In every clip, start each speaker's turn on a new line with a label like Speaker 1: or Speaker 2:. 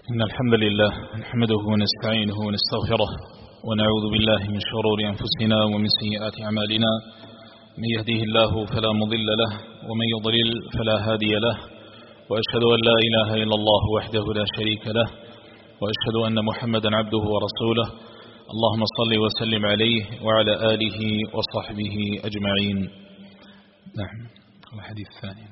Speaker 1: إن الحمد لله نحمده ونستعينه ونستغفره ونعوذ بالله من شرور أنفسنا ومن سيئات أعمالنا. من يهديه الله فلا مضل له ومن يضلل فلا هادي له، وأشهد أن لا إله إلا الله وحده لا شريك له، وأشهد أن محمدا عبده ورسوله. اللهم صل وسلم عليه وعلى آله وصحبه أجمعين. نعم، الحديث الثاني.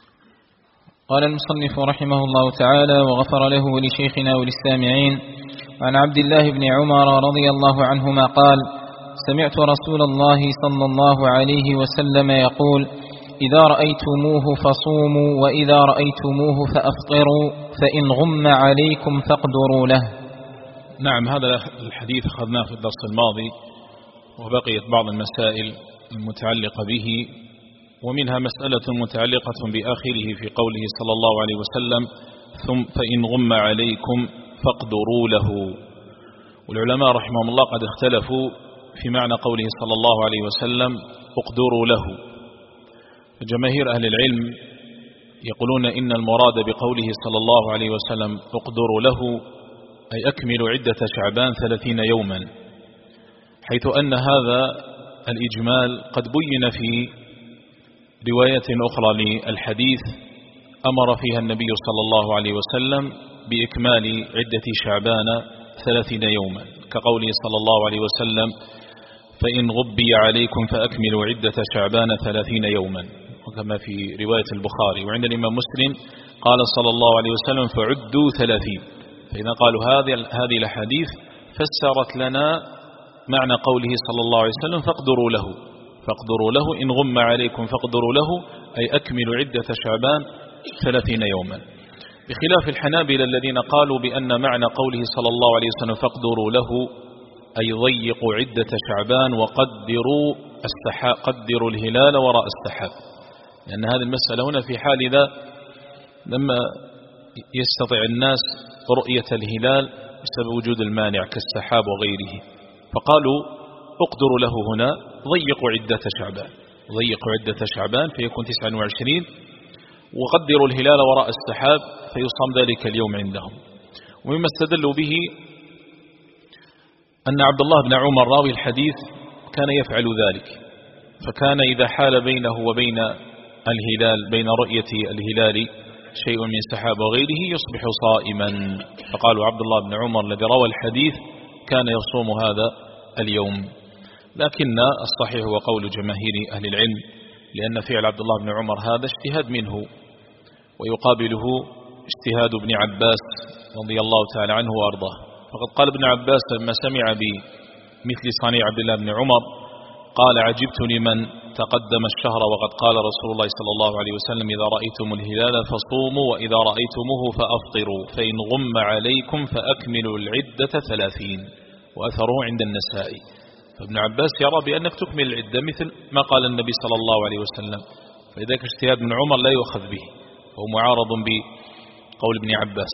Speaker 2: قال المصنف رحمه الله تعالى وغفر له ولشيخنا وللسامعين: عن عبد الله بن عمر رضي الله عنهما قال: سمعت رسول الله صلى الله عليه وسلم يقول: إذا رأيتموه فصوموا، وإذا رأيتموه فأفطروا، فإن غم عليكم فاقدروا له.
Speaker 1: نعم، هذا الحديث أخذناه في الدرس الماضي، وبقيت بعض المسائل المتعلقة به، ومنها مسألة متعلقة بآخره في قوله صلى الله عليه وسلم: ثم فإن غم عليكم فاقدروا له. والعلماء رحمهم الله قد اختلفوا في معنى قوله صلى الله عليه وسلم: اقدروا له. جماهير أهل العلم يقولون إن المراد بقوله صلى الله عليه وسلم اقدروا له أي أكملوا عدة شعبان 30 يوما، حيث أن هذا الإجمال قد بين في رواية أخرى للحديث أمر فيها النبي صلى الله عليه وسلم بإكمال عدة شعبان 30 يوما، كقوله صلى الله عليه وسلم: فإن غبي عليكم فأكملوا عدة شعبان 30 يوما، وكما في رواية البخاري. وعند الإمام مسلم قال صلى الله عليه وسلم: فعدوا 30. فإذا قالوا هذه الحديث فسرت لنا معنى قوله صلى الله عليه وسلم: فاقدروا له إن غم عليكم فاقدروا له، أي أكملوا عدة شعبان 30 يوما، بخلاف الحنابلة الذين قالوا بأن معنى قوله صلى الله عليه وسلم فاقدروا له أي ضيقوا عدة شعبان قدروا الهلال وراء السحاب، لأن هذه المسألة هنا في حال إذا لما يستطيع الناس رؤية الهلال بسبب وجود المانع كالسحاب وغيره، فقالوا اقدروا له هنا ضيقوا عدة شعبان فيكون 29، وقدروا الهلال وراء السحاب فيصام ذلك اليوم عندهم. ومما استدلوا به أن عبد الله بن عمر راوي الحديث كان يفعل ذلك، فكان إذا حال بينه وبين الهلال بين رؤية الهلال شيء من سحاب وغيره يصبح صائما، فقالوا عبد الله بن عمر الذي روى الحديث كان يصوم هذا اليوم. لكن الصحيح هو قول جماهير أهل العلم، لأن فعل عبد الله بن عمر هذا اجتهاد منه، ويقابله اجتهاد ابن عباس رضي الله تعالى عنه وأرضاه. فقد قال ابن عباس لما سمع بمثل صنيع عبد الله بن عمر قال: عجبت لمن تقدم الشهر وقد قال رسول الله صلى الله عليه وسلم: إذا رأيتم الهلال فصوموا، وإذا رأيتموه فأفطروا، فإن غم عليكم فأكملوا العدة 30. وأثره عند النسائي. فابن عباس يرى بأنك تكمل العدة مثل ما قال النبي صلى الله عليه وسلم، فإذاك اجتهاد ابن عمر لا يؤخذ به، وهو معارض بقول ابن عباس،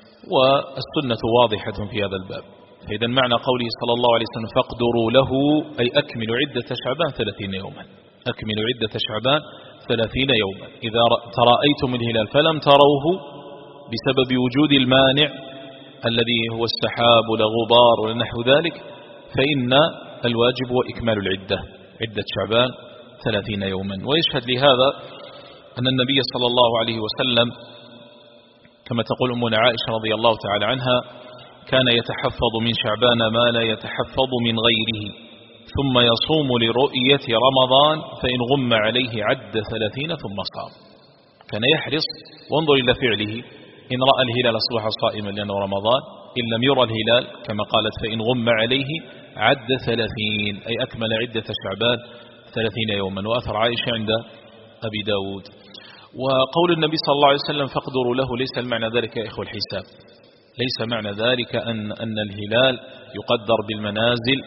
Speaker 1: والسنة واضحة في هذا الباب. فإذا معنى قوله صلى الله عليه وسلم فاقدروا له أي أكملوا عدة شعبان 30 يوما، أكملوا عدة شعبان 30 يوما. إذا ترأيتم الهلال فلم تروه بسبب وجود المانع الذي هو السحاب ولا غبار ولا نحو ذلك، فإن الواجب هو إكمال عدة شعبان 30 يوما. ويشهد لهذا أن النبي صلى الله عليه وسلم كما تقول أمنا عائشة رضي الله تعالى عنها كان يتحفظ من شعبان ما لا يتحفظ من غيره، ثم يصوم لرؤية رمضان، فإن غم عليه عد 30 ثم صام. كان يحرص، وانظر إلى فعله: إن رأى الهلال أصبح صائما لأنه رمضان، إن لم يرى الهلال كما قالت فإن غم عليه عد 30، أي أكمل عدة شعبان 30 يوما. وأثر عائشة عند أبي داود. وقول النبي صلى الله عليه وسلم فاقدروا له ليس المعنى ذلك يا إخوة الحساب، ليس معنى ذلك أن الهلال يقدر بالمنازل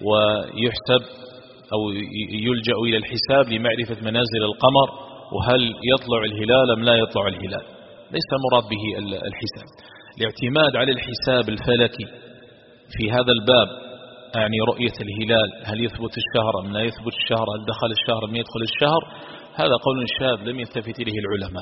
Speaker 1: ويحسب أو يلجأ إلى الحساب لمعرفة منازل القمر، وهل يطلع الهلال أم لا يطلع الهلال، ليس المراد به الحساب. الاعتماد على الحساب الفلكي في هذا الباب، يعني رؤية الهلال هل يثبت الشهر أم لا يثبت الشهر، هل دخل الشهر أم يدخل الشهر، هذا قول شاذ لم يلتفت إليه العلماء،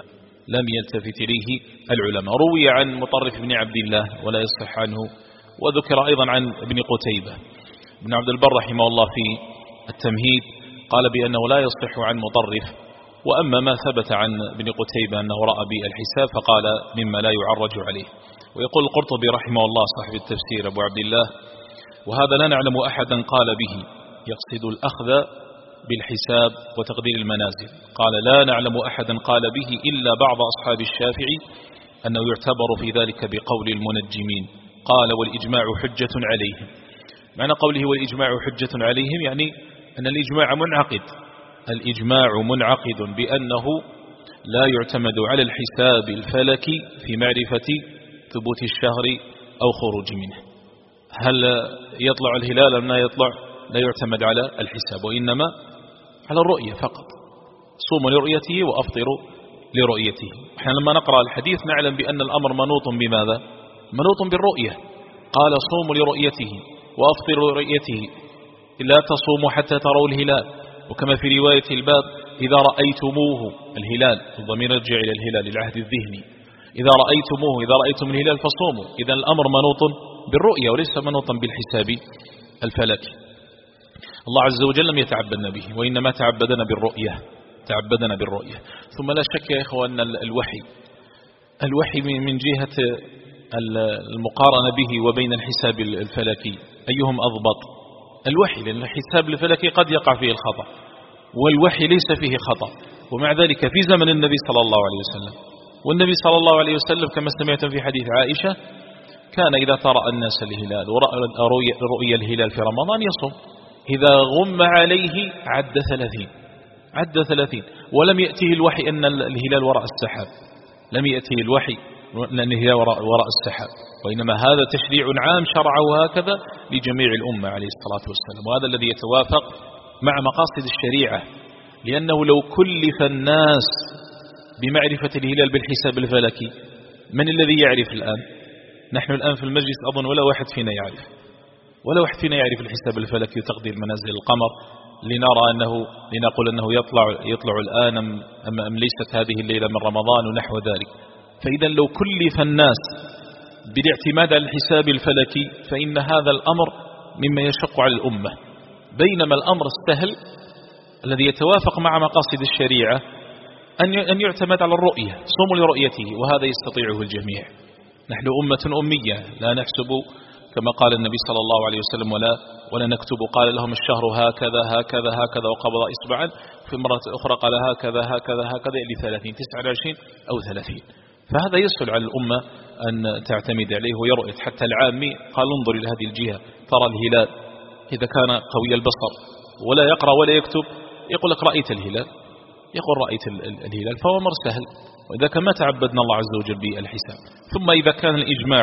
Speaker 1: لم يلتفت إليه العلماء. روي عن مطرف بن عبد الله ولا يصح عنه، وذكر أيضا عن ابن قتيبة. ابن عبد البر رحمه الله في التمهيد قال بأنه لا يصح عن مطرف، وأما ما ثبت عن ابن قتيبة أنه رأى بالحساب فقال مما لا يعرج عليه. ويقول القرطبي رحمه الله صاحب التفسير أبو عبد الله: وهذا لا نعلم أحدا قال به، يقصد الأخذ بالحساب وتقدير المنازل. قال: لا نعلم أحدا قال به إلا بعض أصحاب الشافعي أنه يعتبر في ذلك بقول المنجمين. قال: والإجماع حجة عليهم. معنى قوله والإجماع حجة عليهم يعني أن الإجماع منعقد، الإجماع منعقد بأنه لا يعتمد على الحساب الفلكي في معرفة ثبوت الشهر أو خروج منه. هل يطلع الهلال أم لا يطلع؟ لا يعتمد على الحساب، وإنما على الرؤية فقط. صوموا لرؤيته وأفطروا لرؤيته. احنا لما نقرأ الحديث نعلم بأن الأمر منوط بماذا؟ منوط بالرؤية. قال: صوموا لرؤيته وأفطروا لرؤيته، لا تصوموا حتى تروا الهلال. وكما في رواية الباب: إذا رأيتموه الهلال، الضمير يرجع إلى الهلال العهد الذهني، إذا رأيتموه، إذا رأيتم الهلال فصوموا. إذا الأمر منوط بالرؤية وليس منوطا بالحساب الفلكي. الله عز وجل لم يتعبدنا به، وإنما تعبدنا بالرؤية. ثم لا شك يا إخوة أن الوحي من جهة المقارنة به وبين الحساب الفلكي أيهم أضبط؟ الوحي، لأن الحساب الفلكي قد يقع فيه الخطأ، والوحي ليس فيه خطأ. ومع ذلك في زمن النبي صلى الله عليه وسلم، والنبي صلى الله عليه وسلم كما سمعتم في حديث عائشة كان إذا ترى الناس الهلال ورؤي الهلال في رمضان يصوم، إذا غم عليه عد 30 ولم يأته الوحي أن الهلال وراء السحاب، لم يأته الوحي أن الهلال وراء السحاب، وإنما هذا تشريع عام شرعه هكذا لجميع الأمة عليه الصلاة والسلام. وهذا الذي يتوافق مع مقاصد الشريعة، لأنه لو كلف الناس بمعرفة الهلال بالحساب الفلكي من الذي يعرف الآن؟ نحن الآن في المجلس أظن ولا واحد فينا يعرف الحساب الفلكي وتقدير منازل القمر لنقول أنه يطلع الآن أم ليست هذه الليلة من رمضان ونحو ذلك. فإذا لو كلف الناس بالاعتماد على الحساب الفلكي فإن هذا الأمر مما يشق على الأمة، بينما الأمر السهل الذي يتوافق مع مقاصد الشريعة أن يعتمد على الرؤية، صوموا لرؤيته، وهذا يستطيعه الجميع. نحن أمة أمية لا نحسب كما قال النبي صلى الله عليه وسلم ولا نكتب. قال لهم الشهر هكذا هكذا هكذا وقبض إصبعا، في مرة أخرى قال هكذا هكذا هكذا إلى 30 29 أو 30. فهذا يسهل على الأمة أن تعتمد عليه ويرؤية. حتى العامي قال انظر إلى هذه الجهة ترى الهلال، إذا كان قوي البصر ولا يقرأ ولا يكتب يقول لك رأيت الهلال، يقول رأيت الهلال، فهو أمر سهل. وإذا كان ما تعبدنا الله عز وجل بالحساب. ثم إذا كان الإجماع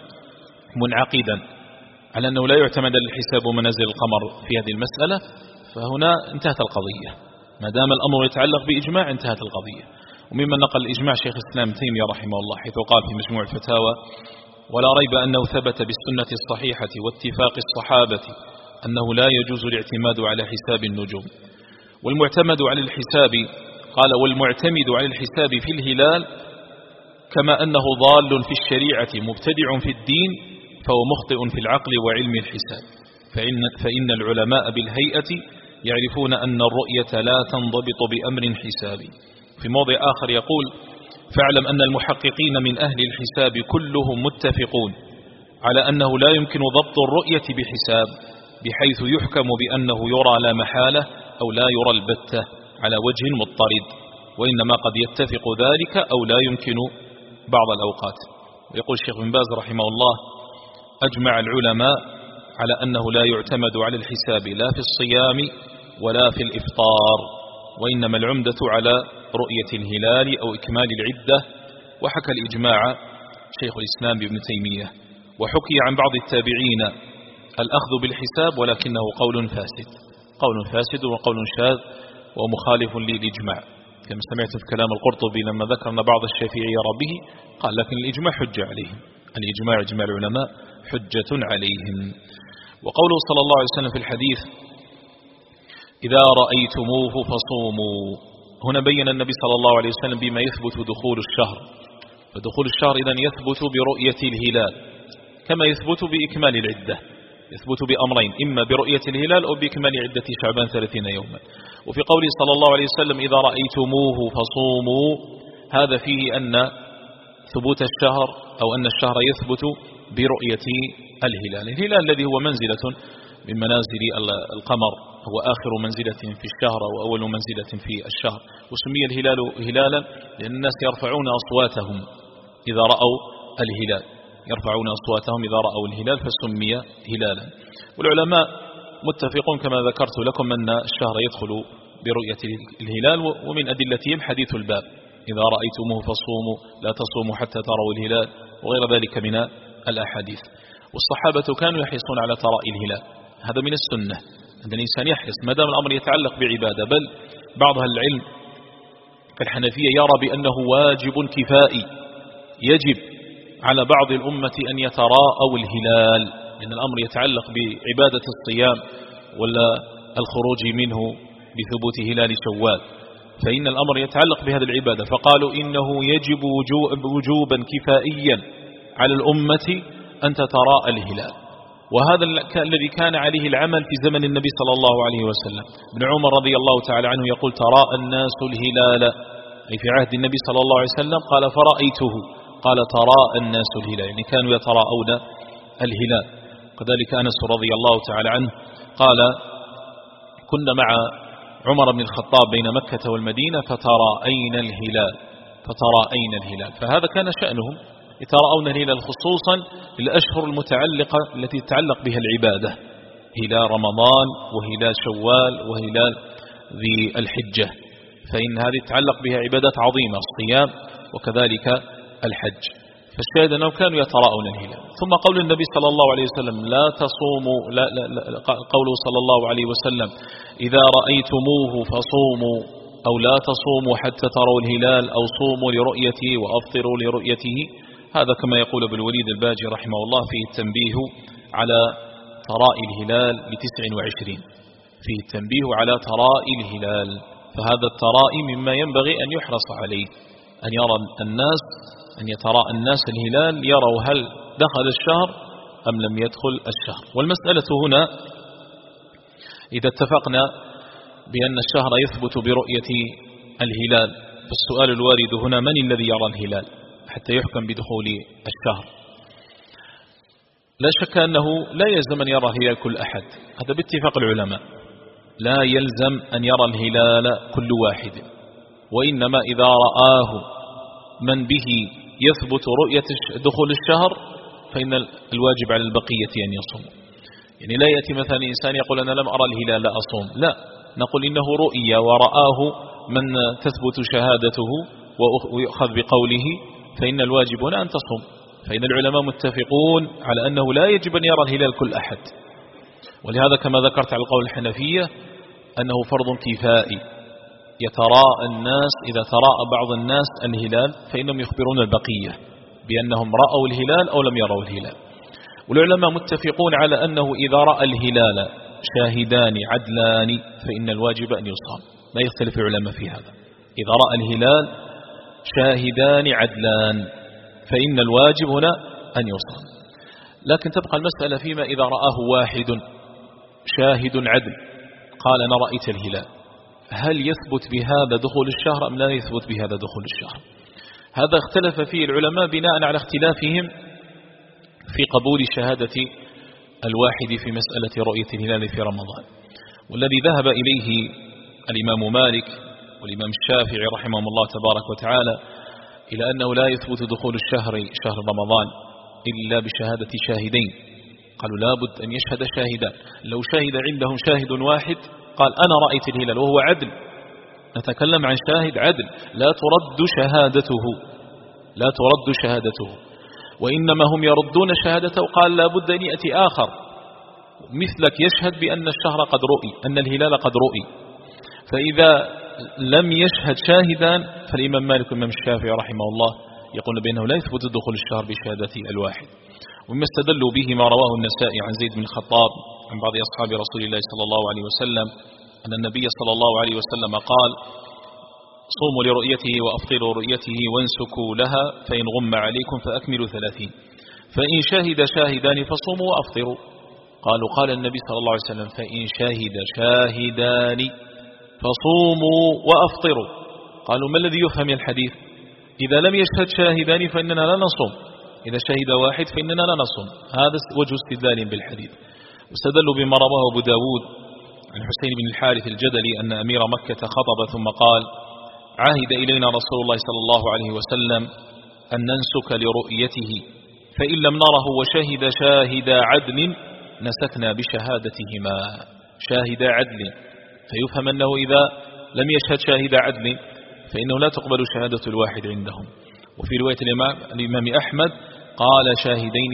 Speaker 1: منعقدا على أنه لا يعتمد الحساب ومنازل القمر في هذه المسألة فهنا انتهت القضية، ما دام الأمر يتعلق بإجماع انتهت القضية. ومما نقل الإجماع شيخ الإسلام تيمية رحمه الله حيث قال في مجموع الفتاوى: ولا ريب أنه ثبت بالسنة الصحيحة واتفاق الصحابة أنه لا يجوز الاعتماد على حساب النجوم. والمعتمد على الحساب قال والمعتمد على الحساب في الهلال كما أنه ضال في الشريعة مبتدع في الدين فهو مخطئ في العقل وعلم الحساب. فإن العلماء بالهيئة يعرفون أن الرؤية لا تنضبط بأمر حسابي. في موضع آخر يقول: فاعلم أن المحققين من أهل الحساب كلهم متفقون على أنه لا يمكن ضبط الرؤية بحساب بحيث يحكم بأنه يرى لا محالة أو لا يرى البتة على وجه مضطرد، وإنما قد يتفق ذلك أو لا يمكن بعض الأوقات. ويقول الشيخ بن باز رحمه الله: أجمع العلماء على أنه لا يعتمد على الحساب لا في الصيام ولا في الإفطار، وإنما العمدة على رؤية الهلال أو إكمال العدة. وحكى الإجماع شيخ الإسلام ابن تيمية. وحكي عن بعض التابعين الأخذ بالحساب ولكنه قول فاسد وقول شاذ ومخالف للإجماع، كما سمعت في كلام القرطبي لما ذكرنا بعض الشافعي يرى به قال لكن الإجماع حجة عليهم، الإجماع إجماع العلماء حجة عليهم. وقوله صلى الله عليه وسلم في الحديث: إذا رأيتموه فصوموا، هنا بين النبي صلى الله عليه وسلم بما يثبت دخول الشهر، فدخول الشهر إذن يثبت برؤية الهلال كما يثبت بإكمال العدة، يثبت بأمرين، إما برؤية الهلال أو بإكمال عدة شعبان 30 يوما. وفي قوله صلى الله عليه وسلم إذا رأيتموه فصوموا، هذا فيه أن ثبوت الشهر أو أن الشهر يثبت برؤية الهلال. الهلال الذي هو منزلة من منازل القمر، هو آخر منزلة في الشهر وأول منزلة في الشهر، وسمي الهلال هلالا لأن الناس يرفعون أصواتهم إذا رأوا الهلال، يرفعون أصواتهم إذا رأوا الهلال فسمي هلالا. والعلماء متفقون كما ذكرت لكم أن الشهر يدخل برؤية الهلال، ومن أدلتهم حديث الباب إذا رأيتموه فصوموا لا تصوموا حتى تروا الهلال وغير ذلك من الأحاديث. والصحابة كانوا يحرصون على تراء الهلال، هذا من السنة أن الإنسان يحرص ما دام الأمر يتعلق بعبادة، بل بعض أهل العلم كالحنفية يرى بأنه واجب كفائي، يجب على بعض الأمة أن يتراءوا الهلال، لأن الأمر يتعلق بعبادة الصيام ولا الخروج منه بثبوت هلال شوال، فإن الأمر يتعلق بهذه العبادة، فقالوا إنه يجب وجوبا كفائيا على الأمة أن تتراءى الهلال. وهذا الذي كان عليه العمل في زمن النبي صلى الله عليه وسلم. ابن عمر رضي الله تعالى عنه يقول تراءى الناس الهلال، أي في عهد النبي صلى الله عليه وسلم، قال فرأيته، قال تراءى الناس الهلال، يعني كانوا يتراءون الهلال. كذلك أنس رضي الله تعالى عنه قال كنا مع عمر بن الخطاب بين مكة والمدينة فتراءينا الهلال، فهذا كان شأنهم، يتراءون الهلال خصوصا للأشهر المتعلقة التي تتعلق بها العبادة، هلال رمضان وهلال شوال وهلال ذي الحجة، فإن هذه تتعلق بها عبادات عظيمة، الصيام وكذلك الحج. فالشاهد أنهم كانوا يتراءون الهلال. ثم قول النبي صلى الله عليه وسلم لا تصوموا، قوله صلى الله عليه وسلم إذا رأيتموه فصوموا، أو لا تصوموا حتى تروا الهلال، أو صوموا لرؤيته وأفطروا لرؤيته، هذا كما يقول ابن الوليد الباجي رحمه الله فيه التنبيه على تراء الهلال ب29، فيه التنبيه على تراء الهلال، فهذا الترائي مما ينبغي أن يحرص عليه، أن يرى الناس، أن يتراءى الناس الهلال، يروا هل دخل الشهر أم لم يدخل الشهر. والمسألة هنا إذا اتفقنا بأن الشهر يثبت برؤية الهلال، فالسؤال الوارد هنا من الذي يرى الهلال حتى يحكم بدخول الشهر؟ لا شك أنه لا يلزم أن يرى الهلال كل أحد، هذا باتفاق العلماء، لا يلزم أن يرى الهلال كل واحد، وإنما إذا رآه من به يثبت رؤية دخول الشهر فإن الواجب على البقية أن يصوم. يعني لا يأتي مثلا إنسان يقول أنا لم أرى الهلال لا أصوم، لا، نقول إنه رؤية ورآه من تثبت شهادته ويؤخذ بقوله، فإن الواجب هنا أن تصوم. فإن العلماء متفقون على أنه لا يجب أن يرى الهلال كل أحد، ولهذا كما ذكرت على القول الحنفية أنه فرض كفائي، يتراءى الناس، إذا تراءى بعض الناس الهلال فإنهم يخبرون البقية بأنهم رأوا الهلال أو لم يروا الهلال. والعلماء متفقون على أنه إذا رأى الهلال شاهدان عدلان فإن الواجب أن يصام، لا يختلف العلماء في هذا، إذا رأى الهلال شاهدان عدلان فإن الواجب هنا أن يصام. لكن تبقى المسألة فيما إذا رآه واحد شاهد عدل قال أنا رأيت الهلال، هل يثبت بهذا دخول الشهر أم لا يثبت بهذا دخول الشهر؟ هذا اختلف فيه العلماء بناء على اختلافهم في قبول شهادة الواحد في مسألة رؤية الهلال في رمضان. والذي ذهب إليه الإمام مالك والإمام الشافعي رحمهم الله تبارك وتعالى إلى أنه لا يثبت دخول الشهر شهر رمضان إلا بشهادة شاهدين، قالوا لابد أن يشهد شاهدان، لو شهد عندهم شاهد واحد قال أنا رأيت الهلال وهو عدل، نتكلم عن شاهد عدل لا ترد شهادته، وإنما هم يردون شهادته، قال لابد أن يأتي آخر مثلك يشهد بأن الشهر قد رؤي، أن الهلال قد رؤي. فإذا لم يشهد شاهدان فالإمام مالك والإمام الشافعي رحمه الله يقول بأنه لا يثبت دخول الشهر بشهادة الواحد. ومما استدلوا به ما رواه النسائي عن زيد بن الخطاب عن بعض أصحاب رسول الله صلى الله عليه وسلم أن النبي صلى الله عليه وسلم قال صوموا لرؤيته وأفطروا رؤيته وانسكوا لها، فإن غم عليكم فأكملوا 30. فإن شهد شاهدان فصوموا وأفطروا. قالوا قال النبي صلى الله عليه وسلم فإن شهد شاهدان فصوموا وأفطروا. قالوا ما الذي يفهم من الحديث؟ إذا لم يشهد شاهدان فإننا لا نصوم، إذا شهد واحد فإننا لا نصوم. هذا وجه استدلال بالحديث. واستدلوا بما رواه أبو داود عن حسين بن الحارث الجدلي أن أمير مكة خطب ثم قال عهد إلينا رسول الله صلى الله عليه وسلم أن ننسك لرؤيته، فإن لم نره وشهد شاهد عدل نسكنا بشهادتهما. شاهد عدل، فيفهم أنه إذا لم يشهد شاهد عدل فإنه لا تقبل شهادة الواحد عندهم. وفي رواية الإمام أحمد قال شاهدين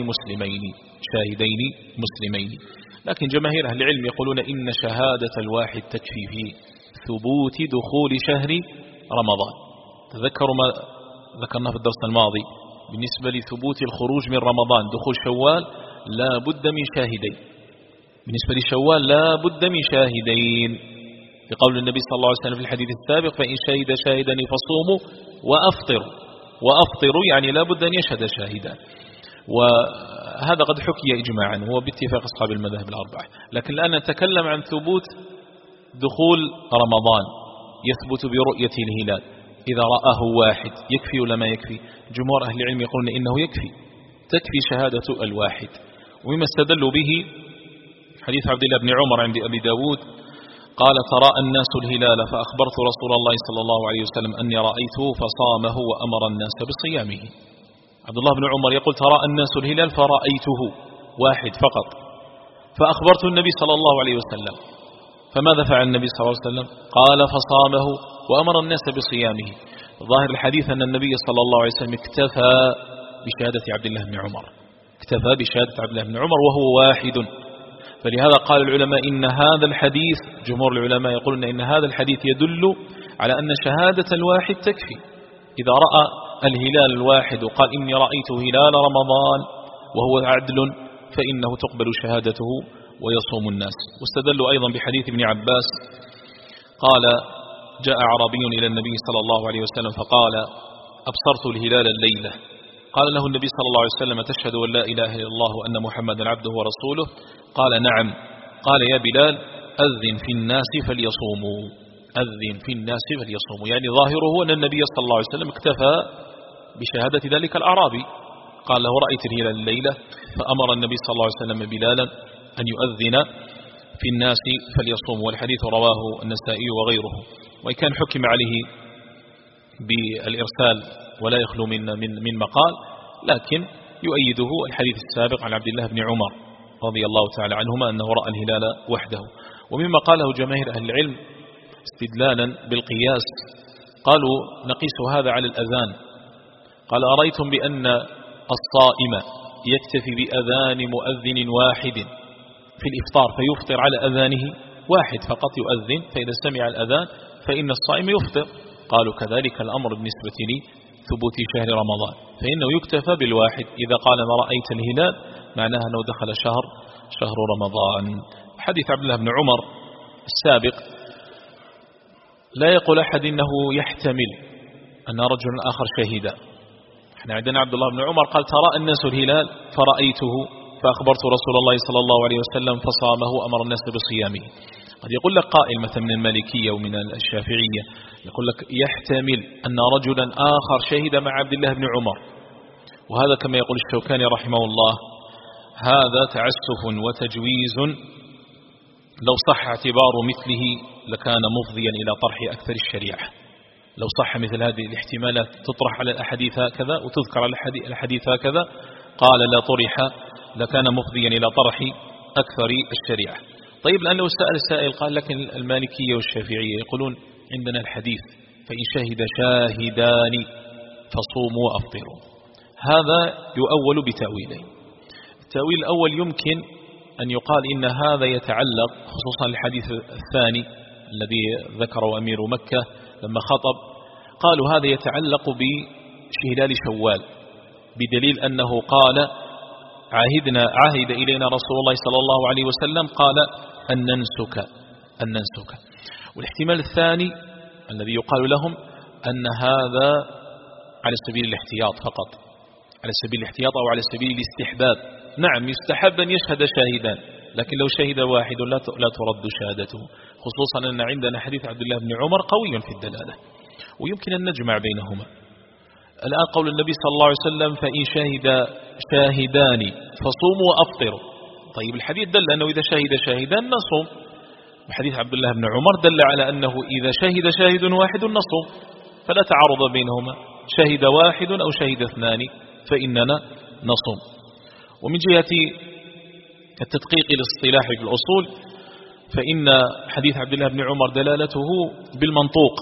Speaker 1: مسلمين. لكن جماهير أهل العلم يقولون إن شهادة الواحد تكفي في ثبوت دخول شهر رمضان. تذكروا ما ذكرناه في الدرس الماضي بالنسبة لثبوت الخروج من رمضان، دخول شوال لا بد من شاهدين. بالنسبة لشوال لا بد من شاهدين، بقول النبي صلى الله عليه وسلم في الحديث السابق فإن شهد شاهدان فصوموا وأفطروا يعني لا بد أن يشهد شاهدان. وهذا قد حكي إجماعا هو باتفاق أصحاب المذاهب الأربعة. لكن الآن نتكلم عن ثبوت دخول رمضان، يثبت برؤية الهلال. إذا رآه واحد يكفي ولا ما يكفي؟ جمهور أهل العلم يقولون إنه تكفي شهادة الواحد. ومما استدلوا به حديث عبد الله بن عمر عند أبي داود قال تراءى الناس الهلال فأخبرت رسول الله صلى الله عليه وسلم أني رأيته فصامه وأمر الناس بصيامه. عبد الله بن عمر يقول تراءى الناس الهلال فرأيته واحد فقط، فأخبرت النبي صلى الله عليه وسلم، فماذا فعل النبي صلى الله عليه وسلم؟ قال فصامه وأمر الناس بصيامه. ظاهر الحديث أن النبي صلى الله عليه وسلم اكتفى بشهادة عبد الله بن عمر وهو واحد. فلهذا قال العلماء إن هذا الحديث، جمهور العلماء يقولون إن هذا الحديث يدل على أن شهادة الواحد تكفي. إذا رأى الهلال الواحد وقال إني رأيت هلال رمضان وهو عدل فإنه تقبل شهادته ويصوم الناس. واستدلوا أيضا بحديث ابن عباس قال جاء عربي إلى النبي صلى الله عليه وسلم فقال أبصرت الهلال الليلة. قال له النبي صلى الله عليه وسلم تشهد أن لا إله إلا الله وأن محمدا عبده ورسوله؟ قال نعم. قال يا بلال أذن في الناس فليصوموا. يعني ظاهره أن النبي صلى الله عليه وسلم اكتفى بشهادة ذلك الأعرابي. قال له رأيت الهلال الليلة، فأمر النبي صلى الله عليه وسلم بلالا أن يؤذن في الناس فليصوموا. والحديث رواه النسائي وغيره، وإن كان حكم عليه بالإرسال ولا يخلو من مقال، لكن يؤيده الحديث السابق عن عبد الله بن عمر رضي الله تعالى عنهما أنه رأى الهلال وحده. ومما قاله جماهير أهل العلم استدلالا بالقياس قالوا نقيس هذا على الأذان. قال أريتم بأن الصائم يكتفي بأذان مؤذن واحد في الإفطار فيفطر على أذانه واحد فقط يؤذن، فإذا سمع الأذان فإن الصائم يفطر. قالوا كذلك الأمر بالنسبة لثبوت شهر رمضان، فإنه يكتفى بالواحد. إذا قال ما رأيت الهلال معناها أنه دخل شهر رمضان. حديث عبد الله بن عمر السابق لا يقول أحد إنه يحتمل أن رجل آخر شهد. احنا عندنا عبد الله بن عمر قال تراءى الناس الهلال فرأيته فأخبرت رسول الله صلى الله عليه وسلم فصامه وأمر الناس بصيامه. قد يقول لك قائل مثلا من المالكية ومن الشافعية يقول لك يحتمل أن رجلا آخر شهد مع عبد الله بن عمر، وهذا كما يقول الشوكاني رحمه الله هذا تعسف وتجويز لو صح اعتبار مثله لكان مفضيا إلى طرح أكثر الشريعة. لو صح مثل هذه الاحتمالات تطرح على الأحاديث هكذا وتذكر على الحديث هكذا قال لا طرح لكان مفضيا إلى طرح أكثر الشريعة. طيب لأنه سأل السائل قال لكن المالكية والشافعية يقولون عندنا الحديث فإن شهد شاهدان فصوموا وأفطروا. هذا يؤول بتأويلين. التأويل الأول يمكن أن يقال إن هذا يتعلق خصوصا الحديث الثاني الذي ذكره أمير مكة لما خطب، قالوا هذا يتعلق بهلال شوال بدليل أنه قال عهد إلينا رسول الله صلى الله عليه وسلم قال أن ننسك. والاحتمال الثاني الذي يقال لهم أن هذا على سبيل الاحتياط فقط، على سبيل الاحتياط أو على سبيل الاستحباب. نعم يستحب أن يشهد شاهدان، لكن لو شهد واحد لا ترد شهادته، خصوصا أن عندنا حديث عبد الله بن عمر قوي في الدلالة، ويمكن أن نجمع بينهما. الآن قول النبي صلى الله عليه وسلم فإن شهد شاهدان فصوموا وأفطروا. طيب الحديث دل أنه إذا شهد شاهدان نصوم، وحديث عبد الله بن عمر دل على أنه إذا شهد شاهد واحد نصوم، فلا تعارض بينهما، شهد واحد أو شهد اثنان فإننا نصوم. ومن جهة التدقيق الاصطلاحي في الأصول فإن حديث عبد الله بن عمر دلالته بالمنطوق،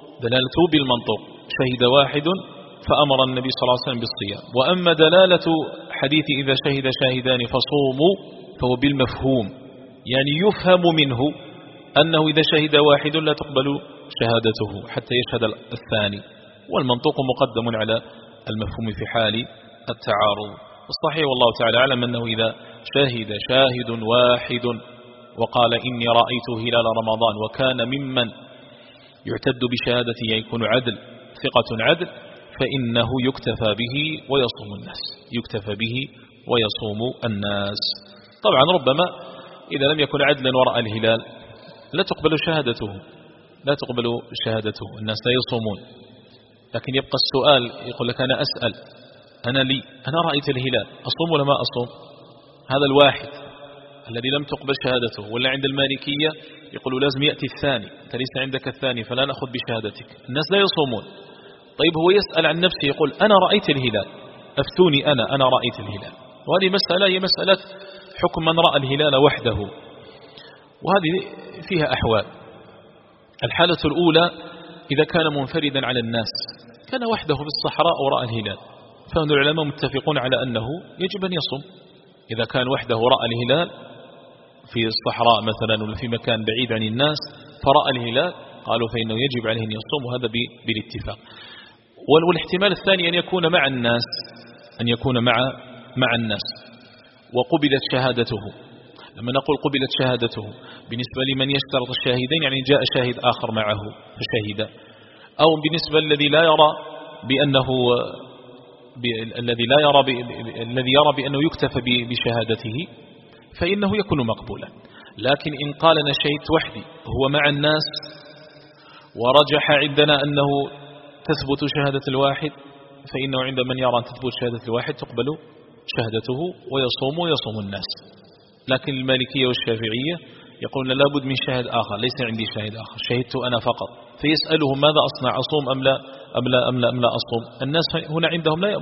Speaker 1: شهد واحد فأمر النبي صلى الله عليه وسلم بالصيام. وأما دلالة حديث إذا شهد شاهدان فصوموا فهو بالمفهوم، يعني يفهم منه أنه إذا شهد واحد لا تقبل شهادته حتى يشهد الثاني، والمنطوق مقدم على المفهوم في حال التعارض. الصحيح والله تعالى أعلم أنه إذا شهد شاهد واحد وقال إني رأيت هلال رمضان وكان ممن يعتد بشهادته يكون عدل، ثقة عدل، فإنه يكتفى به ويصوم الناس. طبعا ربما إذا لم يكن عدلا ورأى الهلال لا تقبل شهادته، الناس لا يصومون. لكن يبقى السؤال، يقول لك أنا أسأل، أنا رأيت الهلال أصوم ولا ما أصوم؟ هذا الواحد الذي لم تقبل شهادته. ولا عند المالكية يقولوا لازم يأتي الثاني، أنت ليس عندك الثاني فلا نأخذ بشهادتك، الناس لا يصومون. طيب هو يسأل عن نفسه يقول أنا رأيت الهلال، أفتوني أنا رأيت الهلال. وهذه مسألة هي مسألة حكم من رأى الهلال وحده، وهذه فيها أحوال. الحالة الأولى إذا كان منفردا على الناس، كان وحده في الصحراء ورأى الهلال، فهم العلماء متفقون على أنه يجب أن يصوم. إذا كان وحده ورأى الهلال في الصحراء مثلا ولا في مكان بعيد عن الناس فرأى الهلال، قالوا فإنه يجب عليه أن يصوم، وهذا بالاتفاق. والاحتمال الثاني أن يكون مع الناس وقبلت شهادته. لما نقول قبلت شهادته بالنسبة لمن يشترط الشاهدين يعني جاء شاهد آخر معه فشهد، أو بالنسبة الذي يرى بأنه يكتفى بشهادته فإنه يكون مقبولا. لكن إن قال أنا شهدت وحدي هو مع الناس ورجح عندنا أنه تثبت شهادة الواحد، فإنه عند من يرى أن تثبت شهادة الواحد تقبل شهادته ويصوم الناس. لكن المالكية والشافعية يقولون لابد من شاهد آخر، ليس عندي شاهد آخر، شهدت أنا فقط. فيسألهم ماذا أصنع، أصوم أم لا أصوم؟ الناس هنا عندهم لا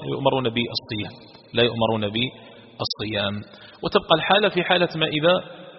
Speaker 1: يؤمرون بالصيام. وتبقى الحالة في حالة ما إذا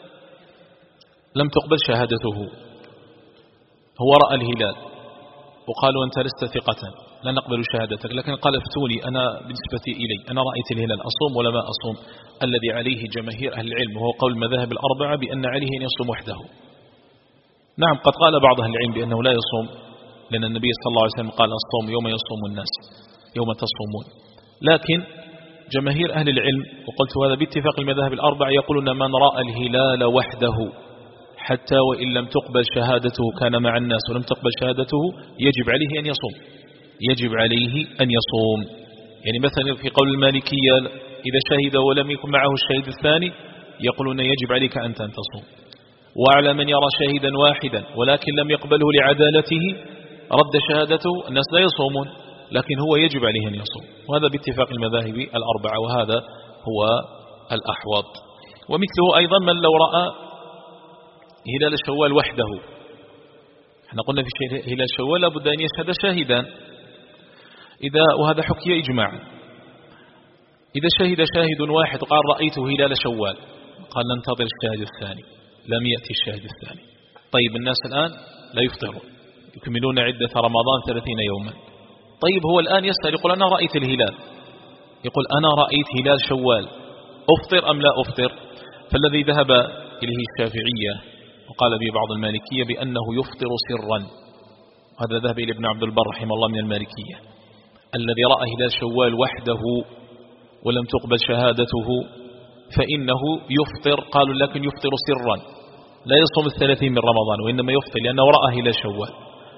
Speaker 1: لم تقبل شهادته، هو رأى الهلال وقالوا أنت لست ثقة لا نقبل شهادتك، لكن قال افتوني أنا بالنسبة إلي أنا رأيت الهلال أصوم ولا ما أصوم؟ الذي عليه جماهير أهل العلم وهو قول المذاهب الأربعة بأن عليه أن يصوم وحده. نعم قد قال بعض أهل العلم بأنه لا يصوم، لأن النبي صلى الله عليه وسلم قال الصوم يوم يصوم الناس يوم تصومون. لكن جماهير أهل العلم، وقلت هذا باتفاق المذاهب الأربعة، يقولون من رأى الهلال وحده حتى وإن لم تقبل شهادته كان مع الناس ولم تقبل شهادته يجب عليه أن يصوم. يعني مثلا في قول المالكية إذا شهد ولم يكن معه الشهيد الثاني يقولون يجب عليك أنت أن تصوم. وعلى من يرى شهيدا واحدا ولكن لم يقبله لعدالته رد شهادته، الناس لا يصومون، لكن هو يجب عليه أن يصوم. وهذا باتفاق المذاهب الأربعة، وهذا هو الأحوط. ومثله أيضا من لو رأى هلال شوال وحده، احنا قلنا في هلال شوال لابد أن يشهد شاهدان، وهذا حكي إجماعا. إذا شهد شاهد واحد قال رأيت هلال شوال، قال ننتظر الشاهد الثاني، لم يأتي الشاهد الثاني. طيب الناس الآن لا يفطرون، يكملون عدة رمضان 30 يوما. طيب هو الآن يسأل يقول أنا رأيت الهلال، يقول أنا رأيت هلال شوال، أفطر أم لا أفطر؟ فالذي ذهب إليه الشافعية وقال به بعض المالكية بأنه يفطر سرا، هذا ذهب إلى ابن عبد البر رحمه الله من المالكية. الذي رأى هلال شوال وحده ولم تقبل شهادته فإنه يفطر، قالوا لكن يفطر سرا لا يصوم 30 من رمضان، وإنما يفطر لأنه رأى هلال شوال.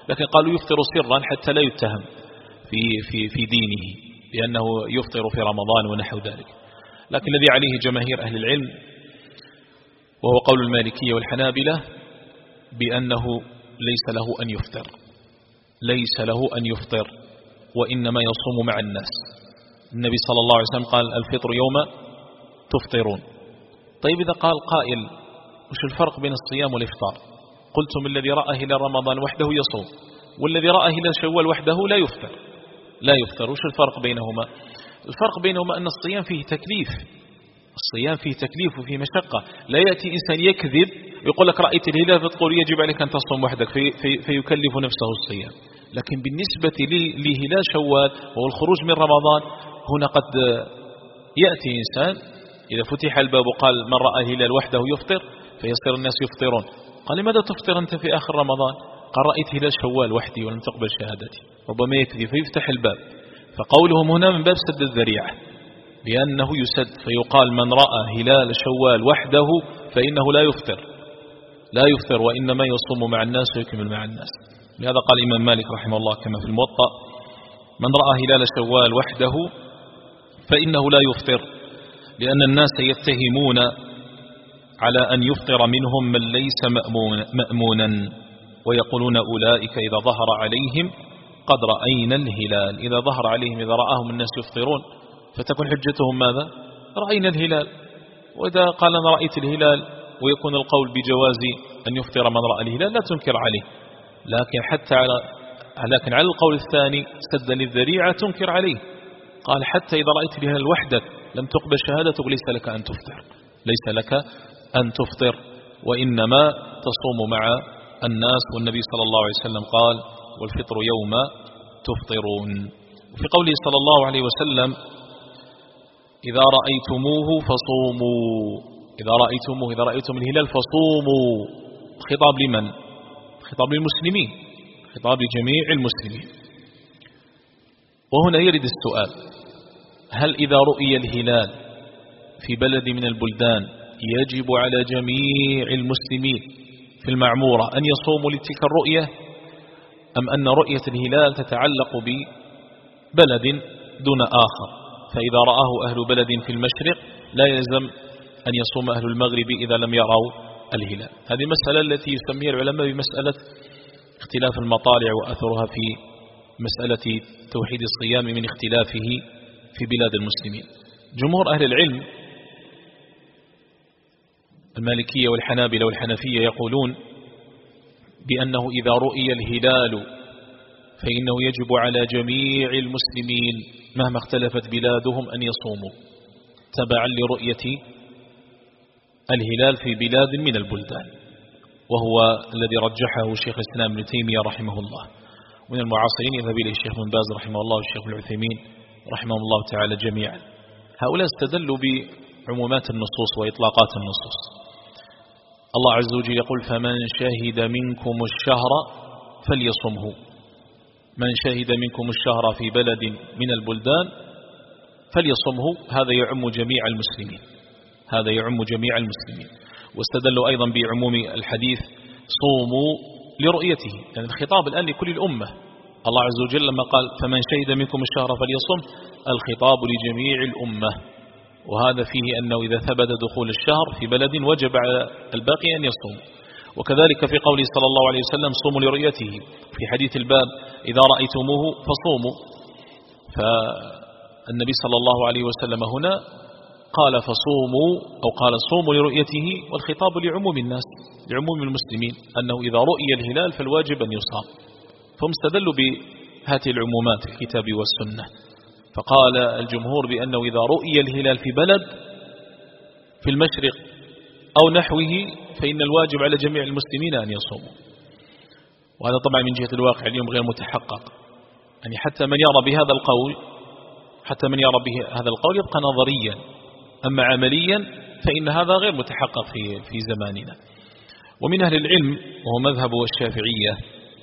Speaker 1: لكن قالوا يفطر سرا حتى لا يتهم في دينه لأنه يفطر في رمضان ونحو ذلك. لكن الذي عليه جماهير أهل العلم وهو قول المالكية والحنابلة بأنه ليس له أن يفطر، ليس له أن يفطر، وإنما يصوم مع الناس. النبي صلى الله عليه وسلم قال الفطر يوم تفطرون. طيب إذا قال قائل وش الفرق بين الصيام والإفطار؟ قلتم الذي رأى هلال رمضان وحده يصوم، والذي رأى هلال شوال وحده لا يفطر. وش الفرق بينهما؟ الفرق بينهما أن الصيام فيه تكليف، الصيام فيه تكليف وفيه مشقة. لا يأتي إنسان يكذب يقول لك رأيت الهلال فتقول يجب عليك أن تصوم وحدك فيكلف نفسه الصيام. لكن بالنسبة لهلال شوال وهو الخروج من رمضان هنا قد يأتي إنسان إذا فتح الباب وقال من رأى الهلال وحده يفطر فيصير الناس يفطرون. قال لماذا تفطر أنت في آخر رمضان؟ قال رأيت هلال شوال وحدي ولم تقبل شهادتي. ربما يكذب فيفتح الباب. فقولهم هنا من باب سد الذريعة بأنه يسد، فيقال من رأى هلال شوال وحده فإنه لا يفطر وإنما يصوم مع الناس ويكمل مع الناس. لهذا قال الإمام مالك رحمه الله كما في الموطأ من رأى هلال شوال وحده فإنه لا يفطر، لأن الناس يتهمون على أن يفطر منهم من ليس مأمونا ويقولون أولئك إذا ظهر عليهم قد رأينا الهلال. إذا ظهر عليهم إذا رآهم الناس يفطرون فتكون حجتهم ماذا؟ رأينا الهلال. وإذا قال أنا رأيت الهلال ويكون القول بجواز أن يفطر من رأى الهلال لا تنكر عليه، لكن على القول الثاني سدا للذريعة تنكر عليه. قال حتى إذا رأيت الهلال وحدك لم تقبل شهادتك ليس لك أن تفطر وإنما تصوم مع الناس. والنبي صلى الله عليه وسلم قال والفطر يوم تفطرون. وفي قوله صلى الله عليه وسلم إذا رأيتم الهلال فصوموا. خطاب لمن؟ خطاب للمسلمين، خطاب لجميع المسلمين. وهنا يرد السؤال هل إذا رؤي الهلال في بلد من البلدان يجب على جميع المسلمين في المعمورة أن يصوموا لتلك الرؤية، أم أن رؤية الهلال تتعلق ببلد دون آخر؟ فإذا رآه أهل بلد في المشرق لا يلزم أن يصوم أهل المغرب إذا لم يروا الهلال. هذه مسألة التي يسميها العلماء بمسألة اختلاف المطالع وأثرها في مسألة توحيد الصيام من اختلافه في بلاد المسلمين. جمهور أهل العلم المالكية والحنابلة والحنفية يقولون بأنه إذا رؤي الهلال فإنه يجب على جميع المسلمين مهما اختلفت بلادهم أن يصوموا تبعا لرؤية الهلال في بلاد من البلدان، وهو الذي رجحه شيخ الإسلام ابن تيمية رحمه الله. ومن المعاصرين يذهب إليه الشيخ بن باز رحمه الله والشيخ ابن عثيمين رحمه الله تعالى جميعا. هؤلاء استدلوا بعمومات النصوص وإطلاقات النصوص. الله عز وجل يقول فمن شهد منكم الشهر فليصمه. من شهد منكم الشهر في بلد من البلدان فليصمه. هذا يعم جميع المسلمين. واستدلوا أيضا بعموم الحديث صوموا لرؤيته، يعني الخطاب الآن لكل الأمة. الله عز وجل لما قال فمن شهد منكم الشهر فليصم الخطاب لجميع الأمة، وهذا فيه أنه إذا ثبت دخول الشهر في بلد وجب على الباقي أن يصوم. وكذلك في قوله صلى الله عليه وسلم صوموا لرؤيته في حديث الباب إذا رأيتموه فصوموا. فالنبي صلى الله عليه وسلم هنا قال فصوموا أو قال صوموا لرؤيته، والخطاب لعموم الناس لعموم المسلمين أنه إذا رؤي الهلال فالواجب أن يصام. فهم استدلوا بهذه العمومات في الكتاب والسنة. فقال الجمهور بأنه إذا رؤي الهلال في بلد في المشرق أو نحوه فإن الواجب على جميع المسلمين أن يصوموا. وهذا طبعا من جهة الواقع اليوم غير متحقق، يعني حتى من يرى بهذا القول يبقى نظريا، أما عمليا فإن هذا غير متحقق في زماننا. ومن أهل العلم وهو مذهب الشافعية،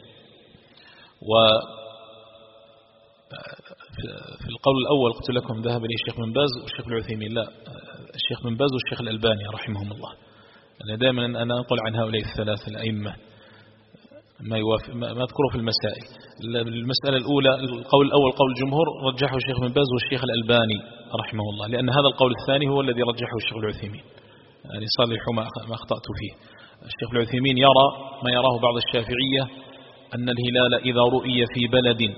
Speaker 1: وفي القول الأول قلت لكم ذهب إليه الشيخ بن باز والشيخ العثيمين، لا الشيخ بن باز والشيخ الألباني رحمهم الله. أنا دائما أنا أنقل عن هؤلاء الثلاثة الأئمة. ما أذكره في المسائل. المسألة الأولى القول الأول قول الجمهور رجحه الشيخ بن باز والشيخ الألباني رحمه الله، لأن هذا القول الثاني هو الذي رجحه الشيخ العثيمين، يعني صالح ما أخطأت فيه. الشيخ العثيمين يرى ما يراه بعض الشافعية أن الهلال إذا رؤي في بلد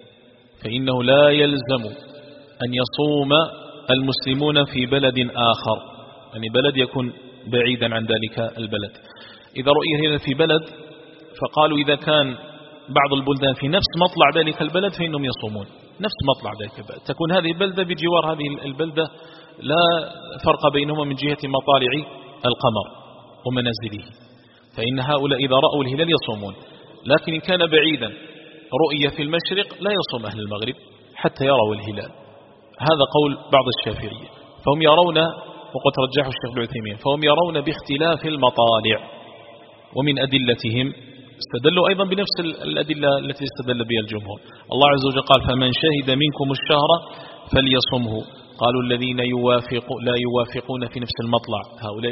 Speaker 1: فإنه لا يلزم أن يصوم المسلمون في بلد آخر، يعني بلد يكون بعيدا عن ذلك البلد. إذا رؤي الهلال في بلد فقالوا إذا كان بعض البلدان في نفس مطلع ذلك البلد فإنهم يصومون نفس مطلع ذلك البلد، تكون هذه البلدة بجوار هذه البلدة، لا فرق بينهما من جهة مطالع القمر ومنازله، فإن هؤلاء إذا رأوا الهلال يصومون. لكن إن كان بعيدا رؤية في المشرق لا يصوم أهل المغرب حتى يروا الهلال. هذا قول بعض الشافعية، فهم يرون، وقد رجحوا الشيخ العثيمين، فهم يرون باختلاف المطالع. ومن أدلتهم استدلوا أيضا بنفس الأدلة التي استدل بها الجمهور. الله عز وجل قال فمن شهد منكم الشهر فليصمه. قالوا الذين لا يوافقون في نفس المطلع، هؤلاء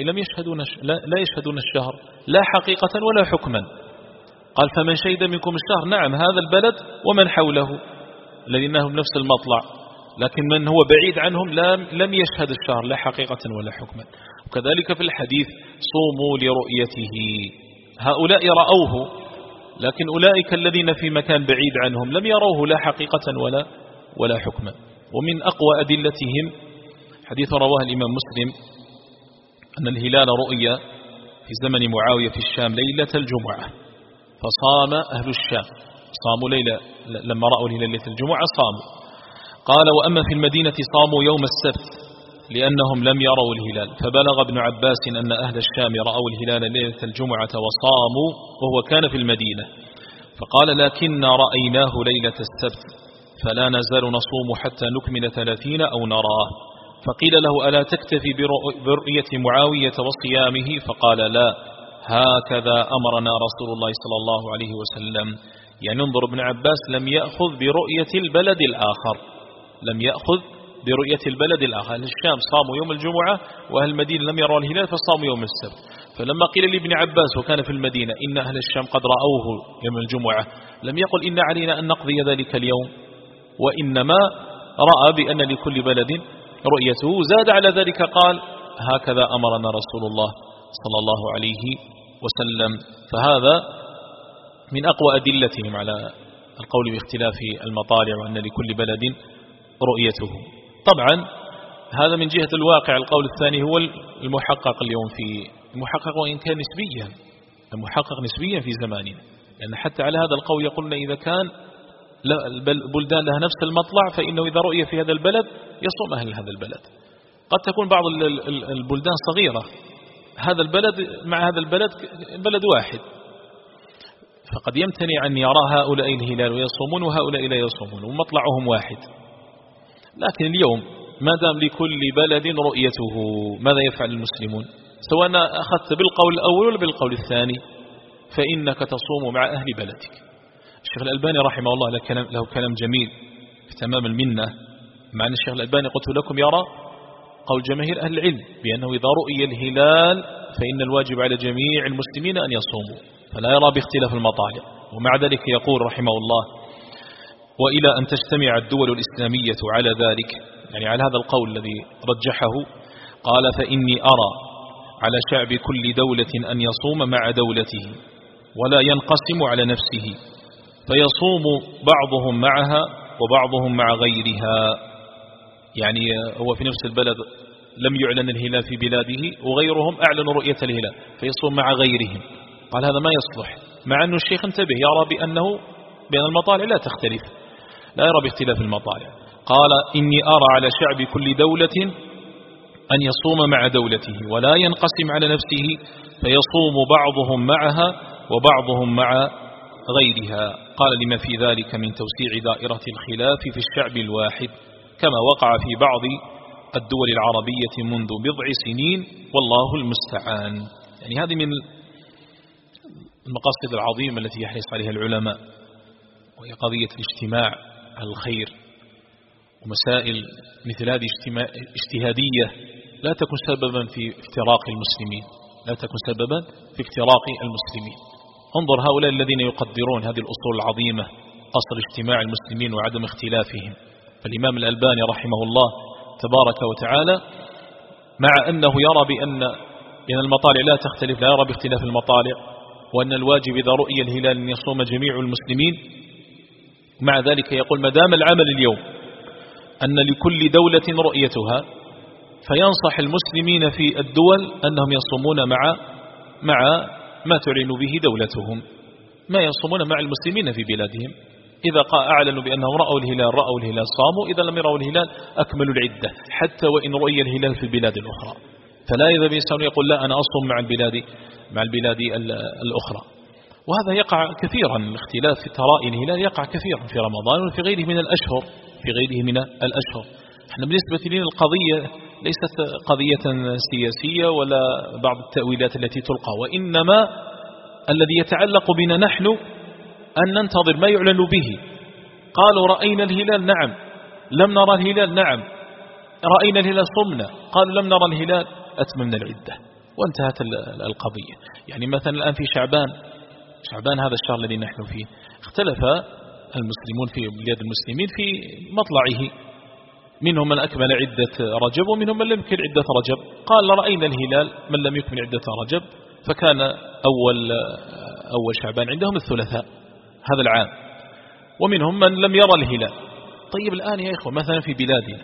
Speaker 1: لا يشهدون الشهر لا حقيقة ولا حكما. قال فمن شهد منكم الشهر، نعم هذا البلد ومن حوله الذين هم نفس المطلع، لكن من هو بعيد عنهم لم يشهد الشهر لا حقيقة ولا حكما. وكذلك في الحديث صوموا لرؤيته، هؤلاء رأوه، لكن أولئك الذين في مكان بعيد عنهم لم يروه لا حقيقة ولا حكما. ومن أقوى أدلتهم حديث رواه الإمام مسلم أن الهلال رؤيا في زمن معاوية في الشام ليلة الجمعة، فصام أهل الشام، صاموا ليلة لما رأوا الهلال ليلة الجمعة صاموا. قال وأما في المدينة صاموا يوم السبت لأنهم لم يروا الهلال، فبلغ ابن عباس أن أهل الشام رأوا الهلال ليلة الجمعة وصاموا وهو كان في المدينة، فقال لكن رأيناه ليلة السبت فلا نزال نصوم حتى نكمل 30 أو نراه. فقيل له ألا تكتفي برؤية معاوية وصيامه؟ فقال لا، هكذا أمرنا رسول الله صلى الله عليه وسلم. يعني انظر ابن عباس لم يأخذ برؤية البلد الآخر، لم يأخذ برؤية البلد الآخر. أهل الشام صاموا يوم الجمعة وأهل المدينة لم يروا الهلال فصاموا يوم السبت. فلما قيل لابن عباس وكان في المدينة إن أهل الشام قد رأوه يوم الجمعة، لم يقل إن علينا أن نقضي ذلك اليوم، وإنما رأى بأن لكل بلد رؤيته. زاد على ذلك قال هكذا أمرنا رسول الله صلى الله عليه وسلم. فهذا من أقوى أدلتهم على القول باختلاف المطالع وأن لكل بلد رؤيته. طبعا هذا من جهة الواقع. القول الثاني هو المحقق اليوم، في المحقق وإن كان نسبيا، المحقق نسبيا في زماننا، لأن حتى على هذا القول يقولنا إذا كان البلدان لها نفس المطلع فإنه إذا رؤي في هذا البلد يصوم أهل هذا البلد. قد تكون بعض البلدان صغيرة، هذا البلد مع هذا البلد بلد واحد، فقد يمتنع أن يرى هؤلاء الهلال ويصومون وهؤلاء لا يصومون ومطلعهم واحد. لكن اليوم ما دام لكل بلد رؤيته، ماذا يفعل المسلمون؟ سواء أخذت بالقول الأول ولا بالقول الثاني فإنك تصوم مع أهل بلدك. الشيخ الألباني رحمه الله له كلام جميل في تمام المنة، مع أن الشيخ الألباني قلت لكم يرى قول جماهير أهل العلم بأنه إذا رؤي الهلال فإن الواجب على جميع المسلمين أن يصوموا، فلا يرى باختلاف المطالع. ومع ذلك يقول رحمه الله وإلى أن تجتمع الدول الإسلامية على ذلك، يعني على هذا القول الذي رجحه، قال فإني أرى على شعب كل دولة أن يصوم مع دولته ولا ينقسم على نفسه، فيصوم بعضهم معها وبعضهم مع غيرها. يعني هو في نفس البلد لم يعلن الهلال في بلاده وغيرهم أعلنوا رؤية الهلال فيصوم مع غيرهم. قال هذا ما يصلح، مع أن الشيخ انتبه يرى بأن المطالع لا تختلف، لا يرى باختلاف المطالع. قال إني أرى على شعب كل دولة أن يصوم مع دولته ولا ينقسم على نفسه، فيصوم بعضهم معها وبعضهم مع غيرها. قال لما في ذلك من توسيع دائرة الخلاف في الشعب الواحد، كما وقع في بعض الدول العربية منذ بضع سنين والله المستعان. يعني هذه من المقاصد العظيمة التي يحرص عليها العلماء، وهي قضية الاجتماع على الخير. ومسائل مثل هذه اجتهادية لا تكون سببا في افتراق المسلمين، لا تكون سببا في افتراق المسلمين. انظر هؤلاء الذين يقدرون هذه الأصول العظيمة، أصل اجتماع المسلمين وعدم اختلافهم. فالإمام الألباني رحمه الله تبارك وتعالى مع أنه يرى بأن المطالع لا تختلف، لا يرى باختلاف المطالع، وأن الواجب إذا رؤي الهلال أن يصوم جميع المسلمين، مع ذلك يقول ما دام العمل اليوم أن لكل دولة رؤيتها، فينصح المسلمين في الدول أنهم يصومون مع ما تعلن به دولتهم، ما يصومون مع المسلمين في بلادهم. إذا أعلنوا بأنهم رأوا الهلال صاموا، إذا لم يروا الهلال أكملوا العدة، حتى وإن رؤي الهلال في البلاد الأخرى. فلا يذهب الإنسان يقول لا أنا أصوم مع البلاد الأخرى. وهذا يقع كثيرا، الاختلاف في ترائي الهلال يقع كثيرا في رمضان وفي غيره من الأشهر. احنا بالنسبة لنا القضية ليست قضية سياسية ولا بعض التأويلات التي تلقى، وإنما الذي يتعلق بنا نحن أن ننتظر ما يعلن به. قالوا رأينا الهلال، نعم. لم نرى الهلال، نعم. رأينا الهلال، صمنا. قالوا لم نرى الهلال، أتممنا العدة وانتهت القضية. يعني مثلا الآن في شعبان هذا الشهر الذي نحن فيه، اختلف المسلمون في بلاد المسلمين في مطلعه، منهم من أكمل عدة رجب ومنهم من لم يكمل عدة رجب. قال رأينا الهلال، من لم يكمل عدة رجب فكان أول شعبان عندهم الثلاثاء هذا العام، ومنهم من لم يرى الهلال. طيب الآن يا إخوة مثلا في بلادي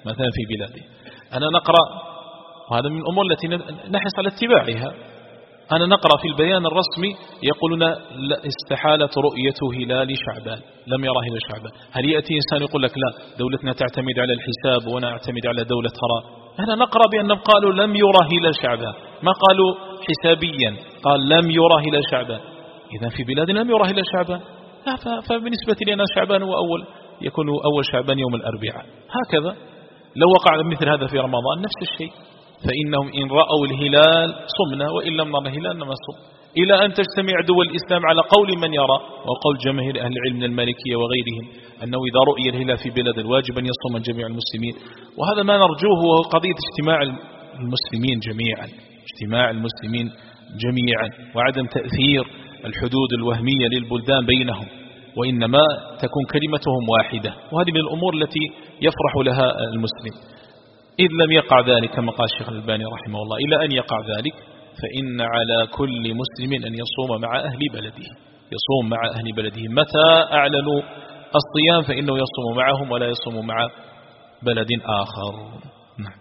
Speaker 1: أنا نقرأ، وهذا من الأمور التي نحرص على اتباعها، أنا نقرأ في البيان الرسمي يقولون استحالة رؤية هلال شعبان، لم يرى هلال شعبان. هل يأتي إنسان يقول لك لا دولتنا تعتمد على الحساب وأنا أعتمد على دولة ترى؟ أنا نقرأ بأنهم قالوا لم يرى هلال شعبان، ما قالوا حسابيا، قال لم يرى هلال شعبان. إذا في بلادنا لم يرى هلال شعبان، فبالنسبة لنا شعبان يكون أول شعبان يوم الأربعاء. هكذا لو وقع مثل هذا في رمضان نفس الشيء، فإنهم إن رأوا الهلال صمنا، وإن لم نرى الهلال لم نصم، إلى أن تجتمع دول الإسلام على قول من يرى، وقول جماهير أهل العلم من المالكية وغيرهم أنه إذا رؤي الهلال في بلد الواجب أن يصوم جميع المسلمين. وهذا ما نرجوه، وهو قضية اجتماع المسلمين جميعا وعدم تأثير الحدود الوهمية للبلدان بينهم، وإنما تكون كلمتهم واحدة. وهذه من الأمور التي يفرح لها المسلم. إذ لم يقع ذلك كما قال الشيخ الألباني رحمه الله، إلى أن يقع ذلك فإن على كل مسلم أن يصوم مع أهل بلده. متى أعلنوا الصيام فإنه يصوم معهم ولا يصوم مع بلد آخر. نعم.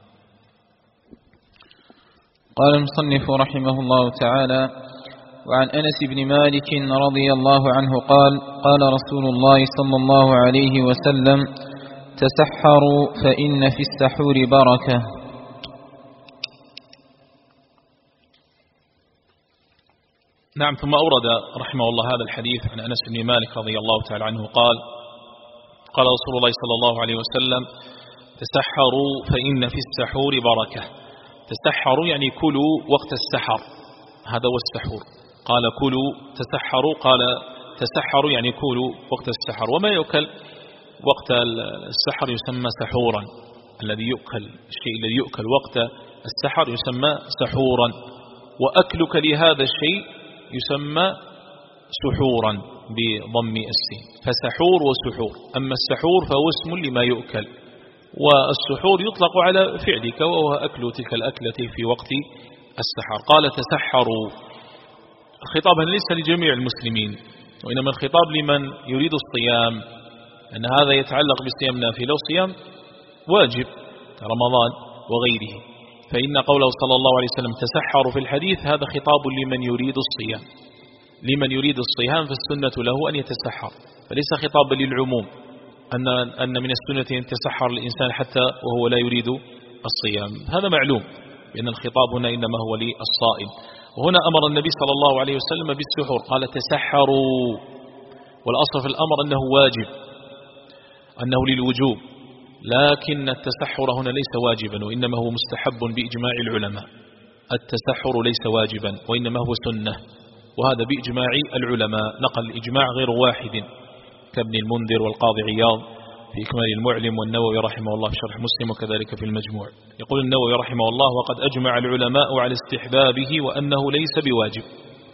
Speaker 2: قال المصنف رحمه الله تعالى: وعن أنس بن مالك رضي الله عنه قال: قال رسول الله صلى الله عليه وسلم: تسحروا فإن في السحور بركة.
Speaker 1: نعم. ثم أورد رحمه الله هذا الحديث عن أنس بن مالك رضي الله تعالى عنه قال: قال رسول الله صلى الله عليه وسلم: تسحروا فإن في السحور بركة. تسحروا يعني كلوا وقت السحر، هذا هو السحور. قال كلوا تسحروا، قال تسحروا يعني كلوا وقت السحر. وما يؤكل وقت السحر يسمى سحورا، الشيء الذي يؤكل وقت السحر يسمى سحورا، وأكلك لهذا الشيء يسمى سحورا بضم السين، فسحور وسحور. أما السحور فهو اسم لما يؤكل، والسحور يطلق على فعلك وهو أكل تلك الأكلة في وقت السحر. قال تسحروا، الخطاب ليس لجميع المسلمين، وإنما الخطاب لمن يريد الصيام، أن هذا يتعلق بصيام نافلة وصيام واجب كرمضان وغيره. فإن قوله صلى الله عليه وسلم تسحروا في الحديث هذا خطاب لمن يريد الصيام، لمن يريد الصيام فالسنة له أن يتسحر، فليس خطابا للعموم أن من السنة أن يتسحر الإنسان حتى وهو لا يريد الصيام. هذا معلوم بأن الخطاب هنا إنما هو للصائم. وهنا أمر النبي صلى الله عليه وسلم بالسحور، قال تسحروا، والأصل في الأمر أنه واجب، أنه للوجوب، لكن التسحر هنا ليس واجبا، وإنما هو مستحب بإجماع العلماء. التسحر ليس واجبا وإنما هو سنة، وهذا بإجماع العلماء، نقل الإجماع غير واحد كابن المنذر والقاضي عياض في إكمال المعلم، والنووي رحمه الله في شرح مسلم، وكذلك في المجموع. يقول النووي رحمه الله: وقد أجمع العلماء على استحبابه وأنه ليس بواجب.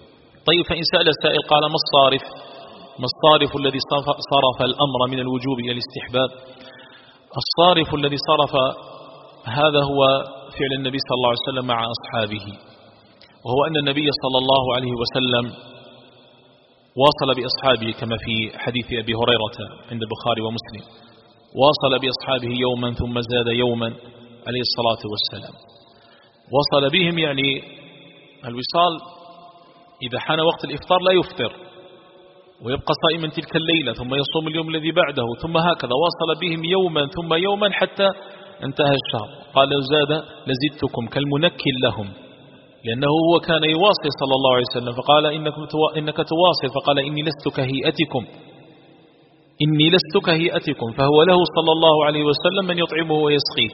Speaker 1: طيب فإن سأل سائل قال ما الصارف الذي صرف الأمر من الوجوب إلى الاستحباب؟ الصارف الذي صرف هذا هو فعل النبي صلى الله عليه وسلم مع أصحابه، وهو أن النبي صلى الله عليه وسلم واصل بأصحابه كما في حديث أبي هريرة عند البخاري ومسلم، واصل بأصحابه يوما ثم زاد يوما عليه الصلاة والسلام. وصل بهم يعني الوصال إذا حان وقت الإفطار لا يفطر ويبقى صائما تلك الليلة، ثم يصوم اليوم الذي بعده، ثم هكذا واصل بهم يوما ثم يوما حتى انتهى الشهر. قال لو زاد لزدتكم كالمنكل لهم، لأنه هو كان يواصل صلى الله عليه وسلم، فقال إنك تواصل، فقال إني لست كهيئتكم، فهو له صلى الله عليه وسلم من يطعمه ويسقيه.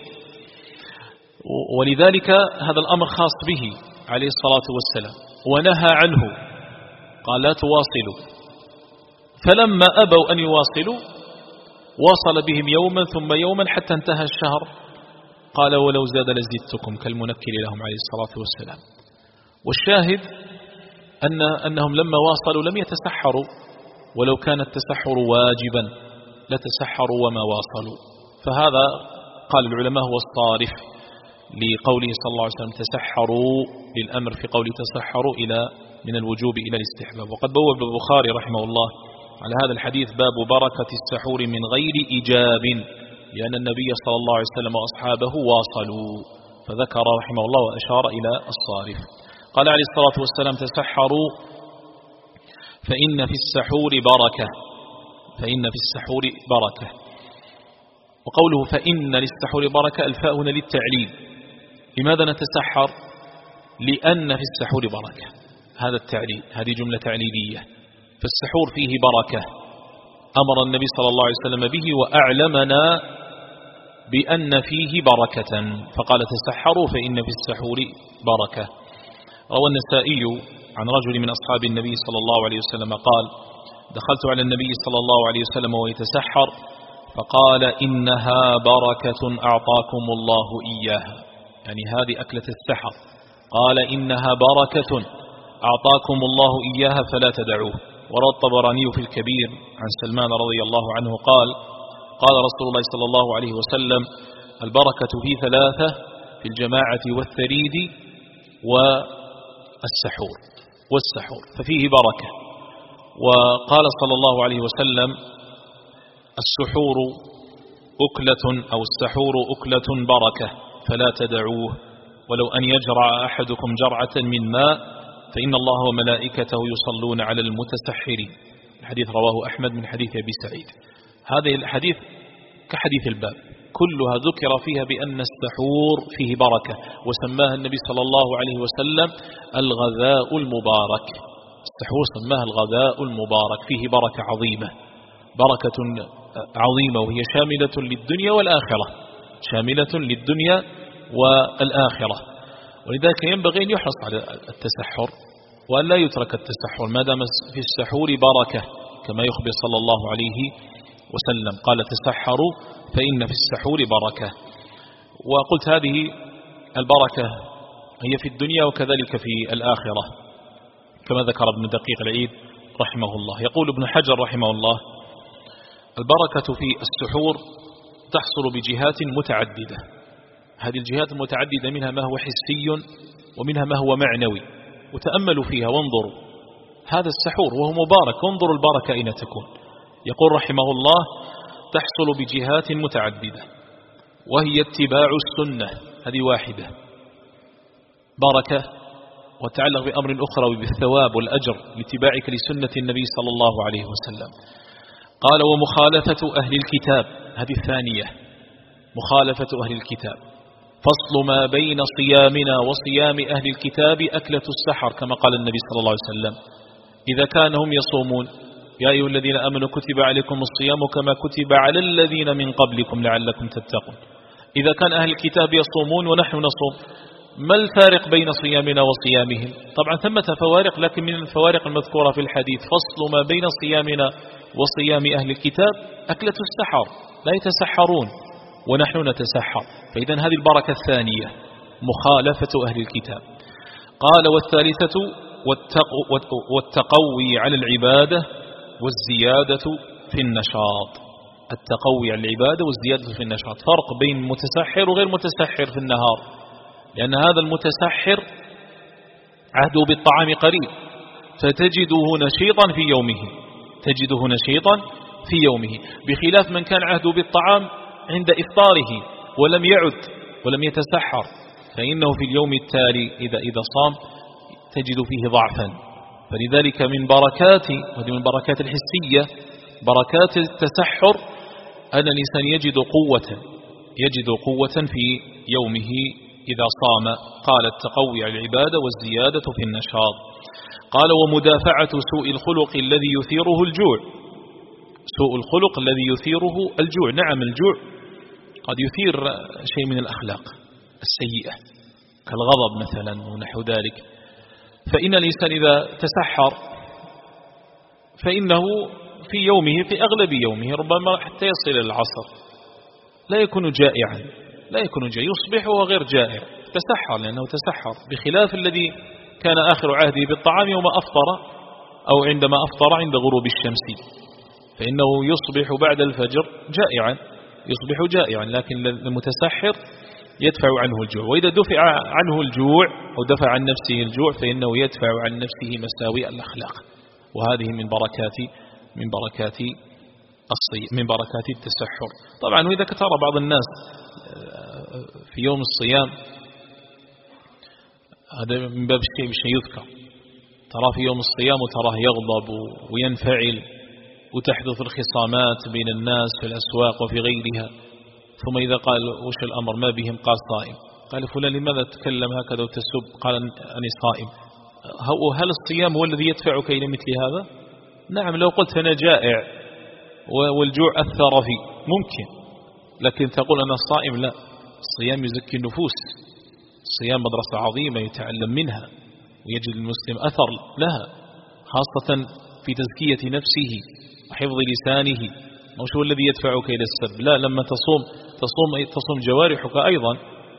Speaker 1: ولذلك هذا الأمر خاص به عليه الصلاة والسلام، ونهى عنه قال لا تواصلوا. فلما أبوا أن يواصلوا واصل بهم يوما ثم يوما حتى انتهى الشهر. قال ولو زاد لزدتكم كالمنكل لهم عليه الصلاة والسلام. والشاهد أنهم لما واصلوا لم يتسحروا، ولو كان التسحر واجبا لتسحروا وما واصلوا. فهذا قال العلماء هو الصارف لقوله صلى الله عليه وسلم تسحروا، للأمر في قوله تسحروا من الوجوب إلى الاستحباب. وقد بوب البخاري رحمه الله على هذا الحديث باب بركة السحور من غير إجاب، لأن النبي صلى الله عليه وسلم وأصحابه واصلوا، فذكر رحمه الله وأشار إلى الصارف. قال عليه الصلاة والسلام تسحروا فإن في السحور بركة. وقوله فإن للسحور بركة، الفاء هنا للتعليل. لماذا نتسحر؟ لأن في السحور بركة، هذا التعليل، هذه جملة تعليلية. فالسحور فيه بركة، أمر النبي صلى الله عليه وسلم به وأعلمنا بأن فيه بركة، فقال تسحروا فإن في السحور بركة. روى النسائي عن رجل من أصحاب النبي صلى الله عليه وسلم قال دخلت على النبي صلى الله عليه وسلم ويتسحر فقال إنها بركة أعطاكم الله إياها، يعني هذه أكلة السحر، قال إنها بركة أعطاكم الله إياها فلا تدعوه. وروى الطبراني في الكبير عن سلمان رضي الله عنه قال قال رسول الله صلى الله عليه وسلم البركة في ثلاثة: في الجماعة والثريد والسحور، ففيه بركة. وقال صلى الله عليه وسلم السحور أكلة أو السحور أكلة بركة فلا تدعوه، ولو أن يجرع أحدكم جرعة من ماء فإن الله وملائكته يصلون على المتسحرين. الحديث رواه أحمد من حديث أبي سعيد. هذه الحديث كحديث الباب كلها ذكر فيها بأن السحور فيه بركة، وسماها النبي صلى الله عليه وسلم الغذاء المبارك. السحور سماها الغذاء المبارك، فيه بركة عظيمة، بركة عظيمة، وهي شاملة للدنيا والآخرة، شاملة للدنيا والآخرة. ولذلك ينبغي أن يحرص على التسحر وأن لا يترك التسحر ما دام في السحور بركة، كما يخبر صلى الله عليه وسلم قال تسحروا فإن في السحور بركة. وقلت هذه البركة هي في الدنيا وكذلك في الآخرة كما ذكر ابن دقيق العيد رحمه الله. يقول ابن حجر رحمه الله البركة في السحور تحصل بجهات متعددة. هذه الجهات المتعددة منها ما هو حسي ومنها ما هو معنوي، وتأملوا فيها وانظروا. هذا السحور وهو مبارك، وانظروا البركة أين تكون. يقول رحمه الله تحصل بجهات متعددة، وهي اتباع السنة، هذه واحدة بركة، وتعلق بأمر أخرى بالثواب والأجر لاتباعك لسنة النبي صلى الله عليه وسلم. قال ومخالفة أهل الكتاب، هذه الثانية، مخالفة أهل الكتاب. فصل ما بين صيامنا وصيام أهل الكتاب أكلة السحر، كما قال النبي صلى الله عليه وسلم إذا كانوا هم يصومون يا أيها الذين آمنوا كتب عليكم الصيام كما كتب على الذين من قبلكم لعلكم تتقون. إذا كان أهل الكتاب يصومون ونحن نصوم، ما الفارق بين صيامنا وصيامهم؟ طبعا ثمة فوارق، لكن من الفوارق المذكورة في الحديث فصل ما بين صيامنا وصيام أهل الكتاب أكلة السحر، لا يتسحرون ونحن نتسحر. فإذا هذه البركة الثانية مخالفة أهل الكتاب. قال والثالثة والتقوي على العبادة والزيادة في النشاط. التقوي على العبادة والزيادة في النشاط، فرق بين متسحر وغير متسحر في النهار، لأن هذا المتسحر عهده بالطعام قريب، فتجده نشيطا في يومه، بخلاف من كان عهده بالطعام عند إفطاره ولم يعد ولم يتسحر، فإنه في اليوم التالي إذا صام تجد فيه ضعفا. فلذلك من بركات الحسية، بركات التسحر، أن الإنسان يجد قوة في يومه إذا صام. قال التقوي على العبادة والزيادة في النشاط. قال ومدافعة سوء الخلق الذي يثيره الجوع. سوء الخلق الذي يثيره الجوع، نعم الجوع قد يثير شيء من الأخلاق السيئة كالغضب مثلا ونحو ذلك، فإن الإنسان إذا تسحر فإنه في يومه، في أغلب يومه ربما حتى يصل إلى العصر لا يكون جائعا، يصبح وهو غير جائع، تسحر لأنه تسحر، بخلاف الذي كان آخر عهده بالطعام يوم أفطر أو عندما أفطر عند غروب الشمس، فإنه يصبح بعد الفجر جائعا، لكن المتسحر يدفع عنه الجوع، وإذا دفع عنه الجوع أو دفع عن نفسه الجوع فإنه يدفع عن نفسه مساوئ الأخلاق، وهذه من بركات التسحر. طبعا وإذا كثر بعض الناس في يوم الصيام، هذا من باب الشيء يذكر، ترى في يوم الصيام وتراه يغضب وينفعل وتحدث الخصامات بين الناس في الأسواق وفي غيرها، ثم إذا قال وش الأمر ما بهم، قال صائم، قال فلان لماذا تتكلم هكذا وتسب، قال أني صائم. هل الصيام هو الذي يدفعك إلى مثل هذا؟ نعم، لو قلت أنا جائع والجوع أثر في ممكن، لكن تقول أنا صائم لا. الصيام يزكي النفوس، الصيام مدرسة عظيمة يتعلم منها ويجد المسلم أثر لها، خاصة في تزكية نفسه وحفظ لسانه، مش هو الذي يدفعك إلى السب، لا، لما تصوم جوارحك أيضا،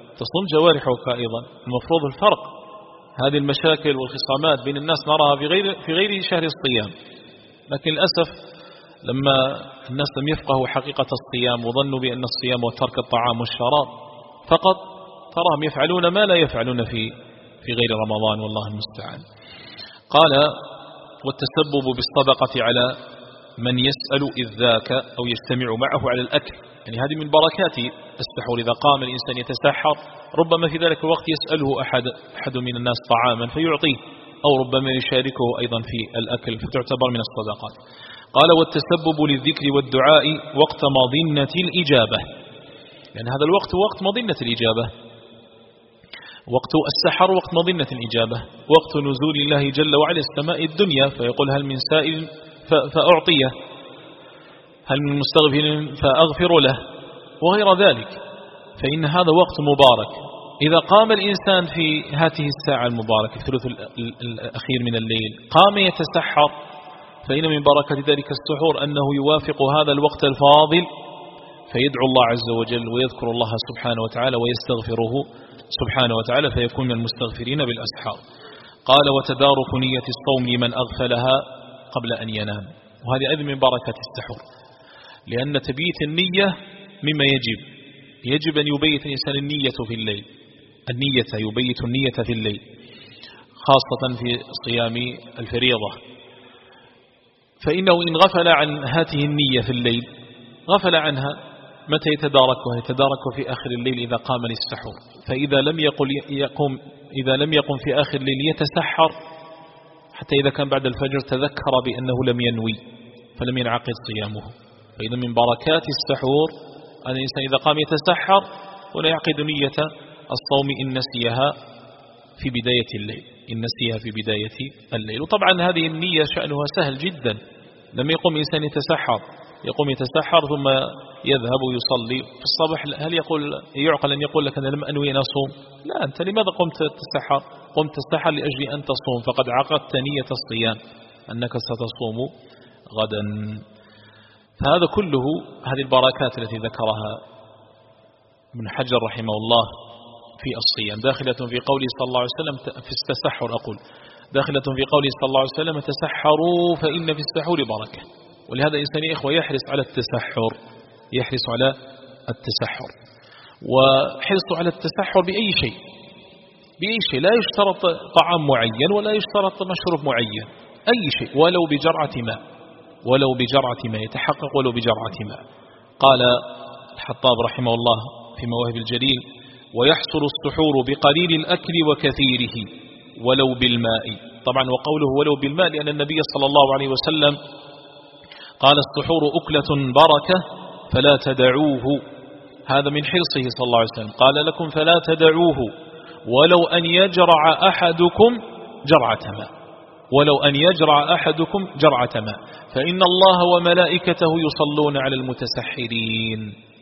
Speaker 1: المفروض الفرق. هذه المشاكل والخصامات بين الناس نراها في غير شهر الصيام، لكن للأسف لما الناس لم يفقهوا حقيقة الصيام وظنوا بأن الصيام هو ترك الطعام والشراب فقط، تراهم يفعلون ما لا يفعلون في غير رمضان، والله المستعان. قال والتسبب بالصدقة على من يسأل إذ ذاك أو يجتمع معه على الأكل، يعني هذه من بركات السحور. إذا قام الإنسان يتسحر ربما في ذلك الوقت يسأله أحد من الناس طعاما فيعطيه، أو ربما يشاركه أيضا في الأكل فتعتبر من الصدقات. قال والتسبب للذكر والدعاء وقت مظنة الإجابة، يعني هذا الوقت وقت مظنة الإجابة، وقت السحر وقت مظنة الإجابة، وقت نزول الله جل وعلا السماء الدنيا فيقول هل من سائل فأعطيه، هل من مستغفر فأغفر له، وغير ذلك، فإن هذا وقت مبارك. إذا قام الإنسان في هذه الساعة المباركة في الثلث الأخير من الليل قام يتسحر، فإن من بركة ذلك السحور أنه يوافق هذا الوقت الفاضل فيدعو الله عز وجل ويذكر الله سبحانه وتعالى ويستغفره سبحانه وتعالى، فيكون من المستغفرين بالأسحار. قال وتدارك نية الصوم لمن أغفلها قبل أن ينام، وهذه أيضا من بركة السحور، لأن تبييت النية مما يجب أن يبيت الإنسان النية في الليل، يبيت النية في الليل خاصة في صيام الفريضة، فإنه إن غفل عن هذه النية في الليل غفل عنها متى يتداركها في آخر الليل إذا قام للسحور، فإذا لم يقم في آخر الليل يتسحر حتى إذا كان بعد الفجر تذكر بأنه لم ينوي فلم ينعقد صيامه. فإذا من بركات السحور أن الإنسان إذا قام يتسحر ولا يعقد نية الصوم إن نسيها في بداية الليل. وطبعا هذه النية شأنها سهل جدا، لما يقوم إنسان يقوم يتسحر ثم يذهب ويصلي في الصباح، هل يعقل أن يقول لك أنا لم أنوي أن أصوم؟ لا، أنت لماذا قمت تتسحر لأجل أن تصوم، فقد عقدت نية الصيام أنك ستصوم غدا. فهذا كله هذه البركات التي ذكرها ابن حجر رحمه الله في الصيام، داخلة في قوله صلى الله عليه وسلم في التسحر، أقول داخلة في قوله صلى الله عليه وسلم تسحروا فإن في السحور بركة. ولهذا الإنسان يا إخوة يحرص على التسحر، يحرص على التسحر، وحرص على التسحر بأي شيء، بأي شيء، لا يشترط طعام معين ولا يشترط مشروب معين، أي شيء، ولو بجرعة ماء، ولو بجرعة ماء، يتحقق ولو بجرعة ماء. قال الحطاب رحمه الله في مواهب الجليل: ويحصل السحور بقليل الأكل وكثيره ولو بالماء. طبعا وقوله ولو بالماء لأن النبي صلى الله عليه وسلم قال: السحور أكلة بركة فلا تدعوه. هذا من حرصه صلى الله عليه وسلم، قال لكم فلا تدعوه ولو أن يجرع أحدكم جرعة ماء، ولو أن يجرع أحدكم جرعة ماء، فإن الله وملائكته يصلون على المتسحرين.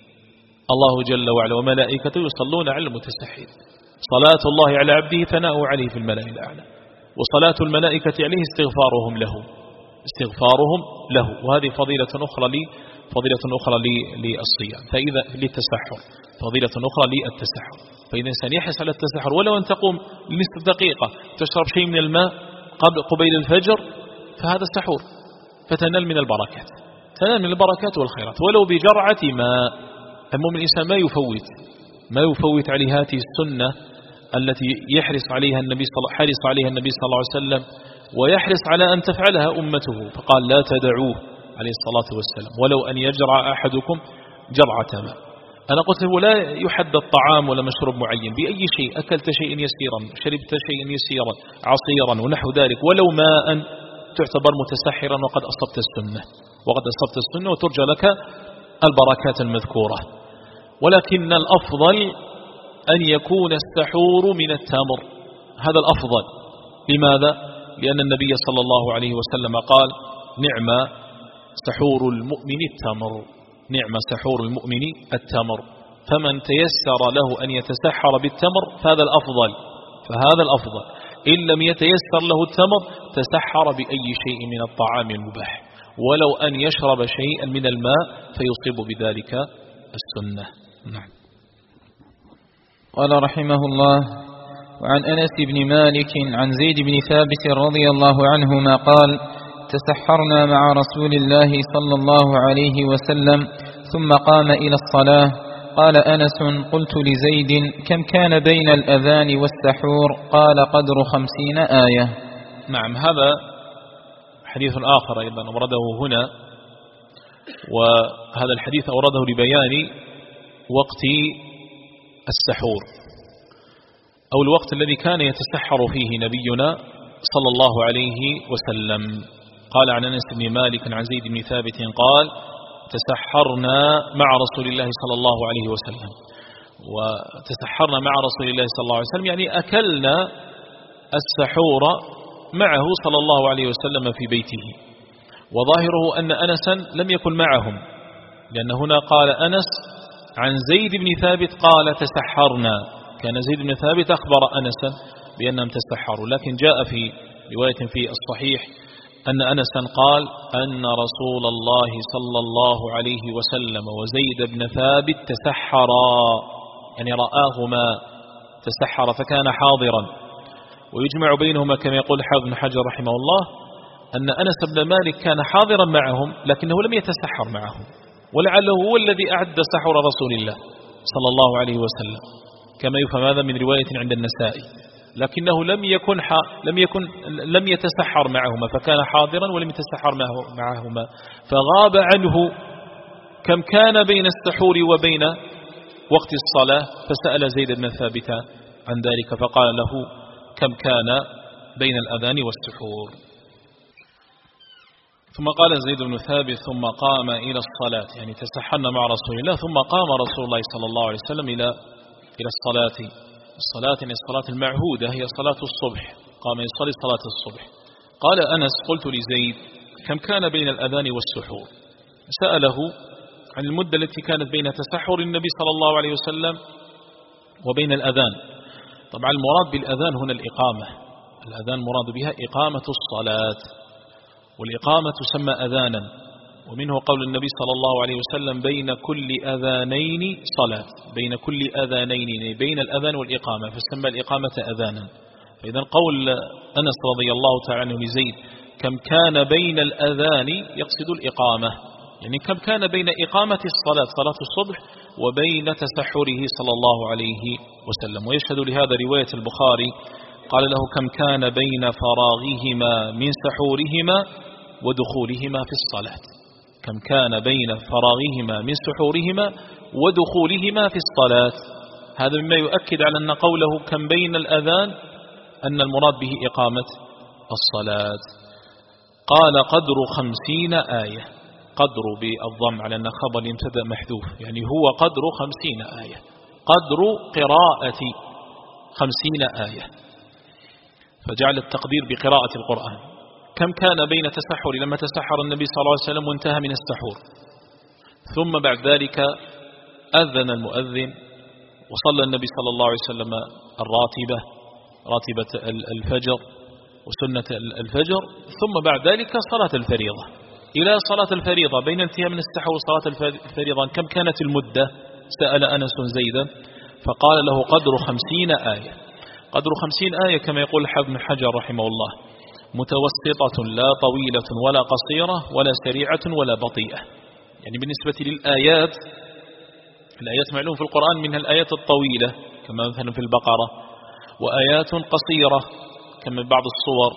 Speaker 1: الله جل وعلا وملائكته يصلون على المتسحرين. صلاة الله على عبده ثناء عليه في الملأ الأعلى، وصلاة الملائكة عليه استغفارهم له، استغفارهم له. وهذه فضيلة أخرى للصيام، فإذا للتسحر فضيلة أخرى للتسحر. فإذا الإنسان يحرص على التسحر، ولو أن تقوم لنصف دقيقة تشرب شيء من الماء قبيل الفجر، فهذا السحور، فتنال من البركات، تنال من البركات والخيرات ولو بجرعة ماء. المؤمن الإنسان ما يفوت عليه هذه السنة التي حرص عليها النبي صلى الله عليه وسلم، ويحرص على أن تفعلها أمته، فقال: لا تدعوه عليه الصلاة والسلام ولو أن يجرع أحدكم جرعة ماء. أنا قلت له لا يحدد طعام ولا مشروب معين، بأي شيء، أكلت شيء يسيرا، شربت شيء يسيرا، عصيرا ونحو ذلك، ولو ماء، تعتبر متسحرا وقد أصبت السنة وترجى لك البركات المذكورة. ولكن الأفضل أن يكون السحور من التمر، هذا الأفضل. لماذا؟ لأن النبي صلى الله عليه وسلم قال: نعم سحور المؤمن التمر، نعم سحور المؤمن التمر. فمن تيسر له أن يتسحر بالتمر فهذا الأفضل. إن لم يتيسر له التمر تسحر بأي شيء من الطعام المباح، ولو أن يشرب شيئا من الماء فيصيب بذلك السنة. نعم.
Speaker 2: قال رحمه الله: وعن أنس بن مالك عن زيد بن ثابت رضي الله عنهما قال: تسحرنا مع رسول الله صلى الله عليه وسلم ثم قام إلى الصلاة. قال أنس: قلت لزيد: كم كان بين الأذان والسحور؟ قال: قدر 50 آية.
Speaker 1: نعم. هذا حديث آخر أيضا أورده هنا، وهذا الحديث أورده لبيان وقت السحور، أو الوقت الذي كان يتسحر فيه نبينا صلى الله عليه وسلم. قال عن أنس بن مالك عن زيد بن ثابت قال: تسحرنا مع رسول الله صلى الله عليه وسلم. وتسحرنا مع رسول الله صلى الله عليه وسلم يعني أكلنا السحور معه صلى الله عليه وسلم في بيته. وظاهره أن أنسا لم يكن معهم، لأن هنا قال أنس عن زيد بن ثابت قال: تسحرنا، كان زيد بن ثابت أخبر أنسا بأنهم تسحروا. لكن جاء في رواية في الصحيح أن أنسا قال أن رسول الله صلى الله عليه وسلم وزيد بن ثابت تسحرا، يعني رآهما تسحر فكان حاضرا. ويجمع بينهما كما يقول الحافظ بن حجر رحمه الله أن أنس بن مالك كان حاضرا معهم لكنه لم يتسحر معهم، ولعله هو الذي أعد سحر رسول الله صلى الله عليه وسلم، كما يفهم هذا من رواية عند النسائي، لكنه لم يتسحر معهما، فكان حاضرا ولم يتسحر معهما، فغاب عنه كم كان بين السحور وبين وقت الصلاة. فسأل زيد بن ثابت عن ذلك فقال له: كم كان بين الأذان والسحور؟ ثم قال زيد بن ثابت: ثم قام إلى الصلاة، يعني تسحرنا مع رسول الله ثم قام رسول الله صلى الله عليه وسلم إلى الصلاة، يعني الصلاة المعهودة هي صلاة الصبح، قام يصلي صلاة الصبح. قال أنس: قلت لزيد: كم كان بين الأذان والسحور؟ سأله عن المدة التي كانت بين تسحر النبي صلى الله عليه وسلم وبين الأذان. طبعا المراد بالأذان هنا الإقامة، الأذان مراد بها إقامة الصلاة، والإقامة تسمى أذانا، ومنه قول النبي صلى الله عليه وسلم بين كل أذانين صلاة، بين كل أذانين بين الأذان والإقامة، فسمى الإقامة أذانا. فإذا قول أنس رضي الله تعالى عنه لزيد كم كان بين الأذان يقصد الإقامة، يعني كم كان بين إقامة الصلاة صلاة الصبح وبين تسحره صلى الله عليه وسلم. ويشهد لهذا رواية البخاري قال له كم كان بين فراغهما من سحورهما ودخولهما في الصلاة، كم كان بين فراغهما من سحورهما ودخولهما في الصلاة. هذا مما يؤكد على أن قوله كم بين الأذان أن المراد به إقامة الصلاة. قال قدر 50 آية، قدر بالضم على أن خبر المبتدا محذوف، يعني هو قدر 50 آية، قدر قراءة 50 آية، فجعل التقدير بقراءة القرآن. كم كان بين تسحر لما تسحر النبي صلى الله عليه وسلم وانتهى من السحور، ثم بعد ذلك أذن المؤذن وصلى النبي صلى الله عليه وسلم الراتبة، راتبة الفجر وسنة الفجر، ثم بعد ذلك صلاة الفريضة. إلى صلاة الفريضة بين انتهاء من السحور وصلاة الفريضة كم كانت المدة؟ سأل أنس زيدا فقال له قدر 50 آية. قدر 50 آية كما يقول ابن حجر رحمه الله متوسطة لا طويلة ولا قصيرة ولا سريعة ولا بطيئة. يعني بالنسبة للآيات، الآيات معلوم في القرآن منها الآيات الطويلة كما مثلا في البقرة، وآيات قصيرة كما بعض الصور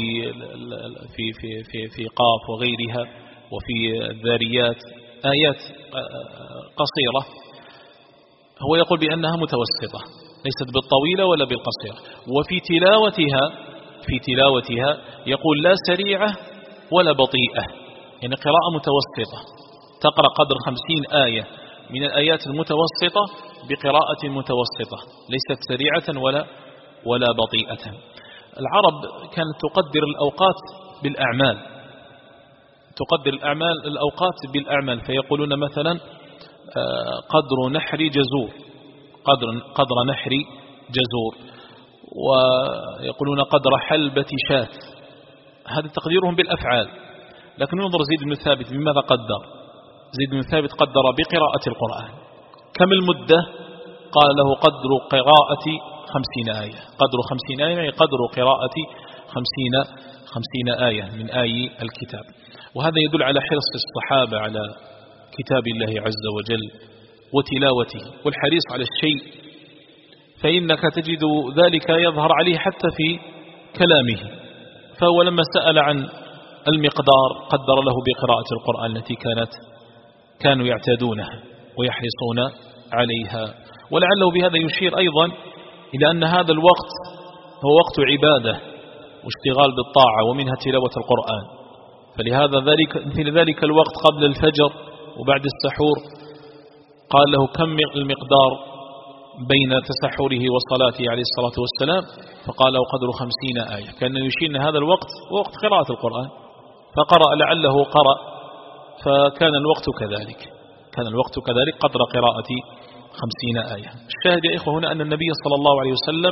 Speaker 1: في قاف وغيرها، وفي الذاريات آيات قصيرة. هو يقول بأنها متوسطة ليست بالطويلة ولا بالقصيرة. وفي تلاوتها يقول لا سريعة ولا بطيئة، يعني قراءة متوسطة، تقرأ قدر 50 آية من الآيات المتوسطة بقراءة متوسطة ليست سريعة ولا بطيئة. العرب كانت تقدر الأوقات بالأعمال، تقدر الأوقات بالأعمال، فيقولون مثلا قدر نحر جزور، قدر نحر جزور، ويقولون قدر حلبة شاة. هذا تقديرهم بالأفعال. لكن انظر زيد بن ثابت بماذا قدر؟ زيد بن ثابت قدر بقراءة القرآن. كم المدة؟ قال له قدر قراءة 50 آية، قدر 50 آية يعني قدر قراءة 50 آية من آي الكتاب. وهذا يدل على حرص الصحابة على كتاب الله عز وجل وتلاوته والحريص على الشيء، فإنك تجد ذلك يظهر عليه حتى في كلامه. فهو لما سأل عن المقدار قدر له بقراءة القرآن التي كانوا يعتادونها ويحرصون عليها. ولعله بهذا يشير أيضا إلى أن هذا الوقت هو وقت عبادة واشتغال بالطاعة ومنها تلاوة القرآن. فلهذا مثل ذلك الوقت قبل الفجر وبعد السحور قال له كم المقدار بين تسحره وصلاته عليه الصلاة والسلام؟ فقال له قدر 50 آية، كان يشير أن هذا الوقت وقت قراءة القرآن، فقرأ لعله قرأ، فكان الوقت كذلك، كان الوقت كذلك قدر قراءة 50 آية. الشاهد يا إخوة هنا أن النبي صلى الله عليه وسلم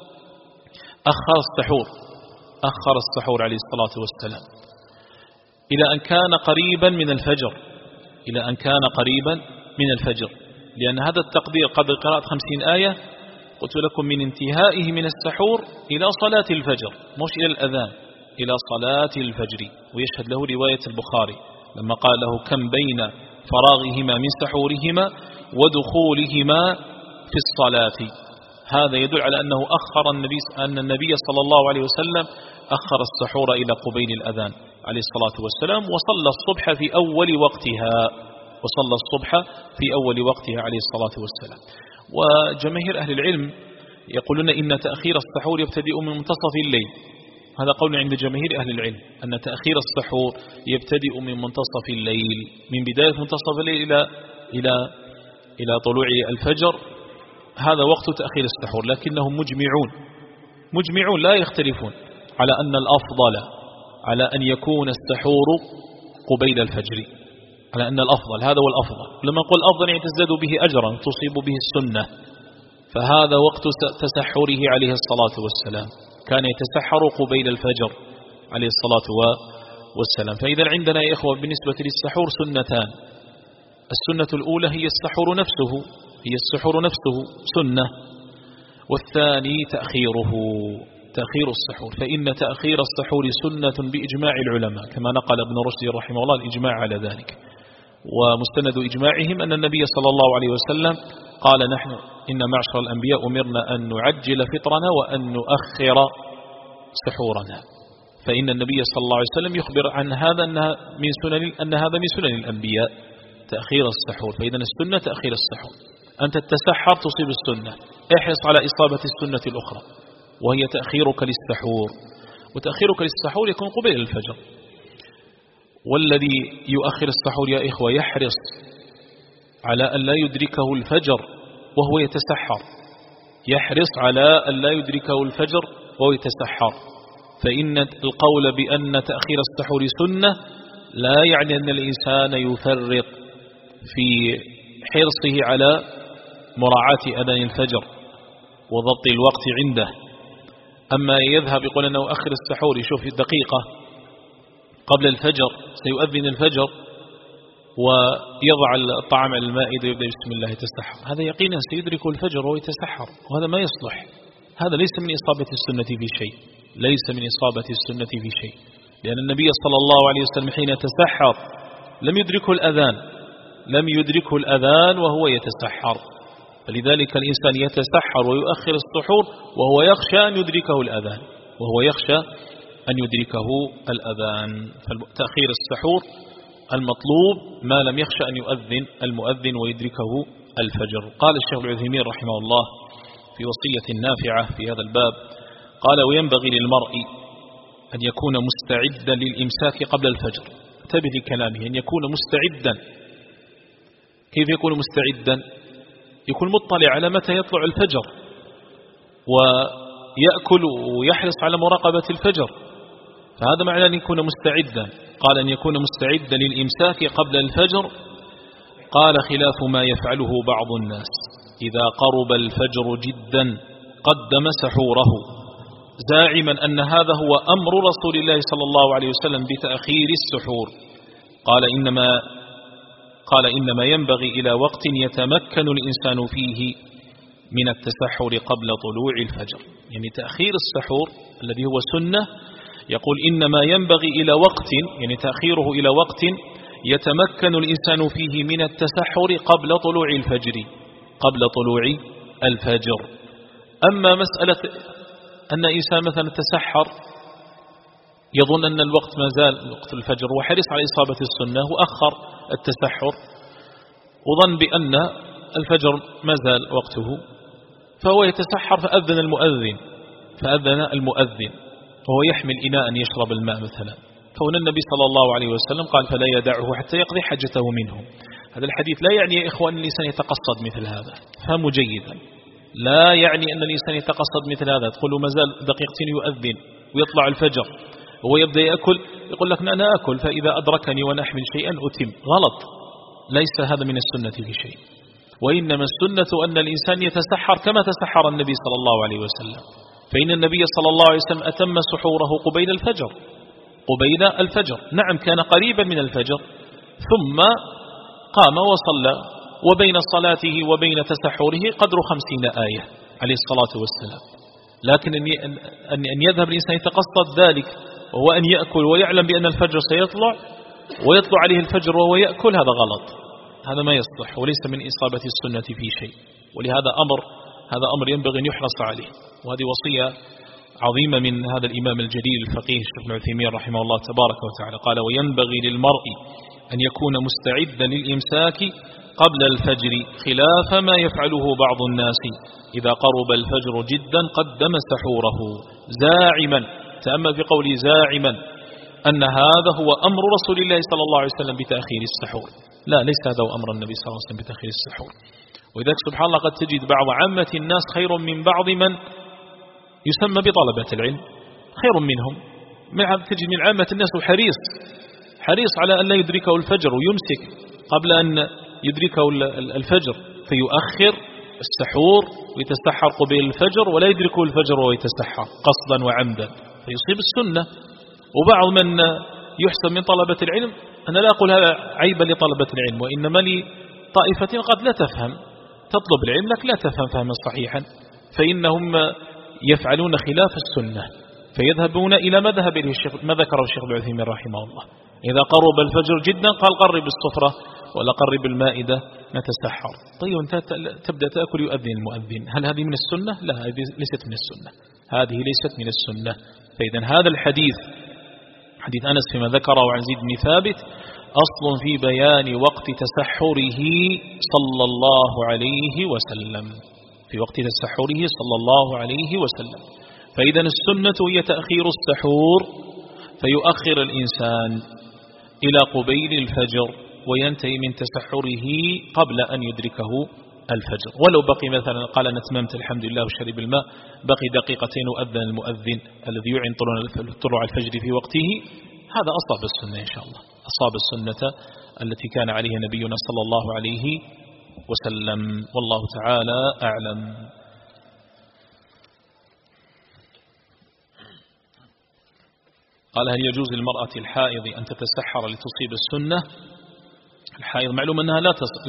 Speaker 1: أخر السحور عليه الصلاة والسلام إلى أن كان قريبا من الفجر، إلى أن كان قريبا من الفجر، لأن هذا التقدير قدر قراءة 50 آية قلت لكم من انتهائه من السحور إلى صلاة الفجر، مش إلى الأذان، إلى صلاة الفجر. ويشهد له رواية البخاري لما قال له كم بين فراغهما من سحورهما ودخولهما في الصلاة. هذا يدل على أنه أن النبي صلى الله عليه وسلم أخر السحور إلى قبيل الأذان عليه الصلاة والسلام، وصلى الصبح في أول وقتها عليه الصلاة والسلام. وجماهير أهل العلم يقولون إن تأخير السحور يبتدئ من منتصف الليل. هذا قول عند جماهير أهل العلم أن تأخير السحور يبتدئ من منتصف الليل، من بداية منتصف الليل إلى طلوع الفجر، هذا وقت تأخير السحور. لكنهم مجمعون لا يختلفون على أن الأفضل على أن يكون السحور قبيل الفجر، على أن الأفضل، هذا هو الأفضل. لما نقول الأفضل يعني تزداد به أجرا تصيب به السنة، فهذا وقت تسحره عليه الصلاة والسلام، كان يتسحر قبيل الفجر عليه الصلاة والسلام. فإذا عندنا يا إخوة بالنسبة للسحور سنتان. السنة الأولى هي السحور نفسه سنة، والثاني تأخير السحور، فإن تأخير السحور سنة بإجماع العلماء كما نقل ابن رشد رحمه الله الإجماع على ذلك. ومستند إجماعهم أن النبي صلى الله عليه وسلم قال نحن إن معشر الأنبياء أمرنا أن نعجل فطرنا وأن نؤخر سحورنا، فإن النبي صلى الله عليه وسلم يخبر عن هذا أن هذا من سنن الأنبياء تأخير السحور. فإذا السنة تأخير السحور. أنت تتسحر تصيب السنة، احرص على إصابة السنة الأخرى وهي تأخيرك للسحور، وتأخيرك للسحور يكون قبيل الفجر. والذي يؤخر السحور يا إخوة يحرص على أن لا يدركه الفجر وهو يتسحر، وهو يتسحر. فإن القول بأن تأخير السحور سنة لا يعني أن الإنسان يفرط في حرصه على مراعاة أذان الفجر وضبط الوقت عنده. أما يذهب يقول أنه أخر السحور، يشوف دقيقة قبل الفجر سيؤذن الفجر ويضع الطعام على المائدة ويبدأ بسم الله يتسحر، هذا يقينا سيدرك الفجر وهو يتسحر، وهذا ما يصلح. هذا ليس من إصابة السنة في شيء، لأن النبي صلى الله عليه وسلم حين تسحر لم يدركه الأذان وهو يتسحر. فلذلك الإنسان يتسحر ويؤخر السحور وهو يخشى أن يدركه الأذان. فتأخير السحور المطلوب ما لم يخشى أن يؤذن المؤذن ويدركه الفجر. قال الشيخ العثيمين رحمه الله في وصية نافعة في هذا الباب، قال وينبغي للمرء أن يكون مستعدا للإمساك قبل الفجر. انتبه لكلامه، أن يكون مستعدا. كيف يكون مستعدا؟ يكون مطلع على متى يطلع الفجر ويأكل ويحرص على مراقبة الفجر، فهذا معنى أن يكون مستعدا. قال أن يكون مستعدا للإمساك قبل الفجر، قال خلاف ما يفعله بعض الناس إذا قرب الفجر جدا قدم سحوره زاعما أن هذا هو أمر رسول الله صلى الله عليه وسلم بتأخير السحور. قال إنما ينبغي إلى وقت يتمكن الإنسان فيه من التسحر قبل طلوع الفجر. يعني تأخير السحور الذي هو سنة، يقول إنما ينبغي إلى وقت، يعني تأخيره إلى وقت يتمكن الإنسان فيه من التسحر قبل طلوع الفجر. أما مسألة أن إنسان مثلا تسحر يظن أن الوقت ما زال وقت الفجر وحرص على إصابة السنة وأخر التسحر وظن بأن الفجر ما زال وقته، فهو يتسحر فأذن المؤذن وهو يحمل إناء يشرب الماء مثلا، فهنا النبي صلى الله عليه وسلم قال فلا يدعه حتى يقضي حاجته منه. هذا الحديث لا يعني يا إخوان أن الإنسان يتقصد مثل هذا، فهموا جيدا، لا يعني أن الإنسان يتقصد مثل هذا، تقول له ما زال دقيقتين يؤذن ويطلع الفجر وهو يبدأ يأكل، يقول لك أنا أكل فإذا أدركني وأنا أحمل شيئا أتم. غلط، ليس هذا من السنة في شيء، وإنما السنة أن الإنسان يتسحر كما تسحر النبي صلى الله عليه وسلم، فإن النبي صلى الله عليه وسلم أتم سحوره قبيل الفجر. نعم كان قريبا من الفجر ثم قام وصلى، وبين صلاته وبين تسحره قدر 50 آية عليه الصلاة والسلام. لكن أن يذهب الإنسان يتقصد ذلك وهو أن يأكل ويعلم بأن الفجر سيطلع ويطلع عليه الفجر وهو يأكل، هذا غلط، هذا ما يصلح وليس من إصابة السنة في شيء. ولهذا هذا أمر ينبغي أن يحرص عليه، وهذه وصية عظيمة من هذا الإمام الجليل الفقيه الشيخ ابن عثيمين رحمه الله تبارك وتعالى. قال وينبغي للمرء أن يكون مستعدا للإمساك قبل الفجر خلاف ما يفعله بعض الناس إذا قرب الفجر جدا قدم سحوره زاعما. تأمل في قولي زاعما أن هذا هو أمر رسول الله صلى الله عليه وسلم بتأخير السحور. لا، ليس هذا هو أمر النبي صلى الله عليه وسلم بتأخير السحور. وإذاك سبحان الله قد تجد بعض عامة الناس خير من بعض من يسمى بطلبة العلم، خير منهم. تجد من عامة الناس حريص على أن لا يدركه الفجر ويمسك قبل أن يدركه الفجر، فيؤخر السحور ويتسحر قبيل الفجر ولا يدركه الفجر ويتسحر قصدا وعمدا فيصيب السنة. وبعض من يحسب من طلبة العلم. أنا لا أقول هذا عيبا لطلبة العلم، وإنما لطائفة قد لا تفهم، تطلب العلم لكن لا تفهم فهما صحيحا، فإنهم يفعلون خلاف السنة، فيذهبون إلى ما ذكره الشيخ ابن عثيمين رحمه الله. إذا قرب الفجر جدا قال قرب السفرة ولا قرب المائدة نتسحر. طيب أنت تبدأ تأكل يؤذن المؤذن، هل هذه من السنة؟ لا، هذه ليست من السنة، هذه ليست من السنة. فإذا هذا الحديث حديث أنس فيما ذكره عن زيد بن ثابت أصل في بيان وقت تسحره صلى الله عليه وسلم، في وقت تسحره صلى الله عليه وسلم. فإذا السنة هي تأخير السحور، فيؤخر الإنسان إلى قبيل الفجر وينتهي من تسحره قبل أن يدركه الفجر. ولو بقي مثلا قال أنا أتممت الحمد لله وشرب الماء، بقي دقيقتين وأذن المؤذن الذي يعين طلوع الفجر في وقته، هذا أصاب السنة إن شاء الله، أصاب السنة التي كان عليها نبينا صلى الله عليه وسلم، والله تعالى أعلم. قال هل يجوز للمرأة الحائض أن تتسحر لتصيب السنة؟ الحائض معلوم أنها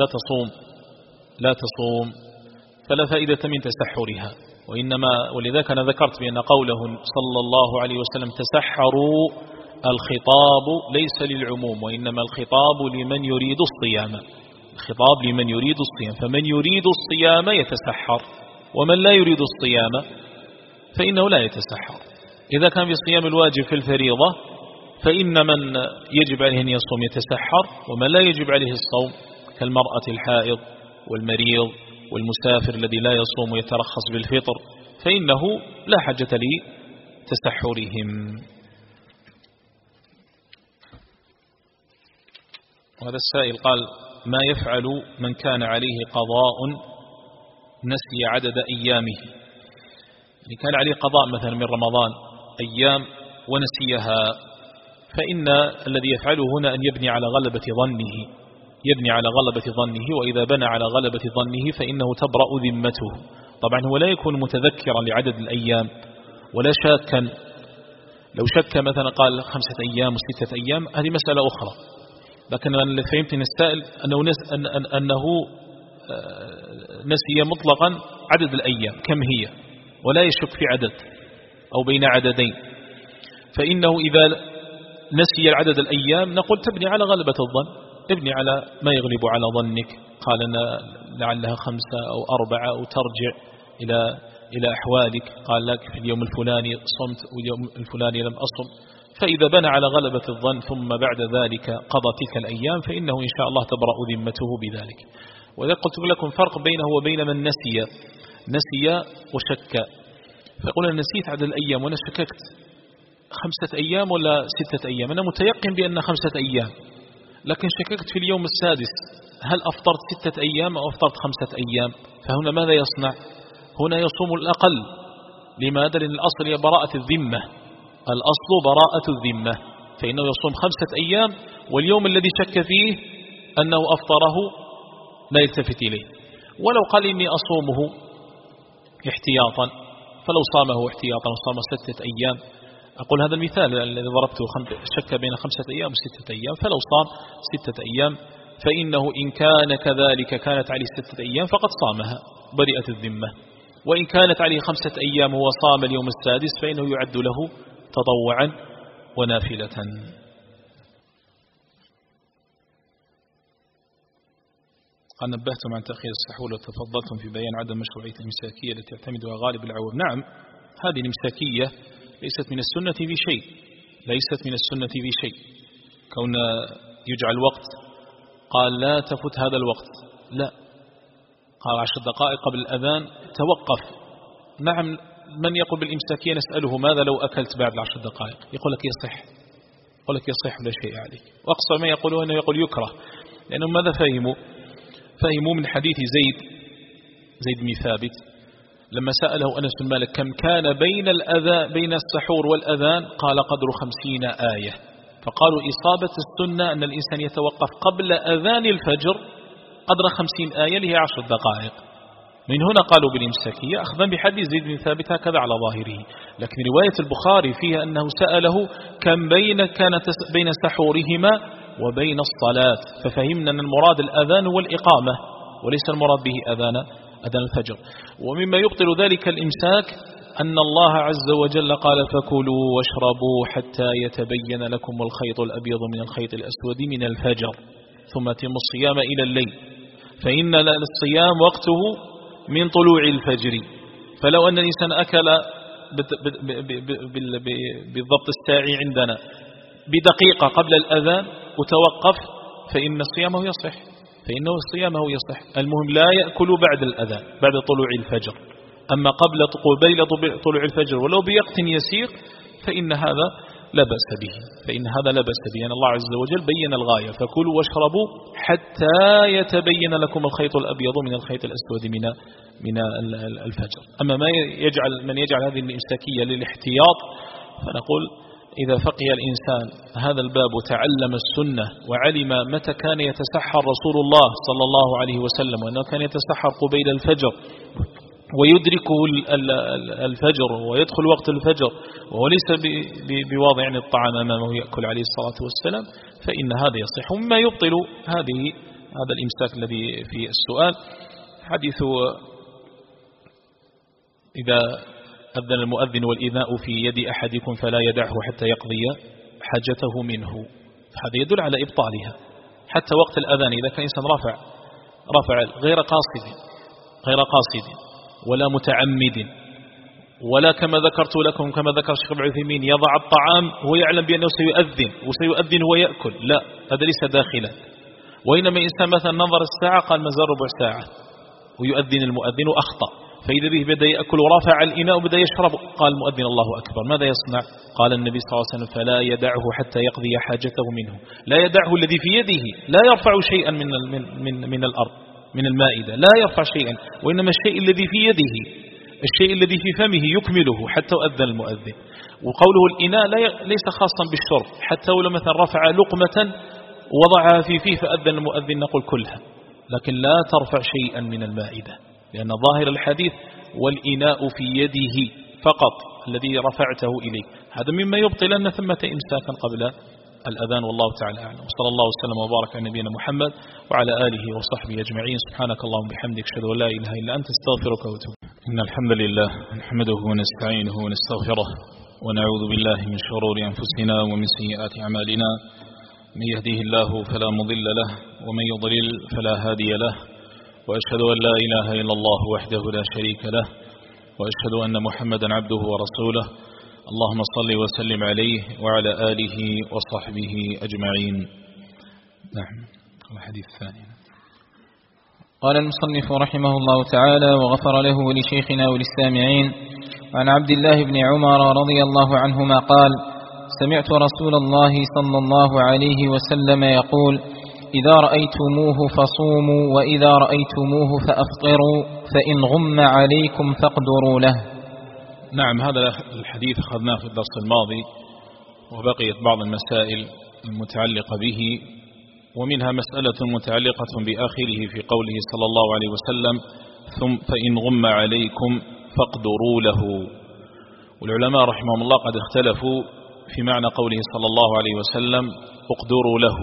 Speaker 1: لا تصوم فلا فائدة من تسحرها، وإنما ولذلك أنا ذكرت بأن قوله صلى الله عليه وسلم تسحروا الخطاب ليس للعموم، وإنما الخطاب لمن يريد الصيام، الخطاب لمن يريد الصيام، فمن يريد الصيام يتسحر، ومن لا يريد الصيام فإنه لا يتسحر. إذا كان في صيام الواجب في الفريضة فإن من يجب عليه أن يصوم يتسحر، ومن لا يجب عليه الصوم كالمرأة الحائض والمريض والمسافر الذي لا يصوم ويترخص بالفطر فإنه لا حاجة لتسحرهم. وهذا السائل قال ما يفعل من كان عليه قضاء نسي عدد أيامه، يعني كان عليه قضاء مثلا من رمضان أيام ونسيها، فإن الذي يفعله هنا أن يبني على غلبة ظنه، وإذا بنى على غلبة ظنه فإنه تبرأ ذمته. طبعا هو لا يكون متذكرا لعدد الأيام ولا شاكا، لو شك مثلا قال 5 أيام و6 أيام هذه مسألة أخرى، لكن أنا فهمت من السائل أنه نسي مطلقا عدد الأيام كم هي ولا يشك في عدد أو بين عددين، فإنه إذا نسي عدد الأيام نقول تبني على غلبة الظن، ابني على ما يغلب على ظنك، قال أنا لعلها 5 أو 4 أو ترجع إلى أحوالك، قال لك في اليوم الفلاني صمت واليوم الفلاني لم أصم، فإذا بنى على غلبة الظن ثم بعد ذلك قضى تلك الأيام فإنه إن شاء الله تبرأ ذمته بذلك. وإذا قلت لكم فرق بينه وبين من نسي وشك، فيقول أنا نسيت عدد الأيام وأنا شككت 5 أيام ولا 6 أيام، أنا متيقن بأن 5 أيام لكن شككت في اليوم السادس، هل أفطرت 6 أيام أو أفطرت 5 أيام؟ فهنا ماذا يصنع؟ هنا يصوم الأقل. لماذا؟ لأن الأصل هي براءة الذمة، الأصل براءة الذمة، فإنه يصوم 5 أيام، واليوم الذي شك فيه أنه أفطره لا يلتفت إليه. ولو قال إني أصومه احتياطا فلو صامه احتياطا وصام 6 أيام، أقول هذا المثال الذي ضربته شك بين 5 أيام و6 أيام، فلو صام 6 أيام فإنه إن كان كذلك كانت عليه 6 أيام فقد صامها برئت الذمة، وإن كانت عليه 5 أيام وصام اليوم السادس فإنه يعد له تطوعا ونافلة. قد نبهتم عن تأخير السحور وتفضلتم في بيان عدم مشروعية الإمساكية التي يعتمدها غالب العوام. نعم، هذه الإمساكية ليست من السنة في شيء، ليست من السنة في شيء، كون يجعل وقت قال لا تفوت هذا الوقت، لا، قال 10 دقائق قبل الأذان توقف. نعم، من يقول بالإمساكية نسأله ماذا لو أكلت بعد 10 دقائق؟ يقول لك يصح، يقول لك يصح ولا شيء عليك. وأقصى ما يقولون أنه يقول يكره، لأنهم ماذا فهموا من حديث زيد بن ثابت لما سأله أنس بن مالك كم كان بين السحور والأذان، قال قدر 50 آية، فقالوا إصابة السنة أن الإنسان يتوقف قبل أذان الفجر قدر 50 آية اللي هي 10 دقائق، من هنا قالوا بالإمساكية أخذا بحديث زيد بن ثابت هكذا على ظاهره. لكن رواية البخاري فيها أنه سأله كم كانت بين سحورهما وبين الصلاة، ففهمنا أن المراد الأذان والإقامة وليس المراد به أذان الفجر. ومما يبطل ذلك الإمساك أن الله عز وجل قال فكلوا واشربوا حتى يتبين لكم الخيط الأبيض من الخيط الأسود من الفجر ثم أتموا الصيام إلى الليل، فإن الصيام وقته من طلوع الفجر. فلو أن الإنسان أكل بالضبط الساعي عندنا بدقيقة قبل الأذان وتوقف فإن صيامه يصح. المهم لا يأكل بعد الأذان بعد طلوع الفجر. أما قبل طلوع الفجر ولو بوقت يسير فإن هذا لا بأس به، يعني الله عز وجل بين الغاية فكلوا واشربوا حتى يتبين لكم الخيط الأبيض من الخيط الأسود من الفجر. أما من يجعل هذه الإمساكية للاحتياط فنقول إذا فقه الإنسان هذا الباب وتعلم السنة وعلم متى كان يتسحر رسول الله صلى الله عليه وسلم وأنه كان يتسحر قبيل الفجر ويدركه الفجر ويدخل وقت الفجر وهو ليس بواضع الطعام أمامه يأكل عليه الصلاة والسلام فإن هذا يصح. ومما يبطل هذا الإمساك الذي في السؤال حديث إذا أذن المؤذن والإذاء في يد أحدكم فلا يدعه حتى يقضي حاجته منه، هذا يدل على إبطالها. حتى وقت الأذان إذا كان إنسان رفع غير قاصد ولا متعمد ولا كما ذكرت لكم كما ذكر الشيخ ابن عثيمين يضع الطعام وهو يعلم بأنه سيؤذن ويأكل، لا هذا ليس داخلا. وإنما إنسان مثلا نظر الساعة قال مازال ربع ساعة ويؤذن المؤذن وأخطأ فإذا به بدأ يأكل ورافع الإناء وبدأ يشرب قال المؤذن الله أكبر، ماذا يصنع؟ قال النبي صلى الله عليه وسلم فلا يدعه حتى يقضي حاجته منه. لا يدعه الذي في يده، لا يرفع شيئا من الأرض من المائدة، لا يرفع شيئا، وإنما الشيء الذي في يده الشيء الذي في فمه يكمله حتى أذن المؤذن. وقوله الإناء ليس خاصا بالشرب، حتى ولو مثلا رفع لقمة وضعها في فيه فأذن المؤذن نقول كلها، لكن لا ترفع شيئا من المائدة، لأن ظاهر الحديث والإناء في يده فقط الذي رفعته إليه. هذا مما يبطل أن ثمة إمساكا قبل الأذان، والله تعالى أعلم. وصلى الله وسلم وبارك على نبينا محمد وعلى آله وصحبه أجمعين. سبحانك اللهم وبحمدك أشهد أن لا إله إلا أنت استغفرك وأتوب. إن الحمد لله نحمده ونستعينه ونستغفره ونعوذ بالله من شرور أنفسنا ومن سيئات أعمالنا، من يهديه الله فلا مضل له ومن يضلل فلا هادي له، وأشهد أن لا إله إلا الله وحده لا شريك له، وأشهد أن محمدا عبده ورسوله. اللهم صل وسلم عليه وعلى آله وصحبه أجمعين. نعم، الحديث الثاني.
Speaker 2: قال المصنف رحمه الله تعالى وغفر له ولشيخنا وللسامعين: عن عبد الله بن عمر رضي الله عنهما قال: سمعت رسول الله صلى الله عليه وسلم يقول: إذا رأيتموه فصوموا وإذا رأيتموه فأفطروا فإن غم عليكم فاقدروا له.
Speaker 1: نعم، هذا الحديث أخذناه في الدرس الماضي وبقيت بعض المسائل المتعلقة به، ومنها مسألة متعلقة بآخره في قوله صلى الله عليه وسلم: ثم فإن غم عليكم فاقدروا له. والعلماء رحمهم الله قد اختلفوا في معنى قوله صلى الله عليه وسلم اقدروا له.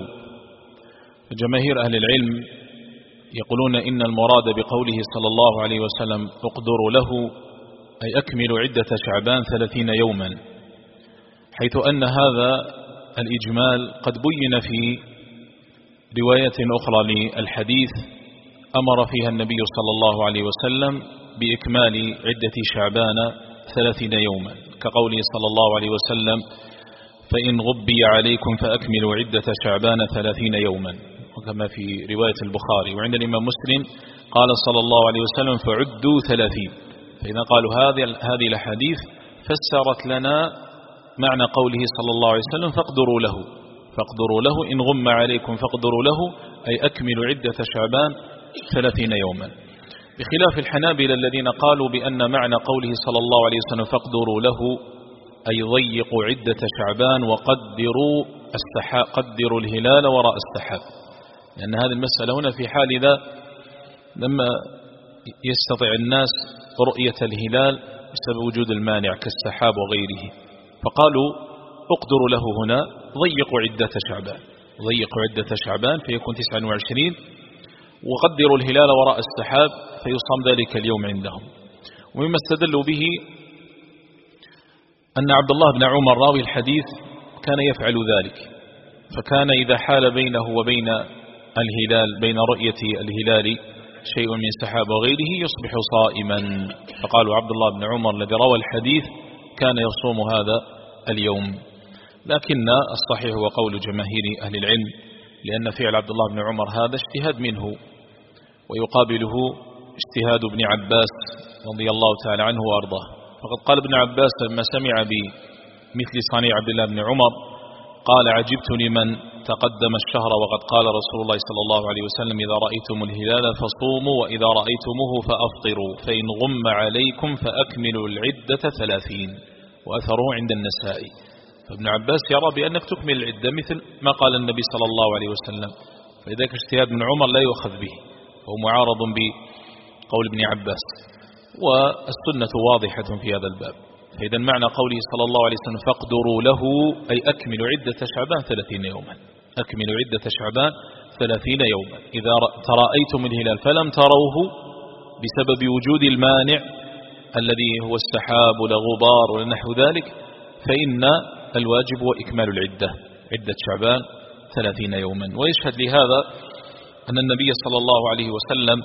Speaker 1: جماهير أهل العلم يقولون إن المراد بقوله صلى الله عليه وسلم اقدروا له أي أكملوا عدة شعبان 30 يوما، حيث أن هذا الإجمال قد بين في رواية أخرى للحديث أمر فيها النبي صلى الله عليه وسلم بإكمال عدة شعبان 30 يوما، كقوله صلى الله عليه وسلم: فإن غبي عليكم فأكملوا عدة شعبان 30 يوما، وكما في رواية البخاري. وعند الإمام مسلم قال صلى الله عليه وسلم: فعدوا 30. فإذا قالوا هذه الحديث فسرت لنا معنى قوله صلى الله عليه وسلم فاقدروا له إن غم عليكم فاقدروا له أي أكملوا عدة شعبان 30 يوما، بخلاف الحنابلة الذين قالوا بأن معنى قوله صلى الله عليه وسلم فاقدروا له أي ضيقوا عدة شعبان قدروا الهلال وراء السحاب، لأن هذه المسألة هنا في حال إذا لما يستطيع الناس رؤية الهلال بسبب وجود المانع كالسحاب وغيره، فقالوا اقدروا له هنا ضيقوا عدة شعبان فيكون 29، وقدروا الهلال وراء السحاب فيصام ذلك اليوم عندهم. ومما استدلوا به أن عبد الله بن عمر راوي الحديث كان يفعل ذلك، فكان إذا حال بينه وبين الهلال بين رؤية الهلال شيء من سحاب وغيره يصبح صائما، فقالوا عبد الله بن عمر الذي روى الحديث كان يصوم هذا اليوم. لكن الصحيح هو قول جماهير أهل العلم، لأن فعل عبد الله بن عمر هذا اجتهاد منه، ويقابله اجتهاد ابن عباس رضي الله تعالى عنه وأرضاه. فقد قال ابن عباس لما سمع بمثل صنيع عبد الله بن عمر قال عجبت لمن تقدم الشهر وقد قال رسول الله صلى الله عليه وسلم إذا رأيتم الهلال فصوموا وإذا رأيتموه فأفطروا فإن غم عليكم فأكملوا العدة 30، وأثره عند النسائي. فابن عباس يرى بأنك تكمل العدة مثل ما قال النبي صلى الله عليه وسلم، فإذا اجتهاد ابن عمر لا يؤخذ به، وهو معارض بقول ابن عباس، والسنة واضحة في هذا الباب. فإذا معنى قوله صلى الله عليه وسلم فاقدروا له أي أكملوا عدة شعبان 30 يوما، أكملوا عدة شعبان 30 يوما. إذا ترأيتم الهلال فلم تروه بسبب وجود المانع الذي هو السحاب ولا غبار ولا نحو ذلك، فإن الواجب هو إكمال العدة، عدة شعبان 30 يوما. ويشهد لهذا أن النبي صلى الله عليه وسلم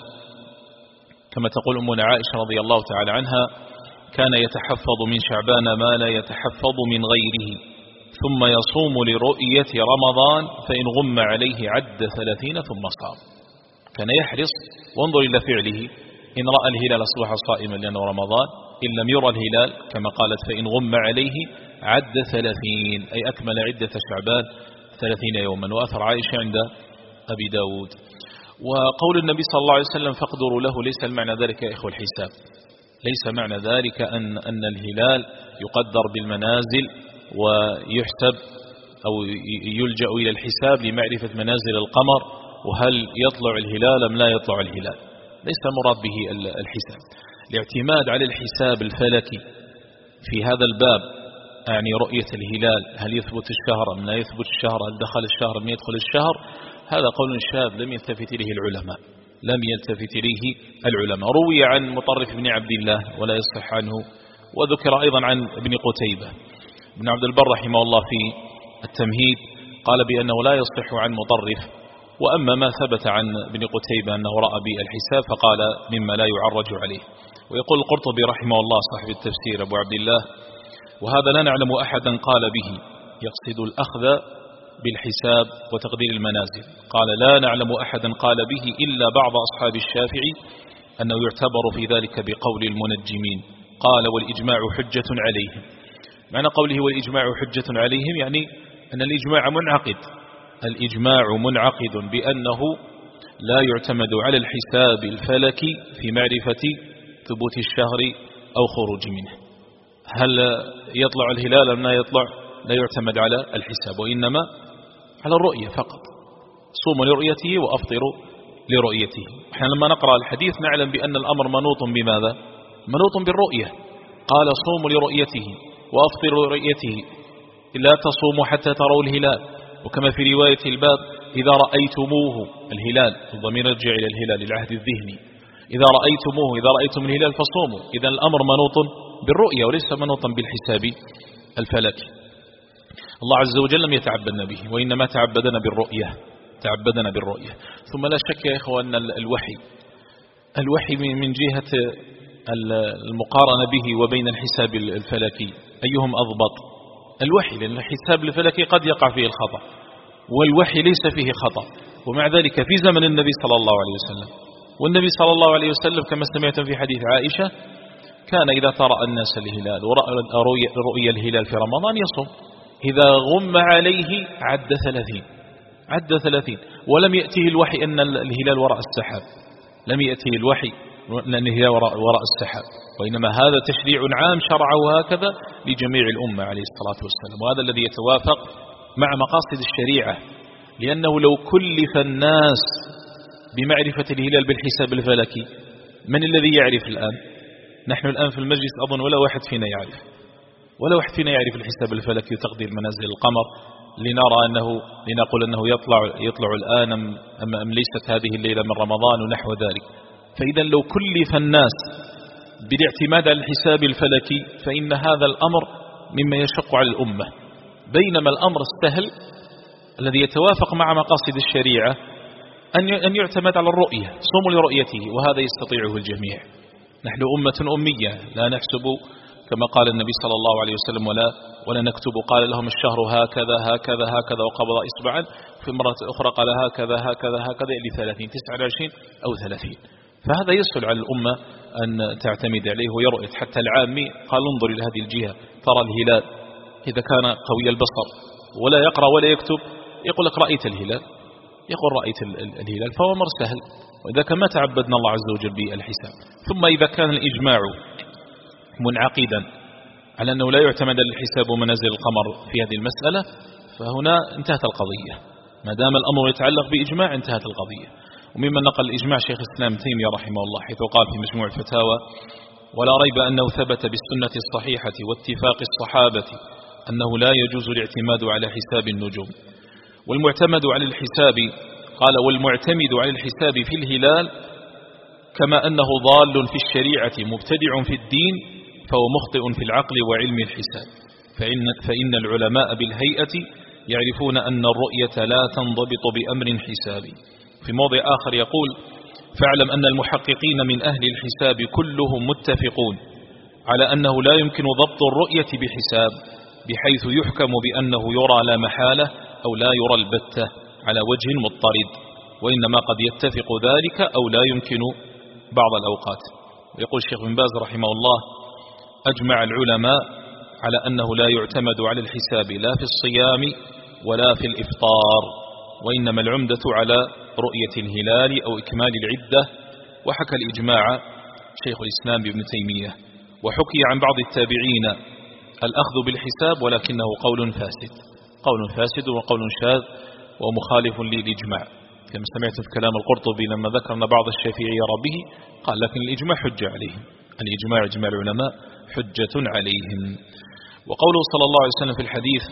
Speaker 1: كما تقول أمنا عائشة رضي الله تعالى عنها كان يتحفظ من شعبان ما لا يتحفظ من غيره، ثم يصوم لرؤية رمضان فإن غم عليه عد 30 ثم صام. كان يحرص، وانظر إلى فعله، إن رأى الهلال أصبح صائما لأنه رمضان، إن لم يرى الهلال كما قالت فإن غم عليه عد 30 أي أكمل عدة شعبان 30 يوما. وأثر عائشة عند أبي داود. وقول النبي صلى الله عليه وسلم فاقدروا له ليس المعنى ذلك يا إخوة الحساب، ليس معنى ذلك أن الهلال يقدر بالمنازل ويحسب أو يلجأ إلى الحساب لمعرفة منازل القمر وهل يطلع الهلال أم لا يطلع الهلال، ليس مراد به الحساب. الاعتماد على الحساب الفلكي في هذا الباب، يعني رؤية الهلال هل يثبت الشهر أم لا يثبت الشهر، هل دخل الشهر أم يدخل الشهر، هذا قول شاذ لم يلتفت إليه العلماء. روي عن مطرف بن عبد الله ولا يصح عنه، وذكر أيضا عن ابن قتيبة. ابن عبد البر رحمه الله في التمهيد قال بأنه لا يصح عن مطرف، وأما ما ثبت عن ابن قتيبة أنه رأى بالحساب فقال مما لا يعرج عليه. ويقول القرطبي رحمه الله صاحب التفسير أبو عبد الله وهذا لا نعلم أحدا قال به، يقصد الأخذ بالحساب وتقدير المنازل، قال لا نعلم أحدا قال به إلا بعض أصحاب الشافعي أنه يعتبر في ذلك بقول المنجمين، قال والإجماع حجة عليهم. معنى قوله والإجماع حجة عليهم يعني أن الإجماع منعقد بأنه لا يعتمد على الحساب الفلكي في معرفة ثبوت الشهر أو خروج منه، هل يطلع الهلال أم لا يطلع، لا يعتمد على الحساب وإنما على الرؤية فقط، صوموا لرؤيته وأفطروا لرؤيته. احنا لما نقرأ الحديث نعلم بأن الأمر منوط بماذا؟ منوط بالرؤية، قال صوموا لرؤيته وأفطروا لرؤيته لا تصوموا حتى تروا الهلال. وكما في رواية الباب إذا رأيتموه الهلال، الضمير يرجع إلى الهلال العهد الذهني، إذا رأيتم الهلال فصوموا. إذا الأمر منوط بالرؤية وليس منوطا بالحساب الفلكي. الله عز وجل لم يتعبدنا به وإنما تعبدنا بالرؤية. ثم لا شك يا إخوة أن الوحي من جهة المقارنة به وبين الحساب الفلكي أيهم أضبط؟ الوحي، لأن الحساب الفلكي قد يقع فيه الخطأ والوحي ليس فيه خطأ، ومع ذلك في زمن النبي صلى الله عليه وسلم، والنبي صلى الله عليه وسلم كما سمعتم في حديث عائشة كان إذا ترى الناس الهلال ورؤي الهلال في رمضان يصوم، إذا غم عليه عد 30 ولم يأتيه الوحي أن الهلال وراء السحاب، لم يأتيه الوحي أن الهلال وراء السحاب، وإنما هذا تشريع عام شرعه هكذا لجميع الأمة عليه الصلاة والسلام. وهذا الذي يتوافق مع مقاصد الشريعة، لأنه لو كلف الناس بمعرفة الهلال بالحساب الفلكي من الذي يعرف الآن؟ نحن الآن في المجلس أظن ولا واحد فينا يعرف الحساب الفلكي وتقدير منازل القمر لنقول أنه يطلع الآن أم ليست هذه الليلة من رمضان ونحو ذلك. فإذا لو كلف الناس بالاعتماد على الحساب الفلكي فإن هذا الأمر مما يشق على الأمة، بينما الأمر السهل الذي يتوافق مع مقاصد الشريعة أن يعتمد على الرؤية، صوموا لرؤيته، وهذا يستطيعه الجميع. نحن أمة أمية لا نحسب كما قال النبي صلى الله عليه وسلم ولا نكتب، قال لهم الشهر هكذا هكذا هكذا وقبض إصبعا، في مرة أخرى قال هكذا هكذا هكذا إلى 30 29 أو 30. فهذا يسهل على الأمة أن تعتمد عليه ويرؤية. حتى العامي قال انظر إلى هذه الجهة ترى الهلال، إذا كان قوي البصر ولا يقرأ ولا يكتب يقول لك رأيت الهلال، يقول رأيت الهلال، فهو أمر سهل. وإذا كان ما تعبدنا الله عز وجل بالحساب. ثم إذا كان الإجماع منعقدا على أنه لا يعتمد الحساب ومنازل القمر في هذه المسألة فهنا انتهت القضية، ما دام الأمر يتعلق بإجماع انتهت القضية. ومما نقل الإجماع شيخ الإسلام تيمية رحمه الله حيث قال في مجموع الفتاوى: ولا ريب أنه ثبت بالسنة الصحيحة واتفاق الصحابة أنه لا يجوز الاعتماد على حساب النجوم. والمعتمد على الحساب قال والمعتمد على الحساب في الهلال كما أنه ضال في الشريعة مبتدع في الدين فهو مخطئ في العقل وعلم الحساب. فإن العلماء بالهيئة يعرفون أن الرؤية لا تنضبط بأمر حسابي. في موضع آخر يقول: فاعلم أن المحققين من أهل الحساب كلهم متفقون على أنه لا يمكن ضبط الرؤية بحساب بحيث يحكم بأنه يرى لا محالة أو لا يرى البتة على وجه مضطرد، وإنما قد يتفق ذلك أو لا يمكن بعض الأوقات. ويقول الشيخ بن باز رحمه الله: أجمع العلماء على أنه لا يعتمد على الحساب لا في الصيام ولا في الإفطار، وإنما العمدة على رؤية الهلال أو إكمال العدة. وحكى الإجماع شيخ الإسلام ابن تيمية. وحكي عن بعض التابعين الأخذ بالحساب ولكنه قول فاسد وقول شاذ ومخالف للإجماع، كما سمعت في كلام القرطبي لما ذكرنا بعض الشافعي يرى به قال لكن الإجماع حجة عليهم، الإجماع إجماع العلماء حجة عليهم. وقوله صلى الله عليه وسلم في الحديث: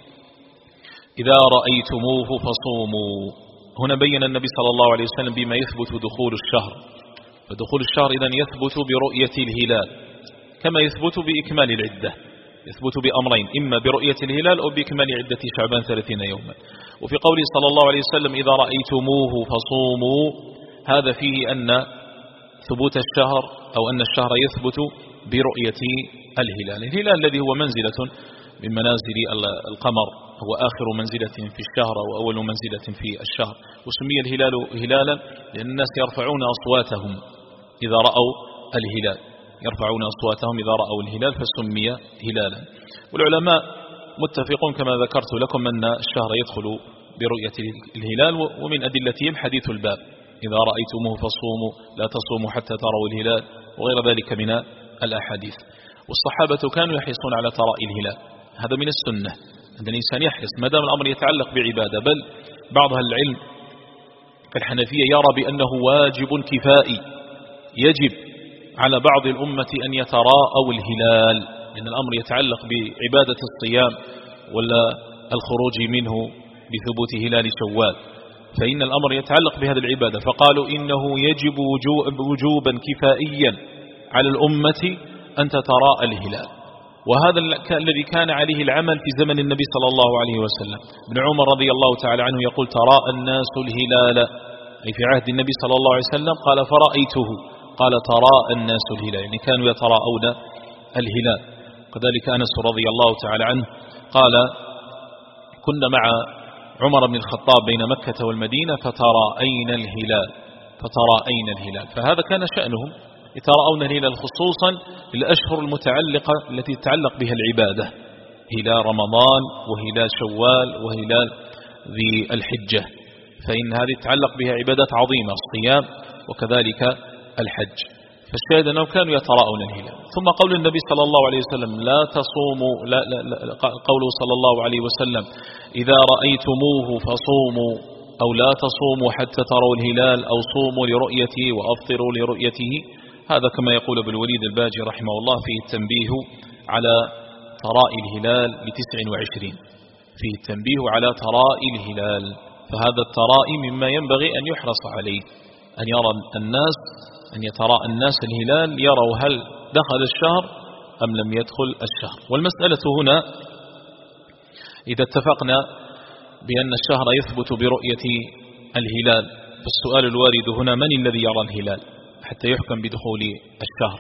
Speaker 1: إذا رأيتموه فصوموا، هنا بين النبي صلى الله عليه وسلم بما يثبت دخول الشهر، فدخول الشهر إذن يثبت برؤية الهلال كما يثبت بإكمال العدة، يثبت بأمرين: إما برؤية الهلال أو بإكمال عدة شعبان 30 يوما. وفي قوله صلى الله عليه وسلم: إذا رأيتموه فصوموا، هذا فيه أن ثبوت الشهر أو أن الشهر يثبت برؤية الهلال الذي هو منزلة من منازل القمر، هو آخر منزلة في الشهر وأول منزلة في الشهر. وسمي الهلال هلالا لأن الناس يرفعون أصواتهم إذا رأوا الهلال، فسمي هلالا. والعلماء متفقون كما ذكرت لكم أن الشهر يدخل برؤية الهلال، ومن أدلتهم حديث الباب: إذا رأيتموه فصوموا لا تصوموا حتى تروا الهلال، وغير ذلك من الأحاديث. والصحابة كانوا يحرصون على تراءي الهلال، هذا من السنة أن الإنسان يحرص ما دام الأمر يتعلق بعبادة. بل بعض أهل العلم كالحنفية يرى بأنه واجب كفائي، يجب على بعض الأمة أن يتراءوا الهلال، لأن الأمر يتعلق بعبادة الصيام ولا الخروج منه بثبوت هلال شوال، فإن الأمر يتعلق بهذه العبادة. فقالوا إنه يجب وجوبا كفائيا على الأمة أن تتراءى الهلال. وهذا الذي كان عليه العمل في زمن النبي صلى الله عليه وسلم. ابن عمر رضي الله تعالى عنه يقول: تراءى الناس الهلال، أي في عهد النبي صلى الله عليه وسلم، قال فرأيته، قال تراءى الناس الهلال، يعني كانوا يتراءون الهلال. كذلك أنس رضي الله تعالى عنه قال: كنا مع عمر بن الخطاب بين مكة والمدينة فتراءينا الهلال، فهذا كان شأنهم، يتراءون الهلال خصوصا للأشهر المتعلقة التي تتعلق بها العبادة، هلال رمضان وهلال شوال وهلال ذي الحجة، فإن هذه تتعلق بها عبادات عظيمة، الصيام وكذلك الحج. فالشاهد أنهم كانوا يتراءون الهلال. ثم قول النبي صلى الله عليه وسلم: لا تصوموا، قوله صلى الله عليه وسلم: إذا رأيتموه فصوموا، أو لا تصوموا حتى تروا الهلال، أو صوموا لرؤيته وأفطروا لرؤيته. هذا كما يقول ابن الوليد الباجي رحمه الله فيه التنبيه على تراءي الهلال ل29، فيه التنبيه على تراءي الهلال، فهذا الترائي مما ينبغي أن يحرص عليه، أن يرى الناس، أن يتراءى الناس الهلال يروا هل دخل الشهر أم لم يدخل الشهر. والمسألة هنا إذا اتفقنا بأن الشهر يثبت برؤية الهلال، فالسؤال الوارد هنا من الذي يرى الهلال حتى يحكم بدخول الشهر؟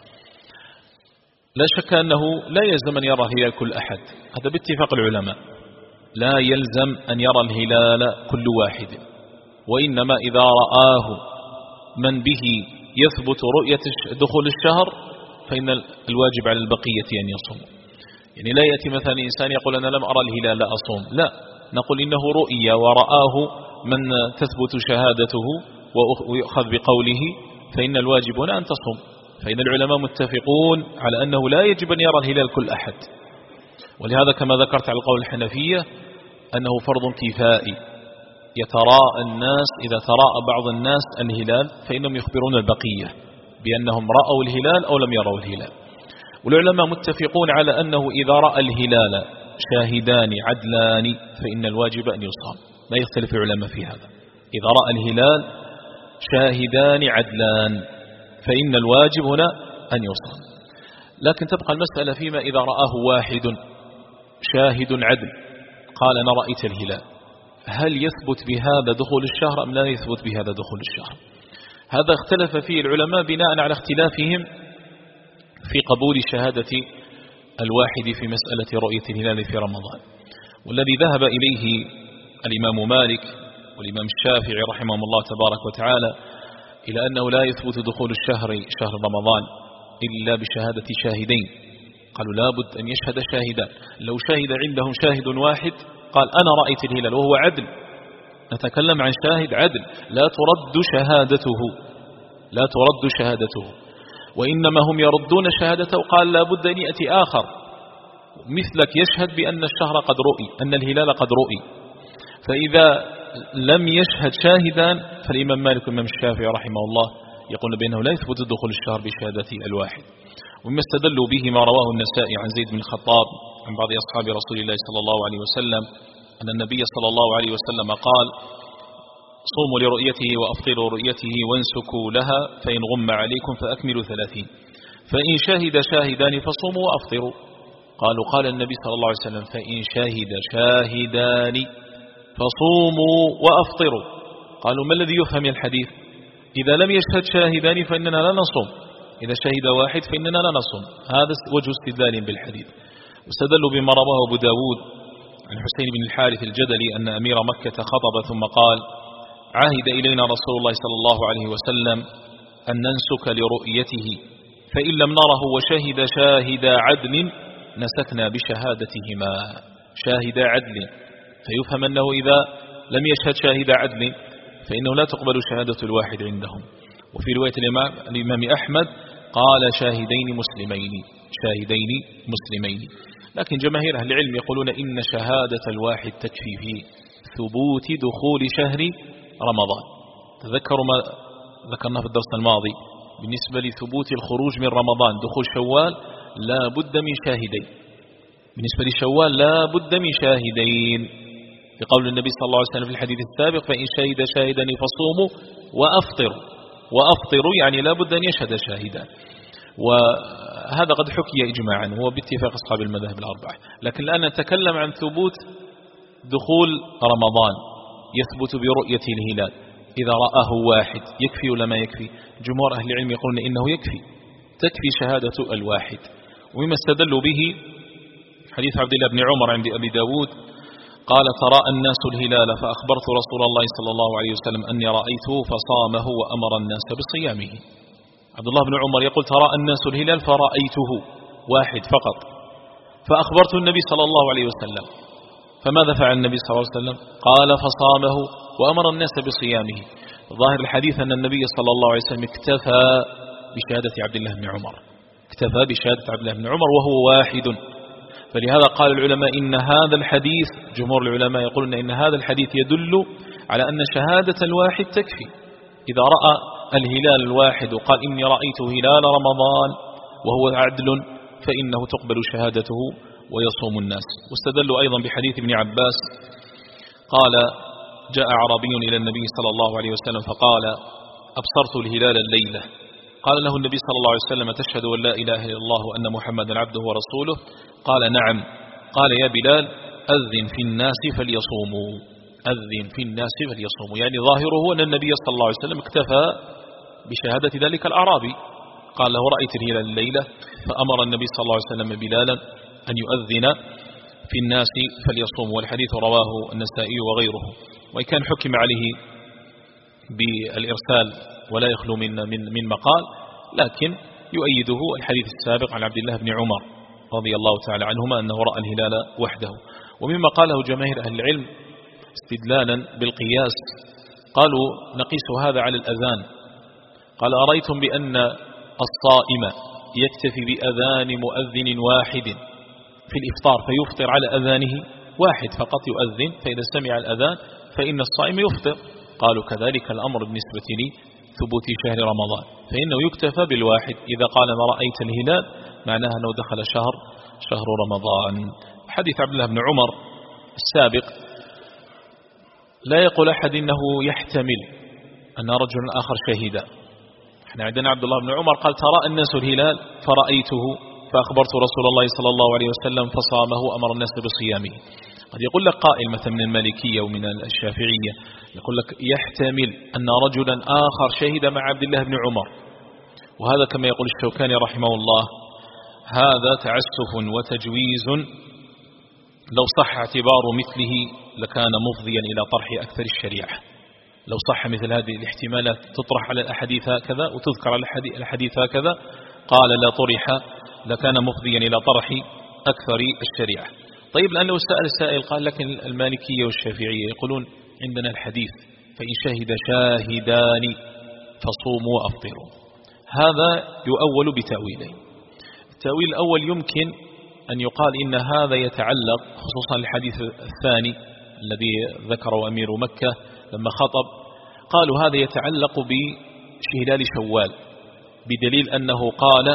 Speaker 1: لا شك أنه لا يلزم أن يرى الهلال كل أحد، هذا باتفاق العلماء، لا يلزم أن يرى الهلال كل واحد، وإنما إذا رآه من به يثبت رؤية دخول الشهر فإن الواجب على البقية أن يصوم. يعني لا يأتي مثلا إنسان يقول أنا لم أرى الهلال لا أصوم، لا، نقول إنه رؤية ورآه من تثبت شهادته ويؤخذ بقوله، فإن الواجب هنا أن تصوم. فإن العلماء متفقون على أنه لا يجب أن يرى الهلال كل أحد، ولهذا كما ذكرت على القول الحنفية أنه فرض كفائي يتراءى الناس، إذا تراءى بعض الناس الهلال فإنهم يخبرون البقية بأنهم رأوا الهلال أو لم يروا الهلال. والعلماء متفقون على أنه إذا رأى الهلال شاهدان عدلان فإن الواجب أن يصام، لا يختلف العلماء في هذا. إذا رأى الهلال شاهدان عدلان فإن الواجب هنا أن يصام. لكن تبقى المسألة فيما إذا رآه واحد شاهد عدل قال أنا رأيت الهلال، هل يثبت بهذا دخول الشهر أم لا يثبت بهذا دخول الشهر؟ هذا اختلف فيه العلماء بناء على اختلافهم في قبول شهادة الواحد في مسألة رؤية الهلال في رمضان. والذي ذهب إليه الإمام مالك والإمام الشافعي رحمهم الله تبارك وتعالى إلى أنه لا يثبت دخول الشهر شهر رمضان إلا بشهادة شاهدين، قالوا لابد أن يشهد شاهدان. لو شهد عندهم شاهد واحد قال أنا رأيت الهلال وهو عدل، نتكلم عن شاهد عدل لا ترد شهادته، وإنما هم يردون شهادته، قال لابد أن يأتي آخر مثلك يشهد بأن الشهر قد رؤي، أن الهلال قد رؤي. فإذا لم يشهد شاهدان فالإمام مالك والإمام الشافعي رحمه الله يقول بأنه لا يثبت دخول الشهر بشهادة الواحد. ومما استدلوا به ما رواه النسائي عن زيد بن الخطاب عن بعض أصحاب رسول الله صلى الله عليه وسلم أن النبي صلى الله عليه وسلم قال صوموا لرؤيته وأفطروا رؤيته وانسكوا لها، فإن غم عليكم فأكملوا 30، فإن شهد شاهدان فصوموا وأفطروا. قال النبي صلى الله عليه وسلم فإن شهد شاهدان فصوموا وأفطروا. قالوا ما الذي يفهم الحديث؟ إذا لم يشهد شاهدان فإننا لا نصوم، إذا شهد واحد فإننا لا نصوم. هذا وجه استدلال بالحديث. واستدلوا بما رواه أبو داود عن حسين بن الحارث الجدلي أن أمير مكة خطب ثم قال عهد إلينا رسول الله صلى الله عليه وسلم أن ننسك لرؤيته، فإن لم نره وشهد شاهد عدل نسكنا بشهادتهما. شاهد عدل، فيفهم أنه إذا لم يشهد شاهد عدل فإنه لا تقبل شهادة الواحد عندهم. وفي رواية الإمام أحمد قال شاهدين مسلمين. لكن جماهير أهل العلم يقولون إن شهادة الواحد تكفي في ثبوت دخول شهر رمضان. تذكروا ما ذكرناه في الدرس الماضي بالنسبة لثبوت الخروج من رمضان، دخول شوال لا بد من شاهدين، بالنسبة لشوال لا بد من شاهدين، بقول النبي صلى الله عليه وسلم في الحديث السابق فإن شهد شاهدان فصوموا وأفطروا يعني لا بد أن يشهد شاهدان. وهذا قد حكي إجماعا هو باتفاق أصحاب المذاهب الأربعة. لكن الآن نتكلم عن ثبوت دخول رمضان يثبت برؤية الهلال، إذا رآه واحد يكفي ولا ما يكفي؟ جمهور أهل العلم يقولون إنه تكفي شهادة الواحد. ومما استدلوا به حديث عبد الله بن عمر عند أبي داود قال تراءى الناس الهلال فأخبرت رسول الله صلى الله عليه وسلم أني رأيته فصامه وأمر الناس بصيامه. عبد الله بن عمر يقول تراءى الناس الهلال فرأيته واحد فقط، فأخبرت النبي صلى الله عليه وسلم، فماذا فعل النبي صلى الله عليه وسلم؟ قال فصامه وأمر الناس بصيامه. ظاهر الحديث أن النبي صلى الله عليه وسلم اكتفى بشهادة عبد الله بن عمر وهو واحد. فلهذا قال العلماء إن هذا الحديث، جمهور العلماء يقولون إن هذا الحديث يدل على أن شهادة الواحد تكفي. إذا رأى الهلال الواحد وقال إني رأيت هلال رمضان وهو عدل فإنه تقبل شهادته ويصوم الناس. واستدلوا أيضا بحديث ابن عباس قال جاء عربي إلى النبي صلى الله عليه وسلم فقال أبصرت الهلال الليلة. قال له النبي صلى الله عليه وسلم تشهد أن لا إله إلا الله وأن محمدا عبده ورسوله؟ قال نعم. قال يا بلال أذن في الناس فليصوموا، أذن في الناس فليصوموا، يعني ظاهره أن النبي صلى الله عليه وسلم اكتفى بشهادة ذلك الأعرابي. قال له رأيت الهلال الليلة، فأمر النبي صلى الله عليه وسلم بلالا أن يؤذن في الناس فليصوموا. والحديث رواه النسائي وغيره، وإن كان حكم عليه بالإرسال ولا يخلو من مقال، لكن يؤيده الحديث السابق عن عبد الله بن عمر رضي الله تعالى عنهما أنه رأى الهلال وحده. ومما قاله جماهير أهل العلم استدلالا بالقياس قالوا نقيس هذا على الأذان. قال أرأيتم بأن الصائم يكتفي بأذان مؤذن واحد في الإفطار فيفطر على أذانه واحد فقط يؤذن، فإذا سمع الأذان فإن الصائم يفطر. قالوا كذلك الأمر بالنسبة لثبوت شهر رمضان، فإنه يكتفى بالواحد. إذا قال ما رأيت الهلال معناها أنه دخل شهر رمضان. حديث عبد الله بن عمر السابق لا يقول أحد إنه يحتمل أن رجل آخر شهد. احنا عندنا عبد الله بن عمر قال ترى الناس الهلال فرأيته فأخبرت رسول الله صلى الله عليه وسلم فصامه وأمر الناس بصيامه. قد يقول لك قائل مثلا من المالكية ومن الشافعية يقول لك يحتمل أن رجلا آخر شهد مع عبد الله بن عمر، وهذا كما يقول الشوكاني رحمه الله هذا تعسف وتجويز، لو صح اعتبار مثله لكان مفضيا إلى طرح أكثر الشريعة. لو صح مثل هذه الاحتمالات تطرح على الأحاديث هكذا وتذكر على الحديث هكذا، قال لا طرح لكان مفضيا إلى طرح أكثر الشريعة. طيب لأن لو سأل السائل قال لكن المالكية والشافعية يقولون عندنا الحديث فإن شهد شاهدان فصوموا وأفطروا. هذا يؤول بتأويلين. التأويل الأول يمكن أن يقال إن هذا يتعلق خصوصا الحديث الثاني الذي ذكره أمير مكة لما خطب، قالوا هذا يتعلق بهلال شوال، بدليل أنه قال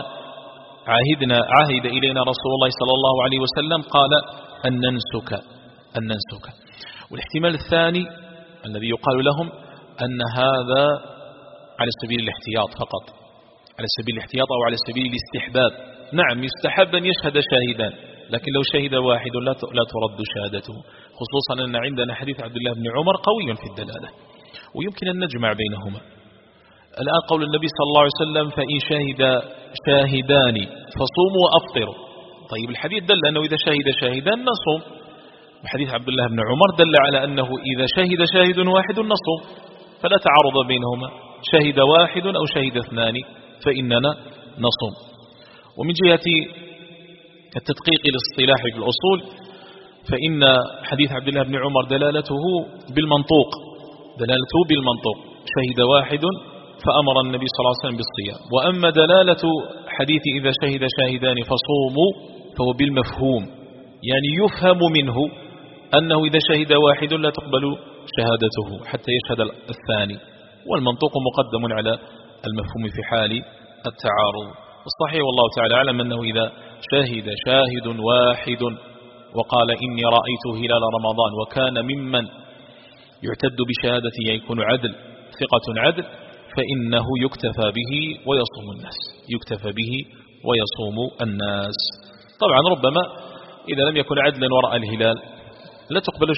Speaker 1: عهد إلينا رسول الله صلى الله عليه وسلم قال أن ننسك. والاحتمال الثاني الذي يقال لهم أن هذا على سبيل الاحتياط فقط، على سبيل الاحتياط أو على سبيل الاستحباب. نعم يستحب أن يشهد شاهدان، لكن لو شهد واحد لا ترد شهادته، خصوصا أن عندنا حديث عبد الله بن عمر قوي في الدلالة، ويمكن أن نجمع بينهما. الآن قول النبي صلى الله عليه وسلم فإن شهد شاهدان فصوموا وأفطروا. طيب الحديث دل أنه إذا شهد شاهدان نصوم، وحديث عبد الله بن عمر دل على أنه إذا شهد شاهد واحد نصوم، فلا تعارض بينهما، شهد واحد أو شهد اثنان فإننا نصوم. ومن جهة التدقيق الاصطلاحي في الأصول فإن حديث عبد الله بن عمر دلالته بالمنطوق، شهد واحد فأمر النبي صلى الله عليه وسلم بالصيام. وأما دلالة حديث إذا شهد شاهدان فصوموا فهو بالمفهوم، يعني يفهم منه أنه إذا شهد واحد لا تقبل شهادته حتى يشهد الثاني، والمنطوق مقدم على المفهوم في حال التعارض. الصحيح والله تعالى أعلم أنه إذا شهد شاهد واحد وقال إني رأيت هلال رمضان وكان ممن يعتد بشهادته يكون عدل ثقة عدل، فإنه يكتفى به ويصوم الناس. طبعا ربما إذا لم يكن عدلا ورأى الهلال لا تقبل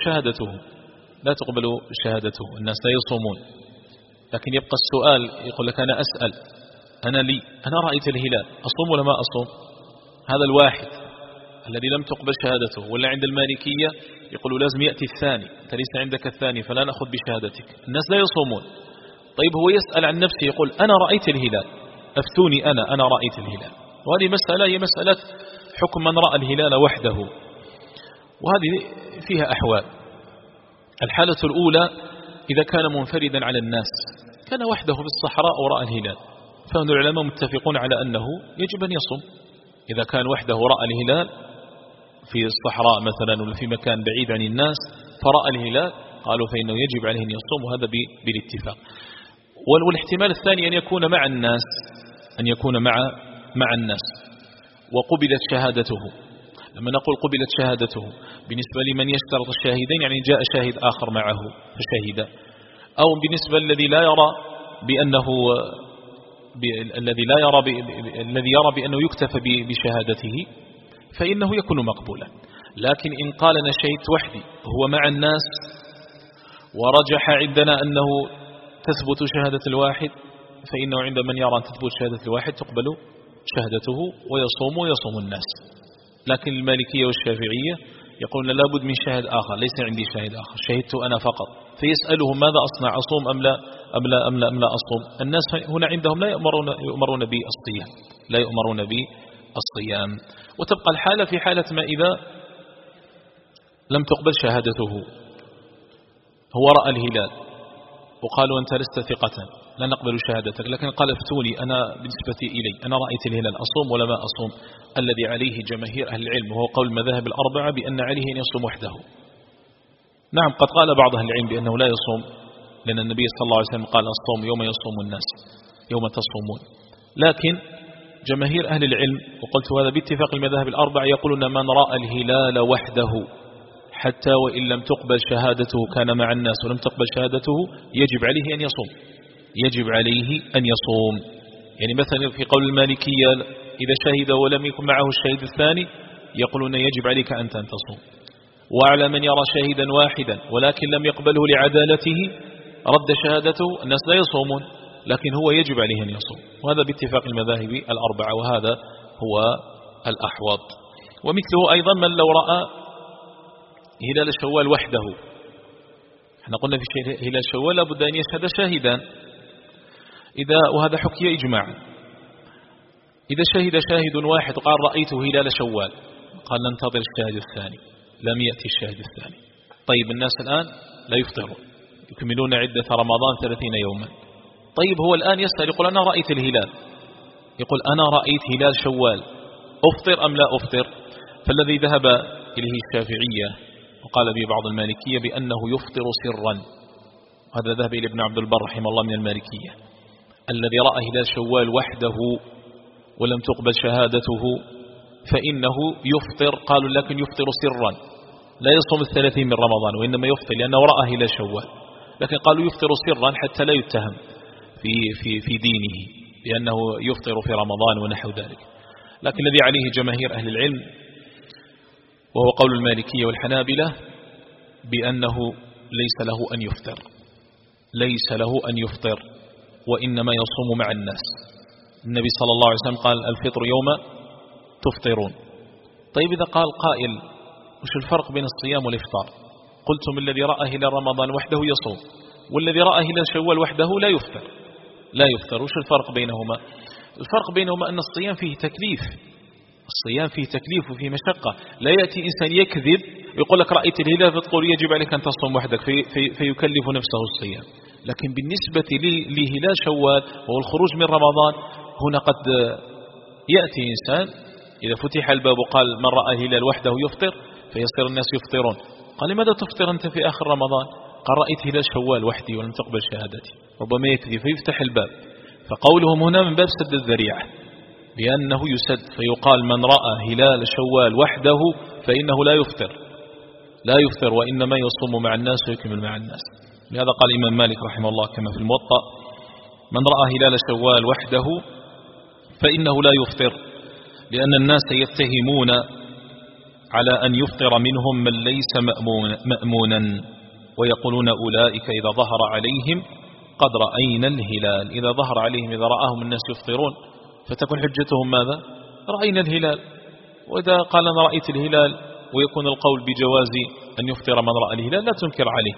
Speaker 1: شهادته، الناس لا يصومون. لكن يبقى السؤال، يقول لك أنا أسأل، أنا رأيت الهلال أصوم ولا ما أصوم؟ هذا الواحد الذي لم تقبل شهادته. ولا عند المالكية يقولوا لازم يأتي الثاني، أنت ليس عندك الثاني فلا نأخذ بشهادتك، الناس لا يصومون. طيب هو يسأل عن نفسه يقول أنا رأيت الهلال، أفتوني أنا رأيت الهلال. وهذه مسألة هي مسألة حكم من رأى الهلال وحده، وهذه فيها أحوال. الحالة الأولى إذا كان منفردا على الناس، كان وحده في الصحراء ورأى الهلال، فهم العلماء متفقون على أنه يجب أن يصوم. إذا كان وحده رأى الهلال في الصحراء مثلا ولا في مكان بعيد عن الناس فرأى الهلال، قالوا فإنه يجب عليه أن يصوم، وهذا بالاتفاق. والاحتمال الثاني أن يكون مع الناس، أن يكون مع الناس وقبلت شهادته. لما نقول قبلت شهادته بالنسبة لمن يشترط الشاهدين يعني جاء شاهد آخر معه فشهد، أو بالنسبة الذي لا يرى بأنه الذي يرى بأنه يكتفى بشهادته فإنه يكون مقبولا. لكن إن قال أنا شهدت وحدي هو مع الناس ورجح عندنا أنه تثبت شهادة الواحد، فإنه عند من يرى أن تثبت شهادة الواحد تقبل شهادته ويصوم الناس. لكن المالكية والشافعية يقولون لابد من شاهد آخر، ليس عندي شاهد آخر، شهدت أنا فقط. فيسألهم ماذا أصنع، أصوم أم لا أصوم؟ الناس هنا عندهم لا يؤمرون بالصيام. وتبقى الحالة في حالة ما إذا لم تقبل شهادته، هو رأى الهلال وقالوا أنت لست ثقة لا نقبل شهادتك، لكن قال افتوني أنا بالنسبة إلي أنا رأيت الهلال أصوم ولا ما أصوم؟ الذي عليه جماهير أهل العلم وهو قول المذاهب الأربعة بأن عليه أن يصوم وحده. نعم قد قال بعض أهل العلم بأنه لا يصوم، لأن النبي صلى الله عليه وسلم قال الصوم يوم يصوم الناس يوم تصومون. لكن جماهير أهل العلم وقلت هذا باتفاق المذاهب الأربعة يقولون من رأى الهلال وحده حتى وإن لم تقبل شهادته كان مع الناس ولم تقبل شهادته يجب عليه أن يصوم. يعني مثلا في قول المالكية إذا شهد ولم يكن معه الشهيد الثاني يقولون يجب عليك أنت أن تصوم. وعلى من يرى شهيدا واحدا ولكن لم يقبله لعدالته رد شهادته الناس لا يصومون، لكن هو يجب عليه أن يصوم. وهذا باتفاق المذاهب الأربعة وهذا هو الأحوط. ومثله أيضا من لو رأى هلال شوال وحده، احنا قلنا في هلال شوال لابد أن يشهد شاهدان، وهذا حكي إجماعا. إذا شهد شاهد واحد قال رأيت هلال شوال قال ننتظر الشاهد الثاني، لم يأتي الشاهد الثاني. طيب الناس الآن لا يفطرون يكملون عدة رمضان 30 يوما. طيب هو الآن يسأل يقول أنا رأيت الهلال، يقول أنا رأيت هلال شوال أفطر أم لا أفطر؟ فالذي ذهب إليه الشافعية وقال به بعض المالكية بأنه يفطر سرا، هذا ذهب إلى ابن عبد البر رحمه الله من المالكية. الذي رأى هلال شوال وحده ولم تقبل شهادته فإنه يفطر، قالوا لكن يفطر سرا لا يصوم 30 من رمضان وإنما يفطر لأنه رأى هلال شوال، لكن قالوا يفطر سرا حتى لا يتهم في دينه لأنه يفطر في رمضان ونحو ذلك. لكن الذي عليه جماهير أهل العلم وهو قول المالكية والحنابلة بأنه ليس له أن يفطر وإنما يصوم مع الناس. النبي صلى الله عليه وسلم قال الفطر يوم تفطرون. طيب إذا قال قائل وش الفرق بين الصيام والإفطار؟ قلتم الذي رأى هلال رمضان وحده يصوم والذي رأى هلال شوال وحده لا يفطر. وش الفرق بينهما؟ الفرق بينهما أن الصيام فيه تكليف وفيه مشقة. لا يأتي إنسان يكذب ويقول لك رأيت الهلال فتقول يجب عليك أن تصوم وحدك فيكلف نفسه الصيام. لكن بالنسبة لهلال شوال وهو الخروج من رمضان هنا قد يأتي إنسان إذا فتح الباب وقال من رأى الهلال وحده يفطر فيصير الناس يفطرون، قال لماذا تفطر أنت في آخر رمضان؟ قال رأيت هلال شوال وحدي ولم تقبل شهادتي. ربما يكذب فيفتح الباب. فقولهم هنا من باب سد الذريعة بأنه يسد، فيقال من رأى هلال شوال وحده فإنه لا يفطر وإنما يصوم مع الناس ويكمل مع الناس. لهذا قال الإمام مالك رحمه الله كما في الموطأ من رأى هلال شوال وحده فإنه لا يفطر، لأن الناس يتهمون على أن يفطر منهم من ليس مأمونا ويقولون أولئك إذا ظهر عليهم قد رأينا الهلال. إذا ظهر عليهم إذا رآهم الناس يفطرون فتكون حجتهم ماذا؟ رأينا الهلال. وإذا قال أنا رأيت الهلال ويكون القول بجواز أن يفطر من رأى الهلال لا تنكر عليه،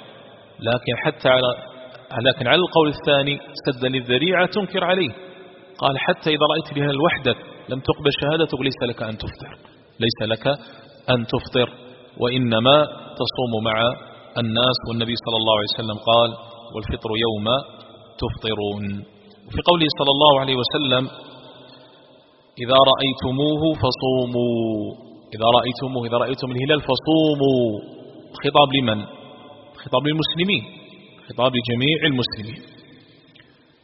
Speaker 1: لكن على القول الثاني سدا للذريعة تنكر عليه. قال حتى إذا رأيت الهلال وحدك لم تقبل شهادتك ليس لك أن تفطر وإنما تصوم مع الناس. والنبي صلى الله عليه وسلم قال والفطر يوم تفطرون. وفي قوله صلى الله عليه وسلم إذا رأيتموه فصوموا، إذا رأيتم الهلال فصوموا. خطاب لمن؟ خطاب للمسلمين، خطاب لجميع المسلمين.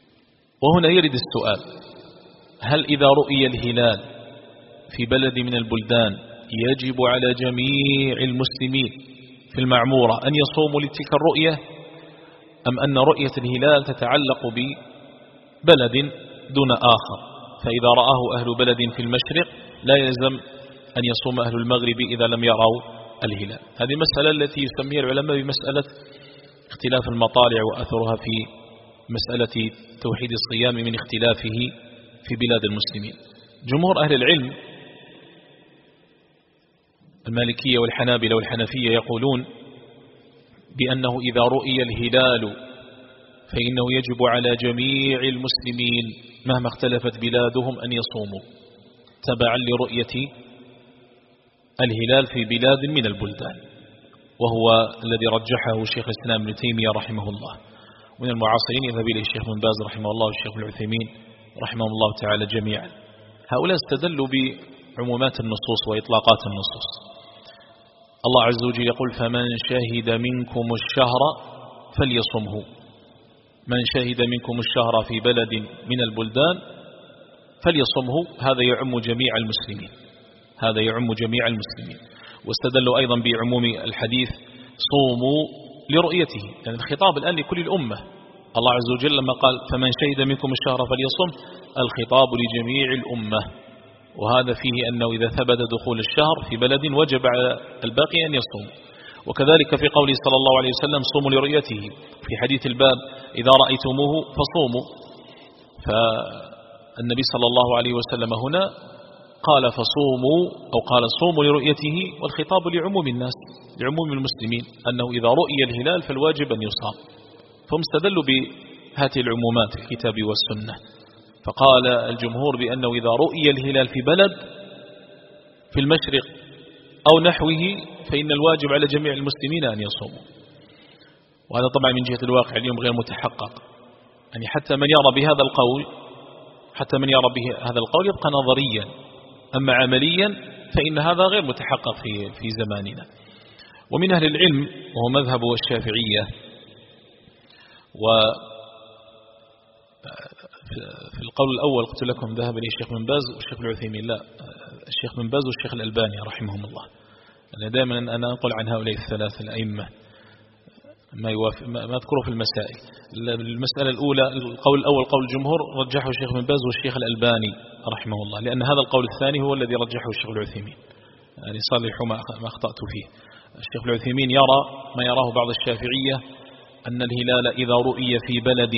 Speaker 1: وهنا يرد السؤال: هل إذا رؤي الهلال في بلد من البلدان يجب على جميع المسلمين في المعمورة أن يصوموا لتلك الرؤية، أم أن رؤية الهلال تتعلق ببلد دون آخر، فإذا رآه أهل بلد في المشرق لا يلزم أن يصوم أهل المغرب إذا لم يروا الهلال؟ هذه مسألة التي يسميها العلماء بمسألة اختلاف المطالع وأثرها في مسألة توحيد الصيام من اختلافه في بلاد المسلمين. جمهور أهل العلم المالكية والحنابلة والحنفية يقولون بأنه إذا رؤي الهلال فإنه يجب على جميع المسلمين مهما اختلفت بلادهم أن يصوموا تبعا لرؤية الهلال في بلاد من البلدان، وهو الذي رجحه شيخ الإسلام ابن تيمية رحمه الله. من المعاصرين يذهب إليه الشيخ بن باز رحمه الله والشيخ العثيمين رحمه الله تعالى جميعا. هؤلاء استدلوا بعمومات النصوص وإطلاقات النصوص. الله عز وجل يقول: فمن شهد منكم الشهر فليصمه. من شهد منكم الشهر في بلد من البلدان فليصمه، هذا يعم جميع المسلمين، هذا يعم جميع المسلمين. واستدلوا أيضا بعموم الحديث: صوموا لرؤيته، يعني الخطاب الآن لكل الأمة. الله عز وجل لما قال: فمن شهد منكم الشهر فليصم، الخطاب لجميع الأمة، وهذا فيه أنه إذا ثبت دخول الشهر في بلد وجب على الباقي أن يصوم. وكذلك في قوله صلى الله عليه وسلم: صوموا لرؤيته، في حديث الباب: إذا رأيتموه فصوموا. فالنبي صلى الله عليه وسلم هنا قال فصوموا، أو قال صوموا لرؤيته، والخطاب لعموم الناس، لعموم المسلمين، أنه إذا رؤي الهلال فالواجب أن يصام. فهم استدلوا بهذه العمومات في الكتاب والسنة. فقال الجمهور بأنه إذا رؤي الهلال في بلد في المشرق أو نحوه فإن الواجب على جميع المسلمين أن يصوموا. وهذا طبعا من جهة الواقع اليوم غير متحقق، يعني حتى من يرى بهذا القول يبقى نظريا، أما عمليا فإن هذا غير متحقق في زماننا. ومن أهل العلم وهو مذهب الشافعية، في القول الأول قلت لكم ذهب إليه الشيخ بن باز والشيخ العثيمين، لا، الشيخ بن باز والشيخ الألباني رحمهم الله. أنا دائما أنا أنقل عن هؤلاء الثلاثة الأئمة ما أذكره في المسائل. المسألة الأولى القول الأول قول الجمهور رجحه الشيخ بن باز والشيخ الألباني رحمه الله، لأن هذا القول الثاني هو الذي رجحه الشيخ العثيمين، يعني صالحوا ما أخطأت فيه. الشيخ العثيمين يرى ما يراه بعض الشافعية، أن الهلال إذا رؤي في بلد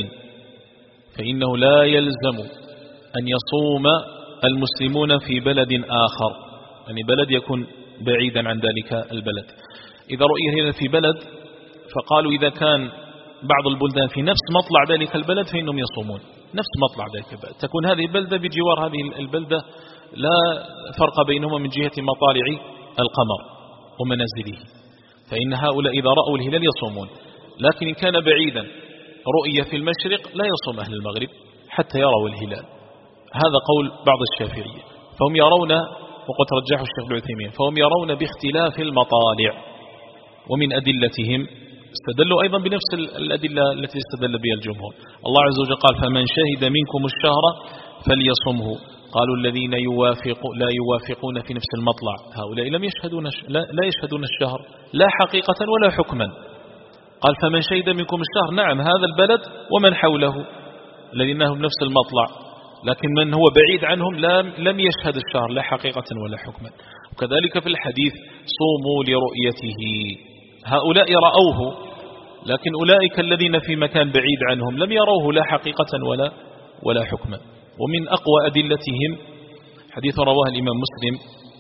Speaker 1: فإنه لا يلزم أن يصوم المسلمون في بلد آخر، يعني بلد يكون بعيدا عن ذلك البلد. إذا رؤي الهلال في بلد فقالوا إذا كان بعض البلدان في نفس مطلع ذلك البلد فإنهم يصومون نفس مطلع ذلك البلد، تكون هذه البلدة بجوار هذه البلدة، لا فرق بينهما من جهة مطالع القمر ومنازله، فإن هؤلاء إذا رأوا الهلال يصومون. لكن إن كان بعيدا رؤية في المشرق لا يصوم أهل المغرب حتى يروا الهلال. هذا قول بعض الشافعية، فهم يرون، وقد رجحوا الشيخ العثيمين، فهم يرون باختلاف المطالع. ومن أدلتهم استدلوا أيضا بنفس الأدلة التي استدل بها الجمهور. الله عز وجل قال: فمن شهد منكم الشهر فليصمه. قالوا الذين لا يوافقون في نفس المطلع، هؤلاء لا يشهدون الشهر لا حقيقة ولا حكما. قال: فمن شهد منكم الشهر، نعم هذا البلد ومن حوله الذين هم نفس المطلع، لكن من هو بعيد عنهم لم يشهد الشهر لا حقيقة ولا حكما. وكذلك في الحديث: صوموا لرؤيته. هؤلاء رأوه، لكن أولئك الذين في مكان بعيد عنهم لم يروه لا حقيقة ولا حكما. ومن أقوى أدلتهم حديث رواه الإمام مسلم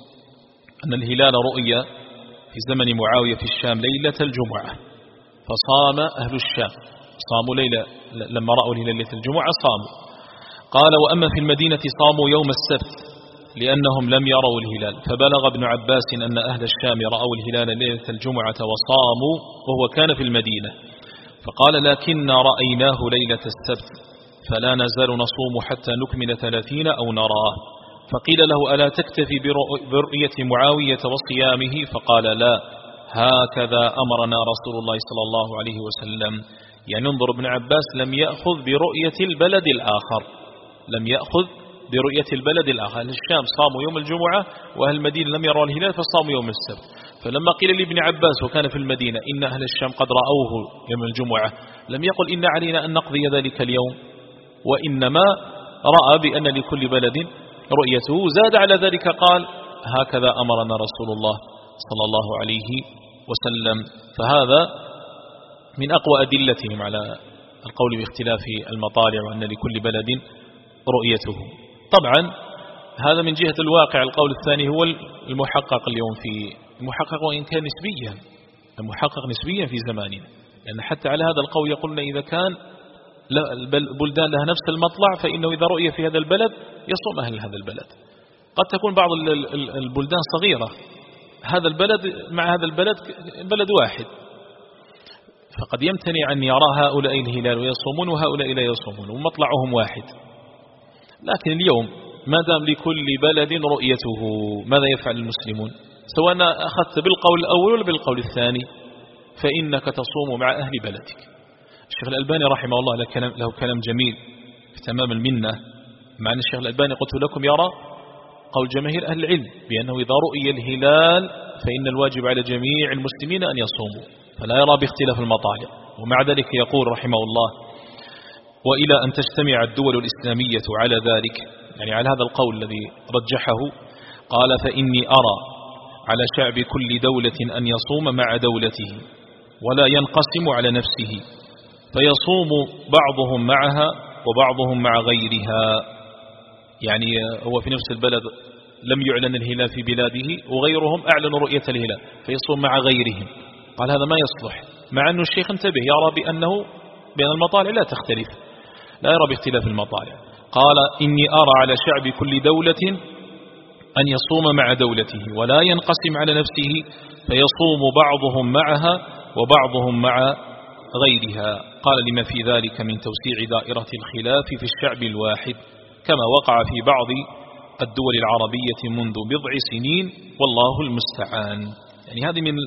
Speaker 1: أن الهلال رؤيا في زمن معاوية في الشام ليلة الجمعة، فصام أهل الشام، صاموا ليلة لما رأوا الهلال ليلة الجمعة صاموا. قال: وأما في المدينة صاموا يوم السبت لأنهم لم يروا الهلال، فبلغ ابن عباس أن أهل الشام رأوا الهلال ليلة الجمعة وصاموا وهو كان في المدينة، فقال: لكن رأيناه ليلة السبت فلا نزال نصوم حتى نكمل 30 أو نراه. فقيل له: ألا تكتفي برؤية معاوية وصيامه؟ فقال: لا، هكذا أمرنا رسول الله صلى الله عليه وسلم، يعني انظر ابن عباس لم يأخذ برؤية البلد الآخر، لم يأخذ برؤية البلد الآخر. أهل الشام صاموا يوم الجمعة وأهل المدينة لم يروا الهلال فصاموا يوم السبت. فلما قيل لابن عباس وكان في المدينة إن أهل الشام قد رأوه يوم الجمعة لم يقل إن علينا أن نقضي ذلك اليوم، وإنما رأى بأن لكل بلد رؤيته. زاد على ذلك قال هكذا أمرنا رسول الله صلى الله عليه وسلم. فهذا من أقوى أدلتهم على القول باختلاف المطالع وأن لكل بلد رؤيته. طبعا هذا من جهة الواقع. القول الثاني هو المحقق اليوم، في المحقق وإن كان نسبيا، المحقق نسبيا في زماننا، لأن حتى على هذا القول يقولون إذا كان البلدان لها نفس المطلع فإنه إذا رؤية في هذا البلد يصوم أهل هذا البلد. قد تكون بعض البلدان صغيرة، هذا البلد مع هذا البلد بلد واحد، فقد يمتنع أن يرى هؤلاء الهلال ويصومون وهؤلاء لا يصومون ومطلعهم واحد. لكن اليوم ما دام لكل بلد رؤيته ماذا يفعل المسلمون؟ سواء أخذت بالقول الأول ولا بالقول الثاني فإنك تصوم مع أهل بلدك. الشيخ الألباني رحمه الله له كلام جميل في تمام المنة، مع أن الشيخ الألباني قلت لكم يرى قول جماهير أهل العلم بأنه إذا رؤي الهلال فإن الواجب على جميع المسلمين أن يصوموا، فلا يرى باختلاف المطالع. ومع ذلك يقول رحمه الله وإلى أن تجتمع الدول الإسلامية على ذلك، يعني على هذا القول الذي رجحه، قال فإني أرى على شعب كل دولة أن يصوم مع دولته ولا ينقسم على نفسه، فيصوم بعضهم معها وبعضهم مع غيرها. يعني هو في نفس البلد لم يعلن الهلال في بلاده وغيرهم أعلنوا رؤية الهلال فيصوم مع غيرهم. قال هذا ما يصلح، مع أن الشيخ انتبه يرى بأن المطالع لا تختلف، لا يرى باختلاف المطالع. قال إني أرى على شعب كل دولة أن يصوم مع دولته ولا ينقسم على نفسه، فيصوم بعضهم معها وبعضهم مع غيرها. قال لما في ذلك من توسيع دائرة الخلاف في الشعب الواحد كما وقع في بعض الدول العربية منذ بضع سنين والله المستعان. يعني هذه من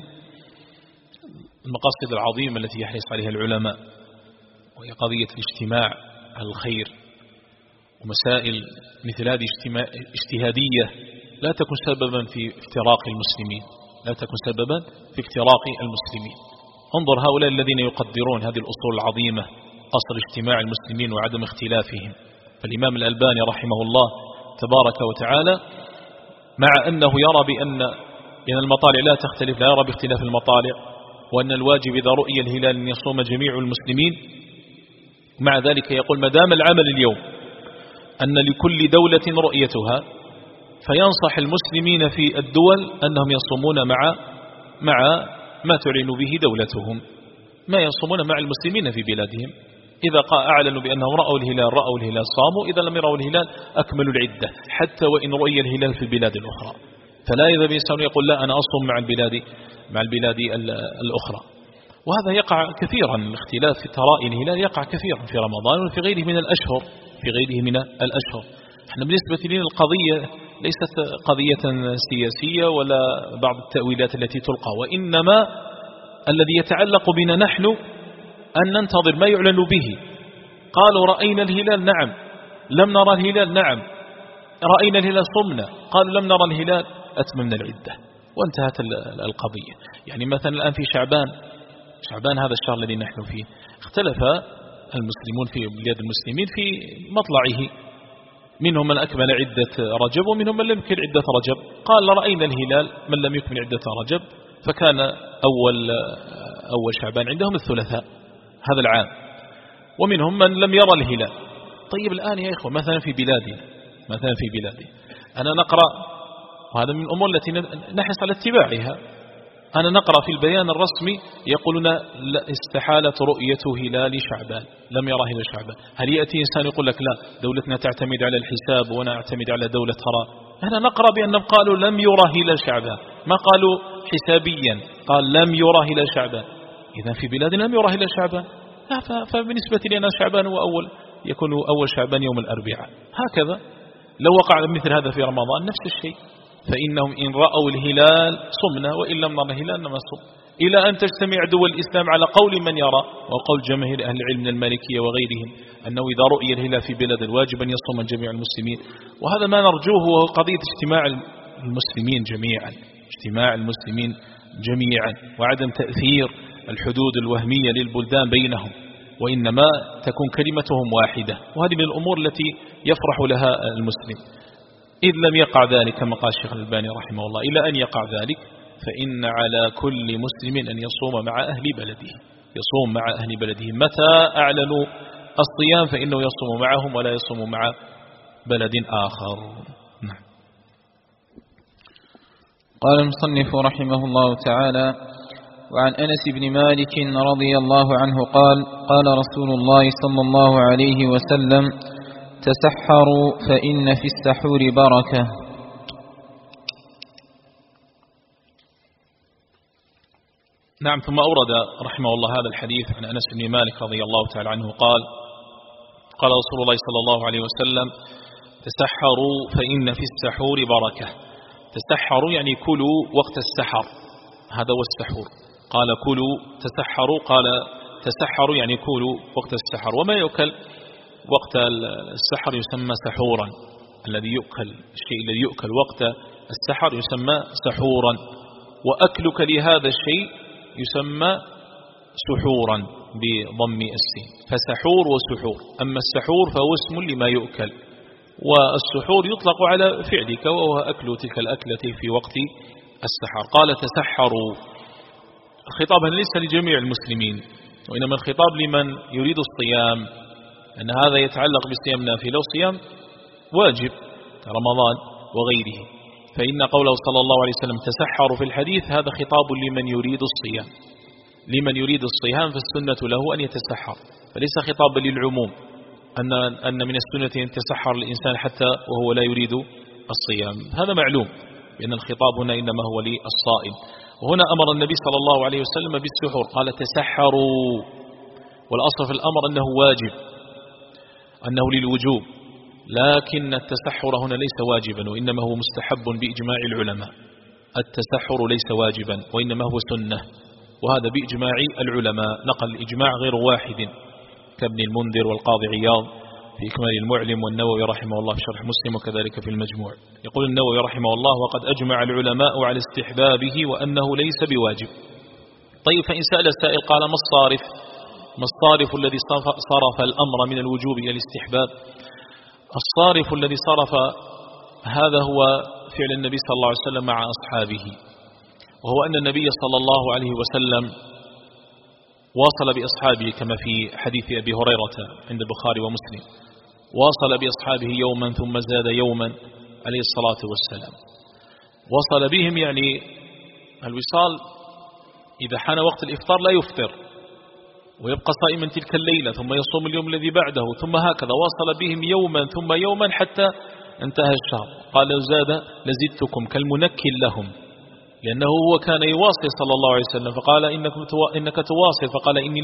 Speaker 1: المقاصد العظيمة التي يحرص عليها العلماء، وهي قضية الاجتماع على الخير. ومسائل مثل هذه اجتهادية لا تكون سببا في افتراق المسلمين، لا تكون سببا في افتراق المسلمين. انظر هؤلاء الذين يقدرون هذه الأصول العظيمة، أصل اجتماع المسلمين وعدم اختلافهم. فالإمام الألباني رحمه الله تبارك وتعالى مع أنه يرى بأن المطالع لا تختلف، لا يرى باختلاف المطالع، وأن الواجب إذا رؤي الهلال أن يصوم جميع المسلمين، مع ذلك يقول ما دام العمل اليوم أن لكل دولة رؤيتها فينصح المسلمين في الدول أنهم يصومون مع ما تعلن به دولتهم، ما يصومون مع المسلمين في بلادهم. إذا أعلنوا بأنهم رأوا الهلال صاموا، إذا لم يروا الهلال أكملوا العدة حتى وإن رؤي الهلال في البلاد الأخرى. فلا إذا بإنسان يقول لا أنا أصوم مع البلاد الأخرى. وهذا يقع كثيرا، الاختلاف في ترائي الهلال يقع كثيرا في رمضان وفي غيره من الأشهر. احنا بالنسبة لنا القضية ليست قضية سياسية ولا بعض التأويلات التي تلقى، وإنما الذي يتعلق بنا نحن أن ننتظر ما يعلن به. قالوا رأينا الهلال، نعم. لم نرى الهلال، نعم. رأينا الهلال، صمنا. قالوا لم نرى الهلال، أتممنا العدة وانتهت القضية. يعني مثلا الآن في شعبان هذا الشهر الذي نحن فيه اختلف المسلمون في بلاد المسلمين في مطلعه، منهم من أكمل عدة رجب ومنهم من لم يكمل عدة رجب. قال رأينا الهلال من لم يكمل عدة رجب، فكان أول شعبان عندهم الثلاثاء هذا العام، ومنهم من لم يرى الهلال. طيب الآن يا إخوة مثلا في بلادي أنا نقرأ، وهذا من الأمور التي نحرص على اتباعها، أنا نقرأ في البيان الرسمي يقولون استحالة رؤية هلال شعبان، لم يرى هلال شعبان. هل يأتي إنسان يقول لك لا دولتنا تعتمد على الحساب وأنا أعتمد على دولة ترى؟ أنا نقرأ بأنهم قالوا لم يرى هلال شعبان، ما قالوا حسابيا، قال لم يرى هلال شعبان. إذا في بلادنا لم يرى هلال شعبان، فبالنسبة لنا شعبان يكون أول شعبان يوم الأربعاء. هكذا لو وقع مثل هذا في رمضان نفس الشيء، فإنهم إن رأوا الهلال صمنا وإن لم نرى الهلال لم نصم، إلى أن تجتمع دول الإسلام على قول من يرى وقول جماهير أهل العلم من المالكية وغيرهم أنه إذا رؤي الهلال في بلد الواجب أن يصوم جميع المسلمين. وهذا ما نرجوه هو قضية اجتماع المسلمين جميعا، اجتماع المسلمين جميعا، وعدم تأثير الحدود الوهمية للبلدان بينهم، وإنما تكون كلمتهم واحدة. وهذه من الأمور التي يفرح لها المسلم. إذ لم يقع ذلك كما قال الشيخ الألباني رحمه الله، إلى أن يقع ذلك فإن على كل مسلم أن يصوم مع أهل بلده، يصوم مع أهل بلده. متى أعلنوا الصيام فإنه يصوم معهم ولا يصوم مع بلد آخر. نعم.
Speaker 2: قال المصنف رحمه الله تعالى: وعن أنس بن مالك رضي الله عنه قال: قال رسول الله صلى الله عليه وسلم: تسحروا فإن في السحور بركة.
Speaker 1: نعم. ثم أورد رحمه الله هذا الحديث عن أنس بن مالك رضي الله تعالى عنه قال: قال رسول الله صلى الله عليه وسلم: تسحروا فإن في السحور بركة. تسحروا يعني كلوا وقت السحر، هذا هو السحور. قال كلوا تسحروا، قال تسحروا يعني كلوا وقت السحر. وما يؤكل وقت السحر يسمى سحورا، الذي يؤكل، الشيء الذي يؤكل وقت السحر يسمى سحورا، وأكلك لهذا الشيء يسمى سحورا بضم السين، فسحور وسحور. أما السحور فهو اسم لما يؤكل، والسحور يطلق على فعلك وهو أكل تلك الأكلة في وقت السحر. قال تسحروا، الخطاب ليس لجميع المسلمين، وإنما الخطاب لمن يريد الصيام، أن هذا يتعلق بصيام نافلة وصيام واجب كرمضان وغيره. فإن قوله صلى الله عليه وسلم تسحروا في الحديث هذا خطاب لمن يريد الصيام، لمن يريد الصيام فالسنة له أن يتسحر، فليس خطابا للعموم أن من السنة أن يتسحر الإنسان حتى وهو لا يريد الصيام. هذا معلوم بأن الخطاب هنا إنما هو للصائم. وهنا أمر النبي صلى الله عليه وسلم بالسحور، قال تسحروا، والأصل في الأمر أنه واجب، أنه للوجوب، لكن التسحر هنا ليس واجبا وإنما هو مستحب بإجماع العلماء. التسحر ليس واجبا وإنما هو سنة، وهذا بإجماع العلماء، نقل الإجماع غير واحد كابن المنذر والقاضي عياض في إكمال المعلم، والنووي رحمه الله في شرح مسلم، وكذلك في المجموع. يقول النووي رحمه الله: وقد أجمع العلماء على استحبابه وأنه ليس بواجب. طيب، فإن سأل سائل قال: ما الصارف الذي صرف الأمر من الوجوب إلى الاستحباب؟ الصارف الذي صرف هذا هو فعل النبي صلى الله عليه وسلم مع أصحابه، وهو أن النبي صلى الله عليه وسلم واصل بأصحابه كما في حديث أبي هريرة عند البخاري ومسلم، واصل بأصحابه يوما ثم زاد يوما عليه الصلاة والسلام. وصل بهم يعني الوصال إذا حان وقت الإفطار لا يفطر ويبقى صائما تلك الليلة، ثم يصوم اليوم الذي بعده، ثم هكذا واصل بهم يوما ثم يوما حتى انتهى الشهر. قال: لو زاد لزدتكم كالمنكل لهم، لأنه هو كان يواصل صلى الله عليه وسلم، فقال: إنك تواصل، فقال: إني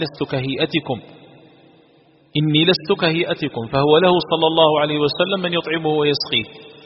Speaker 1: لست كهيئتكم، فهو له صلى الله عليه وسلم من يطعمه ويسقيه.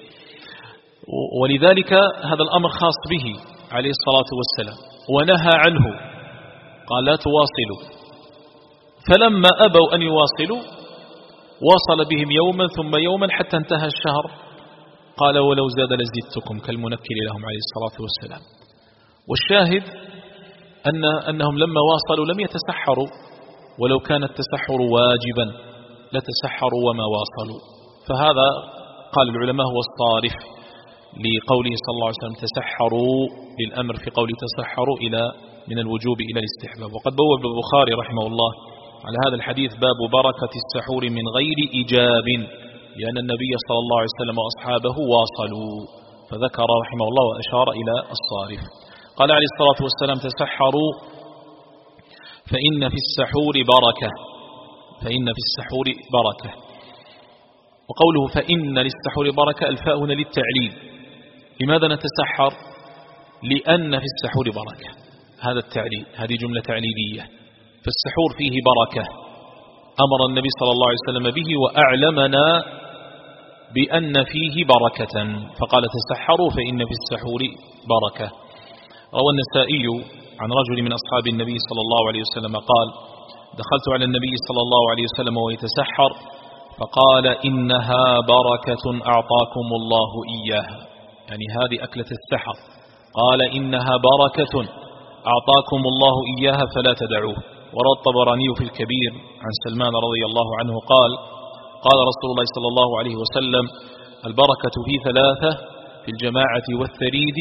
Speaker 1: ولذلك هذا الأمر خاص به عليه الصلاة والسلام، ونهى عنه، قال: لا تواصلوا. فلما أبوا أن يواصلوا واصل بهم يوما ثم يوما حتى انتهى الشهر. قال: ولو زاد لزدتكم كالمنكل لهم عليه الصلاة والسلام. والشاهد أنهم لما واصلوا لم يتسحروا، ولو كان التسحر واجبا لتسحروا وما واصلوا. فهذا قال العلماء هو الصارف لقوله صلى الله عليه وسلم تسحروا، للأمر في قوله تسحروا من الوجوب إلى الاستحباب. وقد بوب البخاري رحمه الله على هذا الحديث باب بركة السحور من غير إيجاب، لأن النبي صلى الله عليه وسلم وأصحابه واصلوا، فذكر رحمه الله وأشار إلى الصارف. قال عليه الصلاة والسلام: تسحروا فإن في السحور بركة، فإن في السحور بركة. وقوله فإن للسحور بركة، الفاء هنا للتعليل. لماذا نتسحر؟ لأن في السحور بركة، هذا التعليل، هذه جملة تعليلية. فالسحور فيه بركة، أمر النبي صلى الله عليه وسلم به وأعلمنا بأن فيه بركة، فقال تسحروا فإن في السحور بركة. روى النسائي عن رجل من أصحاب النبي صلى الله عليه وسلم قال: دخلت على النبي صلى الله عليه وسلم ويتسحر فقال: إنها بركة أعطاكم الله إياها، يعني هذه أكلة السحر، قال: إنها بركة أعطاكم الله إياها فلا تدعوه. وروى الطبراني في الكبير عن سلمان رضي الله عنه قال: قال رسول الله صلى الله عليه وسلم: البركة في ثلاثة: في الجماعة والثريد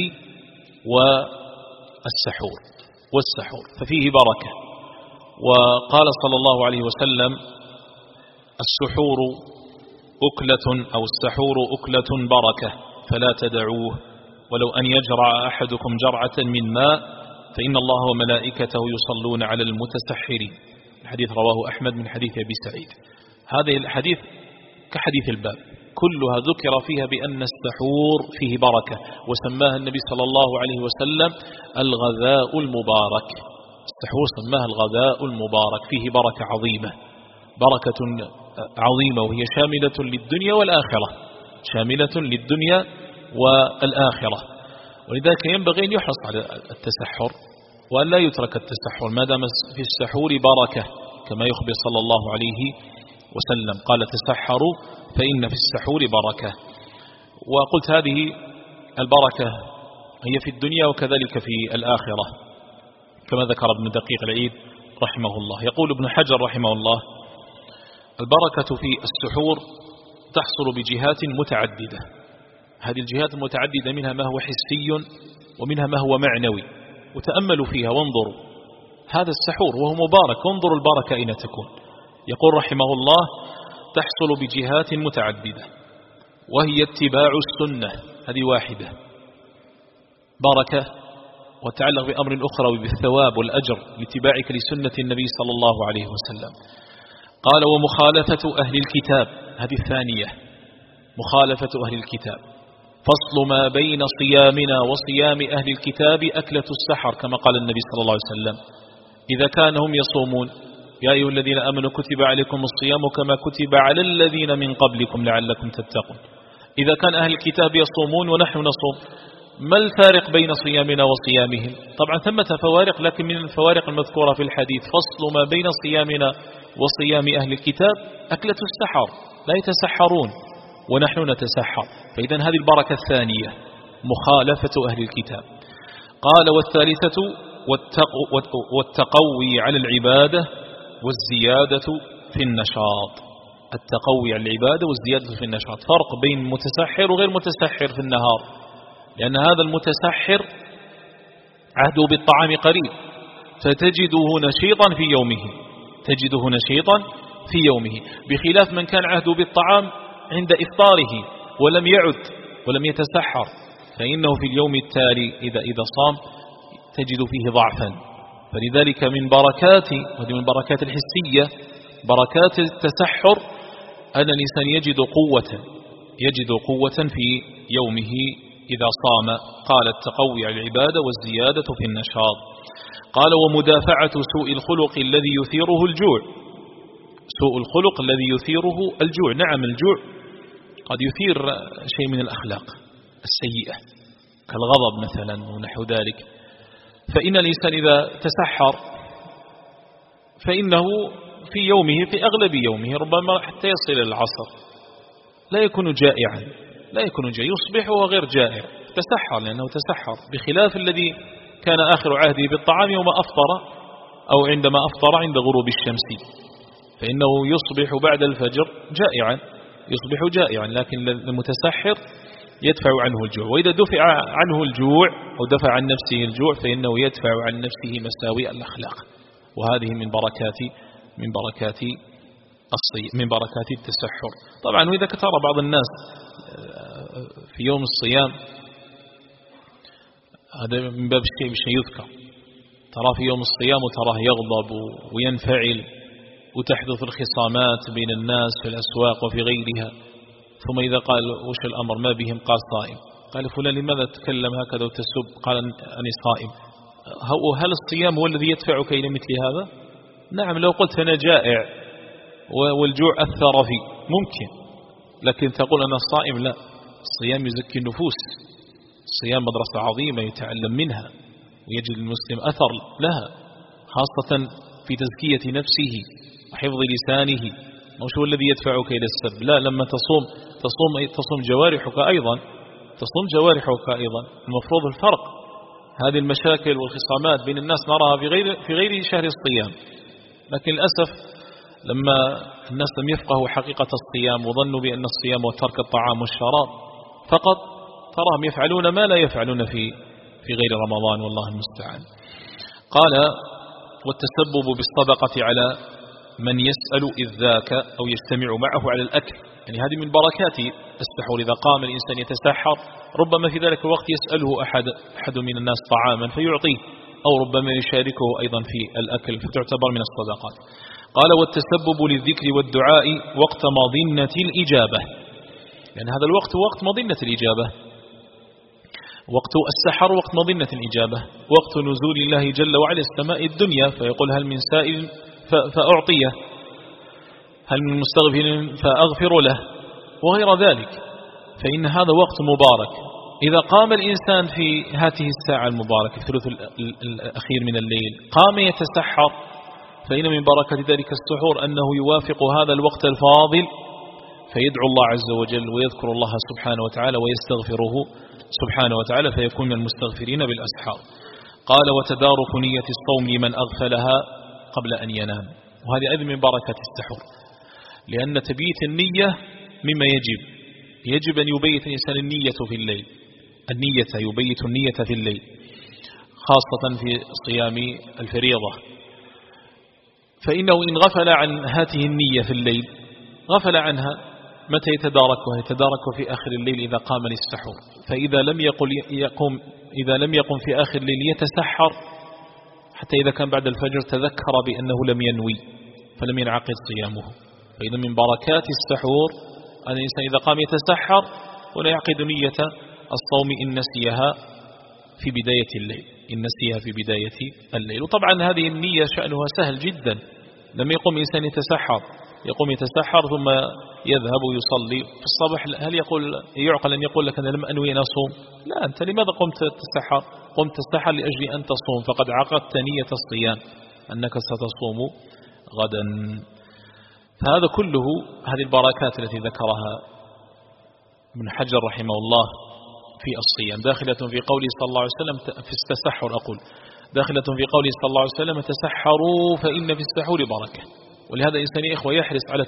Speaker 1: والسحور، ففيه بركة. وقال صلى الله عليه وسلم: السحور أكلة أو السحور أكلة بركة فلا تدعوه، ولو أن يجرع أحدكم جرعة من ماء فإن الله وملائكته يصلون على المتسحرين. الحديث رواه أحمد من حديث أبي سعيد. هذه الحديث كحديث الباب كلها ذكر فيها بأن السحور فيه بركة، وسماها النبي صلى الله عليه وسلم الغذاء المبارك. السحور سماها الغذاء المبارك، فيه بركة عظيمة، بركة عظيمة، وهي شاملة للدنيا والآخرة، شاملة للدنيا والآخرة. ولذلك ينبغي أن يحرص على التسحر وأن لا يترك التسحر ما دام في السحور بركة، كما يخبر صلى الله عليه وسلم قال: تسحروا فإن في السحور بركة. وقلت هذه البركة هي في الدنيا وكذلك في الآخرة، كما ذكر ابن دقيق العيد رحمه الله. يقول ابن حجر رحمه الله: البركة في السحور تحصل بجهات متعددة. هذه الجهات المتعددة منها ما هو حسي ومنها ما هو معنوي، وتأملوا فيها وانظروا. هذا السحور وهو مبارك، وانظروا البركة أين تكون. يقول رحمه الله: تحصل بجهات متعددة، وهي اتباع السنة، هذه واحدة بركة، وتعلق بأمر أخرى بالثواب والأجر لاتباعك لسنة النبي صلى الله عليه وسلم. قال: ومخالفة أهل الكتاب، هذه الثانية، مخالفة أهل الكتاب. فصل ما بين صيامنا وصيام أهل الكتاب أكلة السحر، كما قال النبي صلى الله عليه وسلم: إذا كان هم يصومون يا أيها الذين آمنوا كتب عليكم الصيام كما كتب على الذين من قبلكم لعلكم تتقون. إذا كان أهل الكتاب يصومون ونحن نصوم، ما الفارق بين صيامنا وصيامهم؟ طبعا ثمة فوارق، لكن من الفوارق المذكورة في الحديث فصل ما بين صيامنا وصيام أهل الكتاب أكلة السحر، لا يتسحرون ونحن نتسحر. فإذا هذه البركة الثانية، مخالفة أهل الكتاب. قال: والثالثة والتقوي على العبادة والزيادة في النشاط. التقوي على العبادة والزيادة في النشاط، فرق بين متسحر وغير متسحر في النهار، لأن هذا المتسحر عهده بالطعام قريب، فتجده نشيطا في يومه، تجده نشيطا في يومه، بخلاف من كان عهده بالطعام عند إفطاره ولم يعد ولم يتسحر، فإنه في اليوم التالي إذا صام تجد فيه ضعفا. فلذلك من بركات، وهذه من بركات الحسية، بركات التسحر أن الإنسان يجد قوة في يومه إذا صام. قال: التقوي على العبادة والزيادة في النشاط. قال: ومدافعة سوء الخلق الذي يثيره الجوع. سوء الخلق الذي يثيره الجوع، نعم الجوع قد يثير شيء من الأخلاق السيئة كالغضب مثلا ونحو ذلك. فإن الإنسان إذا تسحر فإنه في يومه، في أغلب يومه ربما حتى يصل إلى العصر لا يكون جائعا، يصبح وهو غير جائع، تسحر لأنه تسحر، بخلاف الذي كان آخر عهده بالطعام يوم أفطر أو عندما أفطر عند غروب الشمس، فإنه يصبح بعد الفجر جائعا، لكن المتسحر يدفع عنه الجوع. وإذا دفع عنه الجوع أو دفع عن نفسه الجوع فإنه يدفع عن نفسه مساوئ الأخلاق. وهذه من بركات التسحر. طبعا وإذا ترى بعض الناس في يوم الصيام، هذا من باب الشيء يذكر، ترى في يوم الصيام وتراه يغضب وينفعل، وتحدث الخصامات بين الناس في الأسواق وفي غيرها، ثم إذا قال وش الأمر ما بهم قال صائم، قال فلان لماذا تتكلم هكذا وتسب، قال أنا صائم. هل الصيام هو الذي يدفعك إلى مثل هذا؟ نعم، لو قلت أنا جائع والجوع أثر في ممكن، لكن تقول أنا الصائم، لا، الصيام يزكي النفوس، الصيام مدرسة عظيمة يتعلم منها ويجد المسلم أثر لها، خاصة في تزكية نفسه وحفظ لسانه. مش هو الذي يدفعك إلى السب، لا، لما تصوم جوارحك أيضا، المفروض الفرق. هذه المشاكل والخصامات بين الناس نراها في غير شهر الصيام، لكن للأسف لما الناس لم يفقهوا حقيقة الصيام وظنوا بأن الصيام وترك الطعام والشراب فقط، تراهم يفعلون ما لا يفعلون في غير رمضان، والله المستعان. قال والتسبب بالصدقة على من يسأل إذ ذاك أو يجتمع معه على الأكل، يعني هذه من بركات السحور. إذا قام الإنسان يتسحر ربما في ذلك الوقت يسأله أحد من الناس طعاما فيعطيه، أو ربما يشاركه أيضا في الأكل فتعتبر من الصدقات. قال والتسبب للذكر والدعاء وقت مظنة الإجابة، يعني هذا الوقت وقت مظنة الإجابة، وقت السحر وقت مظنة الإجابة، وقت نزول الله جل وعلا السماء الدنيا فيقول هل من سائل فأعطيه، هل من مستغفر فأغفر له، وغير ذلك. فإن هذا وقت مبارك. إذا قام الإنسان في هذه الساعة المباركة في الثلث الأخير من الليل قام يتسحر، فإن من بركة ذلك السحور أنه يوافق هذا الوقت الفاضل فيدعو الله عز وجل ويذكر الله سبحانه وتعالى ويستغفره سبحانه وتعالى فيكون من المستغفرين بالأسحار. قال وتدارك نية الصوم لمن أغفلها قبل أن ينام، وهذه أيضا من بركة السحور، لأن تبييت النية مما يجب أن يبيت الإنسان النية في الليل، يبيت النية في الليل خاصة في صيام الفريضة. فإنه إن غفل عن هذه النية في الليل غفل عنها متى يتداركها؟ يتدارك في آخر الليل إذا قام للسحور. فإذا لم يقم في آخر الليل يتسحر حتى إذا كان بعد الفجر تذكر بأنه لم ينوي فلم ينعقد صيامه. فإذا من بركات السحور أن الإنسان إذا قام يتسحر ولا يعقد نية الصوم إن نسيها في بداية الليل. وطبعا هذه النية شأنها سهل جدا. لما يقوم إنسان يقوم يتسحر ثم يذهب ويصلي في الصباح، هل يعقل أن يقول لك أنا لم أنوي أن أصوم؟ لا، أنت لماذا قمت تتسحر؟ قمت تتسحر لأجل أن تصوم، فقد عقدت نية الصيام أنك ستصوم غدا. فهذا كله هذه البركات التي ذكرها ابن حجر رحمه الله في الصيام داخلة في قوله صلى الله عليه وسلم في التسحر، داخلة في قوله صلى الله عليه وسلم تسحروا فإن في السحور بركة. ولهذا الإنسان يا إخوة يحرص على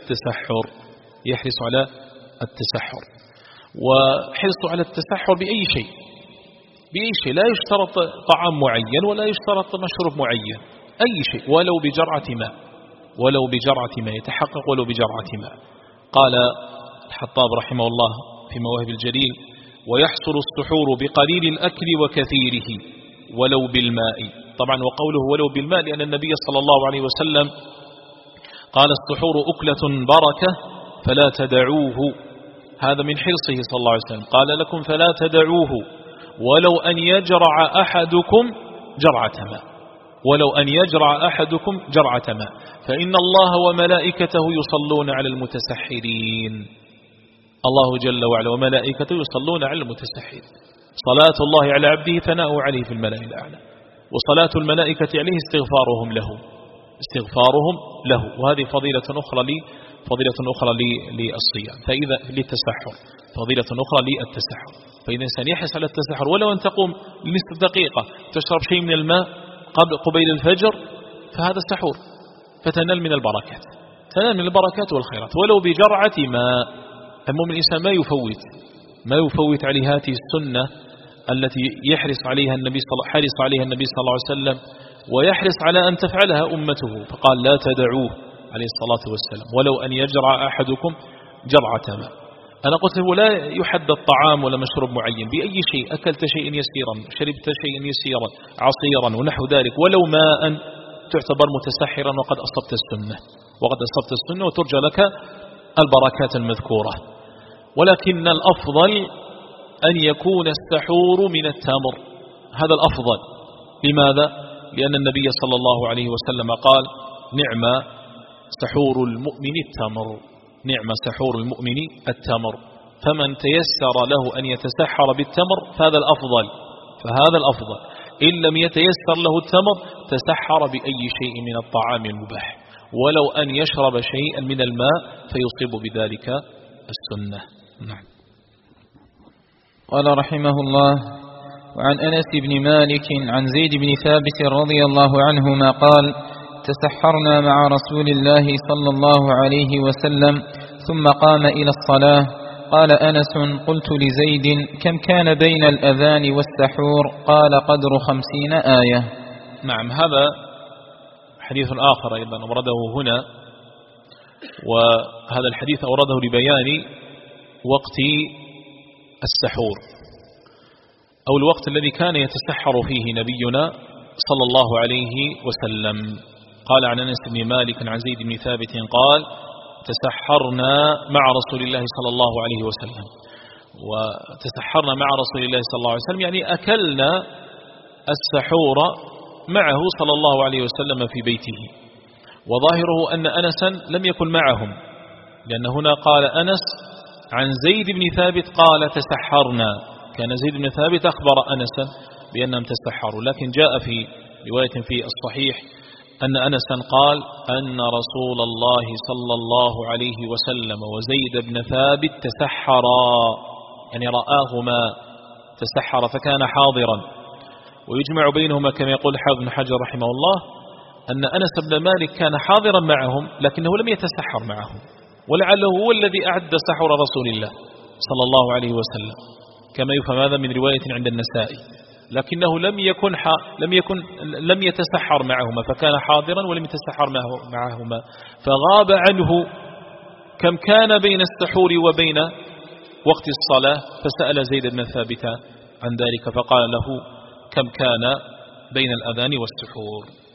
Speaker 1: التسحر، وحرص على التسحر بأي شيء، لا يشترط طعام معين ولا يشترط مشروب معين، أي شيء ولو بجرعة ماء يتحقق ولو بجرعة ماء. قال الحطاب رحمه الله في مواهب الجليل ويحصل السحور بقليل الأكل وكثيره ولو بالماء. طبعا وقوله ولو بالماء لأن النبي صلى الله عليه وسلم قال السحور أكلة بركة فلا تدعوه، هذا من حرصه صلى الله عليه وسلم، قال لكم فلا تدعوه ولو أن يجرع أحدكم جرعة ماء فإن الله وملائكته يصلون على المتسحرين. الله جل وعلا وملائكته يصلون على المتسحرين. صلاة الله على عبده ثناؤه عليه في الملأ الأعلى، وصلاة الملائكة عليه استغفارهم له. وهذه فضيلة أخرى للصيام، فإذا للتسحر فضيلة أخرى للتسحر. فإذا الإنسان يحرص على التسحر ولو أن تقوم لنصف دقيقة تشرب شيء من الماء قبيل الفجر فهذا السحور، فتنال من البركات والخيرات ولو بجرعة ماء. المؤمن الإنسان ما يفوت عليه هذه السنة التي حرص عليها النبي صلى الله عليه وسلم ويحرص على أن تفعلها أمته، فقال لا تدعوه عليه الصلاة والسلام ولو أن يجرع أحدكم جرعة ماء. أنا قلت له لا يحدد طعام ولا مشروب معين، بأي شيء أكلت شيء يسيرا، شربت شيء يسيرا، عصيرا ونحو ذلك ولو ماء تعتبر متسحرا وقد أصبت السنة وترجى لك البركات المذكورة. ولكن الأفضل أن يكون السحور من التمر، هذا الأفضل. لماذا؟ لأن النبي صلى الله عليه وسلم قال نعم سحور المؤمن التمر، نعم سحور المؤمن التمر، فمن تيسر له أن يتسحر بالتمر فهذا الأفضل. إن لم يتيسر له التمر تسحر بأي شيء من الطعام المباح، ولو أن يشرب شيئا من الماء فيصيب بذلك السنة. نعم.
Speaker 2: قال رحمه الله: وعن أنس بن مالك عن زيد بن ثابت رضي الله عنهما قال: تسحرنا مع رسول الله صلى الله عليه وسلم ثم قام إلى الصلاة. قال أنس: قلت لزيد: كم كان بين الأذان والسحور؟ قال: قدر 50 آية.
Speaker 1: نعم. هذا حديث آخر أيضا أورده هنا، وهذا الحديث أورده لبيان وقت السحور أو الوقت الذي كان يتسحر فيه نبينا صلى الله عليه وسلم. قال عن أنس بن مالك عن زيد بن ثابت قال: تسحرنا مع رسول الله صلى الله عليه وسلم. وتسحرنا مع رسول الله صلى الله عليه وسلم يعني أكلنا السحور معه صلى الله عليه وسلم في بيته. وظاهره أن أنسا لم يكن معهم، لأن هنا قال أنس عن زيد بن ثابت قال: تسحرنا. كان زيد بن ثابت أخبر أنسا بأنهم تسحروا، لكن جاء في رواية في الصحيح أن أنسا قال أن رسول الله صلى الله عليه وسلم وزيد بن ثابت تسحرا، يعني رآهما تسحر فكان حاضرا. ويجمع بينهما كما يقول حافظ بن حجر رحمه الله أن أنس بن مالك كان حاضرا معهم لكنه لم يتسحر معهم، ولعله هو الذي أعد سحر رسول الله صلى الله عليه وسلم، كما يفهم هذا من رواية عند النسائي، لكنه لم يتسحر معهما، فكان حاضرا ولم يتسحر معهما، فغاب عنه كم كان بين السحور وبين وقت الصلاة. فسأل زيد بن ثابت عن ذلك فقال له: كم كان بين الأذان والسحور.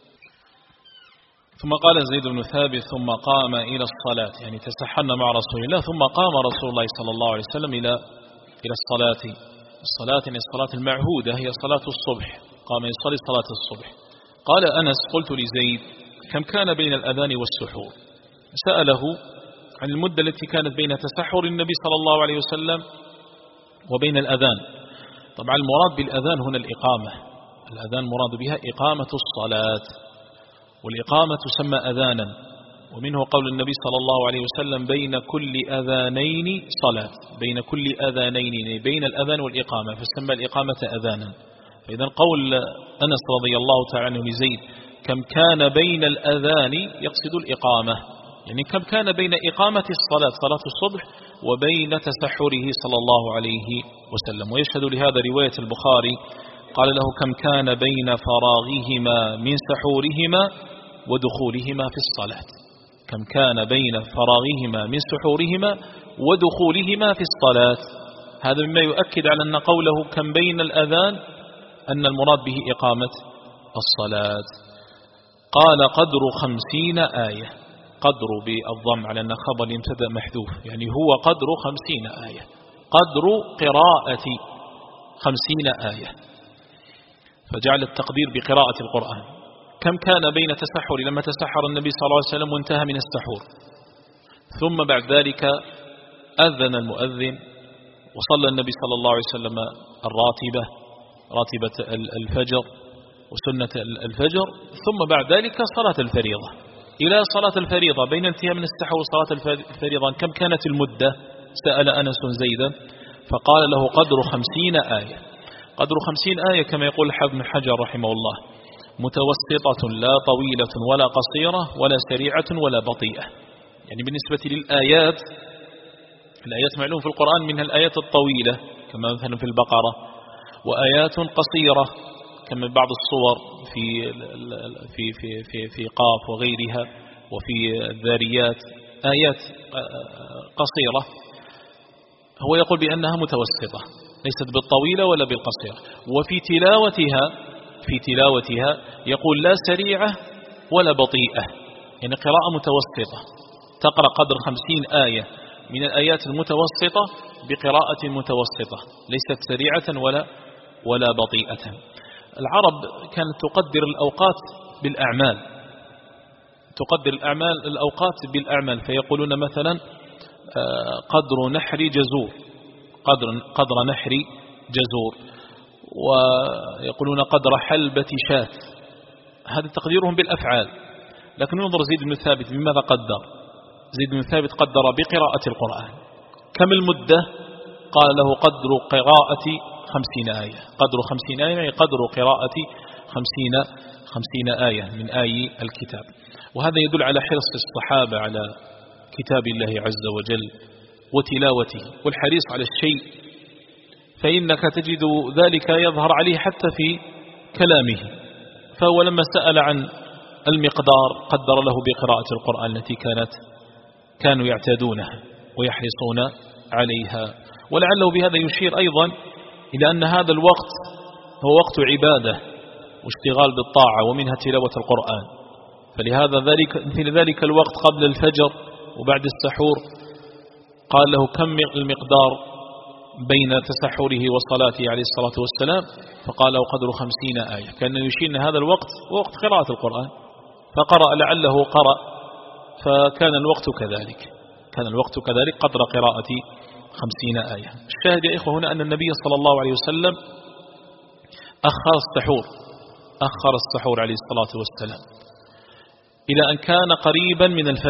Speaker 1: ثم قال زيد بن ثابت: ثم قام إلى الصلاة، يعني تسحرنا مع رسول الله ثم قام رسول الله صلى الله عليه وسلم إلى الصلاة يعني الصلاة المعهودة هي صلاة الصبح، قام يصلي صلاة الصبح. قال أنس: قلت لزيد: كم كان بين الأذان والسحور؟ سأله عن المدة التي كانت بين تسحر النبي صلى الله عليه وسلم وبين الأذان. طبعا المراد بالأذان هنا الإقامة، الأذان مراد بها إقامة الصلاة، والإقامة تسمى أذانا، ومنه قول النبي صلى الله عليه وسلم: بين كل أذانين صلاة، بين كل أذانين بين الأذان والإقامة، فسمى الإقامة أذانا. فإذا قول أنس رضي الله تعالى عنه لزيد: كم كان بين الأذان يقصد الإقامة، يعني كم كان بين إقامة الصلاة صلاة الصبح وبين تسحره صلى الله عليه وسلم. ويشهد لهذا رواية البخاري قال له: كم كان بين فراغهما من سحورهما ودخولهما في الصلاة، كم كان بين فراغهما من سحورهما ودخولهما في الصلاة. هذا مما يؤكد على أن قوله كم بين الأذان أن المراد به إقامة الصلاة. قال: قدر 50 آية، قدر بالضم على أن خبر يمتدأ محذوف، يعني هو قدر 50 آية، قدر قراءة 50 آية، فجعل التقدير بقراءة القرآن. كم كان بين تسحر لما تسحر النبي صلى الله عليه وسلم وانتهى من السحور، ثم بعد ذلك أذن المؤذن وصلى النبي صلى الله عليه وسلم راتبة الفجر وسنة الفجر، ثم بعد ذلك صلاة الفريضة. إلى صلاة الفريضة بين انتهاء من السحور وصلاة الفريضة كم كانت المدة؟ سأل أنس زيدا فقال له: قدر 50 آية. قدر 50 آية كما يقول حافظ بن حجر رحمه الله: متوسطة لا طويلة ولا قصيرة ولا سريعة ولا بطيئة. يعني بالنسبة للآيات، الآيات معلوم في القرآن منها الآيات الطويلة كما مثلا في البقرة، وآيات قصيرة كما بعض الصور في قاف وغيرها، وفي الذاريات آيات قصيرة. هو يقول بأنها متوسطة ليست بالطويلة ولا بالقصيرة. وفي تلاوتها يقول لا سريعة ولا بطيئة، يعني قراءة متوسطة، تقرأ قدر 50 آية من الآيات المتوسطة بقراءة متوسطة ليست سريعة ولا بطيئة. العرب كانت تقدر الأوقات بالأعمال، تقدر الأوقات بالأعمال، فيقولون مثلا قدر نحر جزور، قدر نحر جزور، ويقولون قدر حلبة شاة. هذا تقديرهم بالأفعال. لكن انظر زيد بن ثابت بماذا قدر. زيد بن ثابت قدر بقراءة القرآن. كم المدة؟ قال له قدر قراءة 50 آية. قدر 50 آية يعني قدر قراءة 50 آية من آي الكتاب. وهذا يدل على حرص الصحابة على كتاب الله عز وجل وتلاوته والحريص على الشيء، فإنك تجد ذلك يظهر عليه حتى في كلامه. فهو لما سأل عن المقدار قدر له بقراءة القرآن التي كانوا يعتادونها ويحرصون عليها. ولعله بهذا يشير أيضا إلى أن هذا الوقت هو وقت عبادة واشتغال بالطاعة ومنها تلاوة القرآن. فلهذا مثل ذلك الوقت قبل الفجر وبعد السحور قال له كم المقدار بين تسحره وصلاته عليه الصلاة والسلام؟ فقال له قدر 50 آية. كان يشير أن هذا الوقت وقت قراءة القرآن، فقرأ لعله قرأ، فكان الوقت كذلك، كان الوقت كذلك قدر قراءة 50 آية. الشاهد يا إخوة هنا أن النبي صلى الله عليه وسلم أخر السحور عليه الصلاة والسلام إلى أن كان قريبا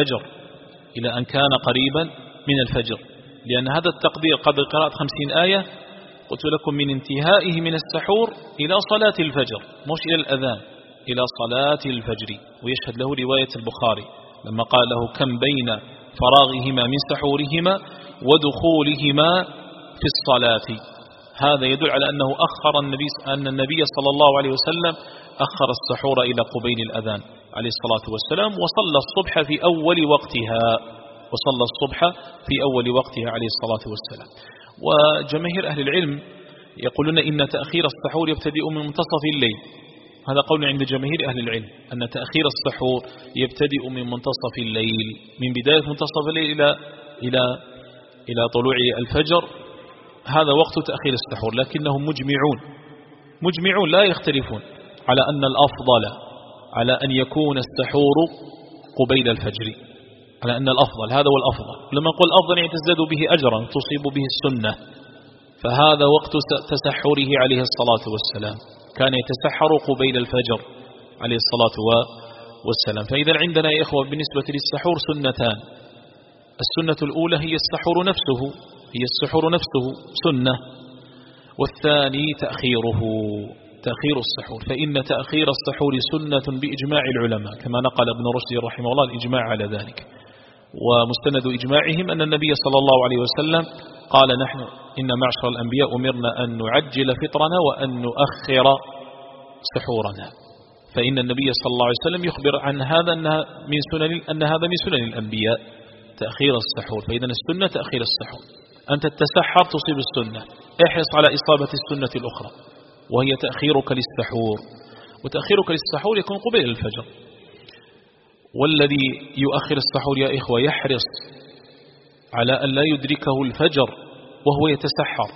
Speaker 1: من الفجر، لأن هذا التقدير قدر قراءة 50 آية قلت لكم من انتهائه من السحور إلى صلاة الفجر، مش إلى الأذان، إلى صلاة الفجر. ويشهد له رواية البخاري لما قال له كم بين فراغهما من سحورهما ودخولهما في الصلاة. هذا يدل على أن النبي صلى الله عليه وسلم أخر السحور إلى قبيل الأذان عليه الصلاة والسلام، وصلى الصبح في أول وقتها عليه الصلاة والسلام. وجماهير أهل العلم يقولون إن تأخير السحور يبتدئ من منتصف الليل. هذا قول عند جماهير أهل العلم أن تأخير السحور يبتدئ من منتصف الليل، من بداية منتصف الليل إلى طلوع الفجر. هذا وقت تأخير السحور، لكنهم مجمعون لا يختلفون على أن الأفضل على أن يكون السحور قبيل الفجر، على أن الأفضل هذا هو الأفضل. لما نقول الأفضل يعني تزداد به أجرا تصيب به السنة. فهذا وقت تسحره عليه الصلاة والسلام، كان يتسحر قبيل الفجر عليه الصلاة والسلام. فإذا عندنا يا إخوة بالنسبة للسحور سنتان. السنة الأولى هي السحور نفسه سنة، والثاني تأخير السحور. فإن تأخير السحور سنة بإجماع العلماء، كما نقل ابن رشد رحمه الله الإجماع على ذلك. ومستند إجماعهم أن النبي صلى الله عليه وسلم قال نحن إن معشر الأنبياء أمرنا أن نعجل فطرنا وأن نؤخر سحورنا. فإن النبي صلى الله عليه وسلم يخبر عن هذا أن هذا من سنن الأنبياء تأخير السحور. فإذا السنة تأخير السحور. أنت تتسحر تصيب السنة، احرص على إصابة السنة الأخرى وهي تأخيرك للسحور. وتأخيرك للسحور يكون قبيل الفجر. والذي يؤخر السحور يا إخوة يحرص على أن لا يدركه الفجر وهو يتسحر،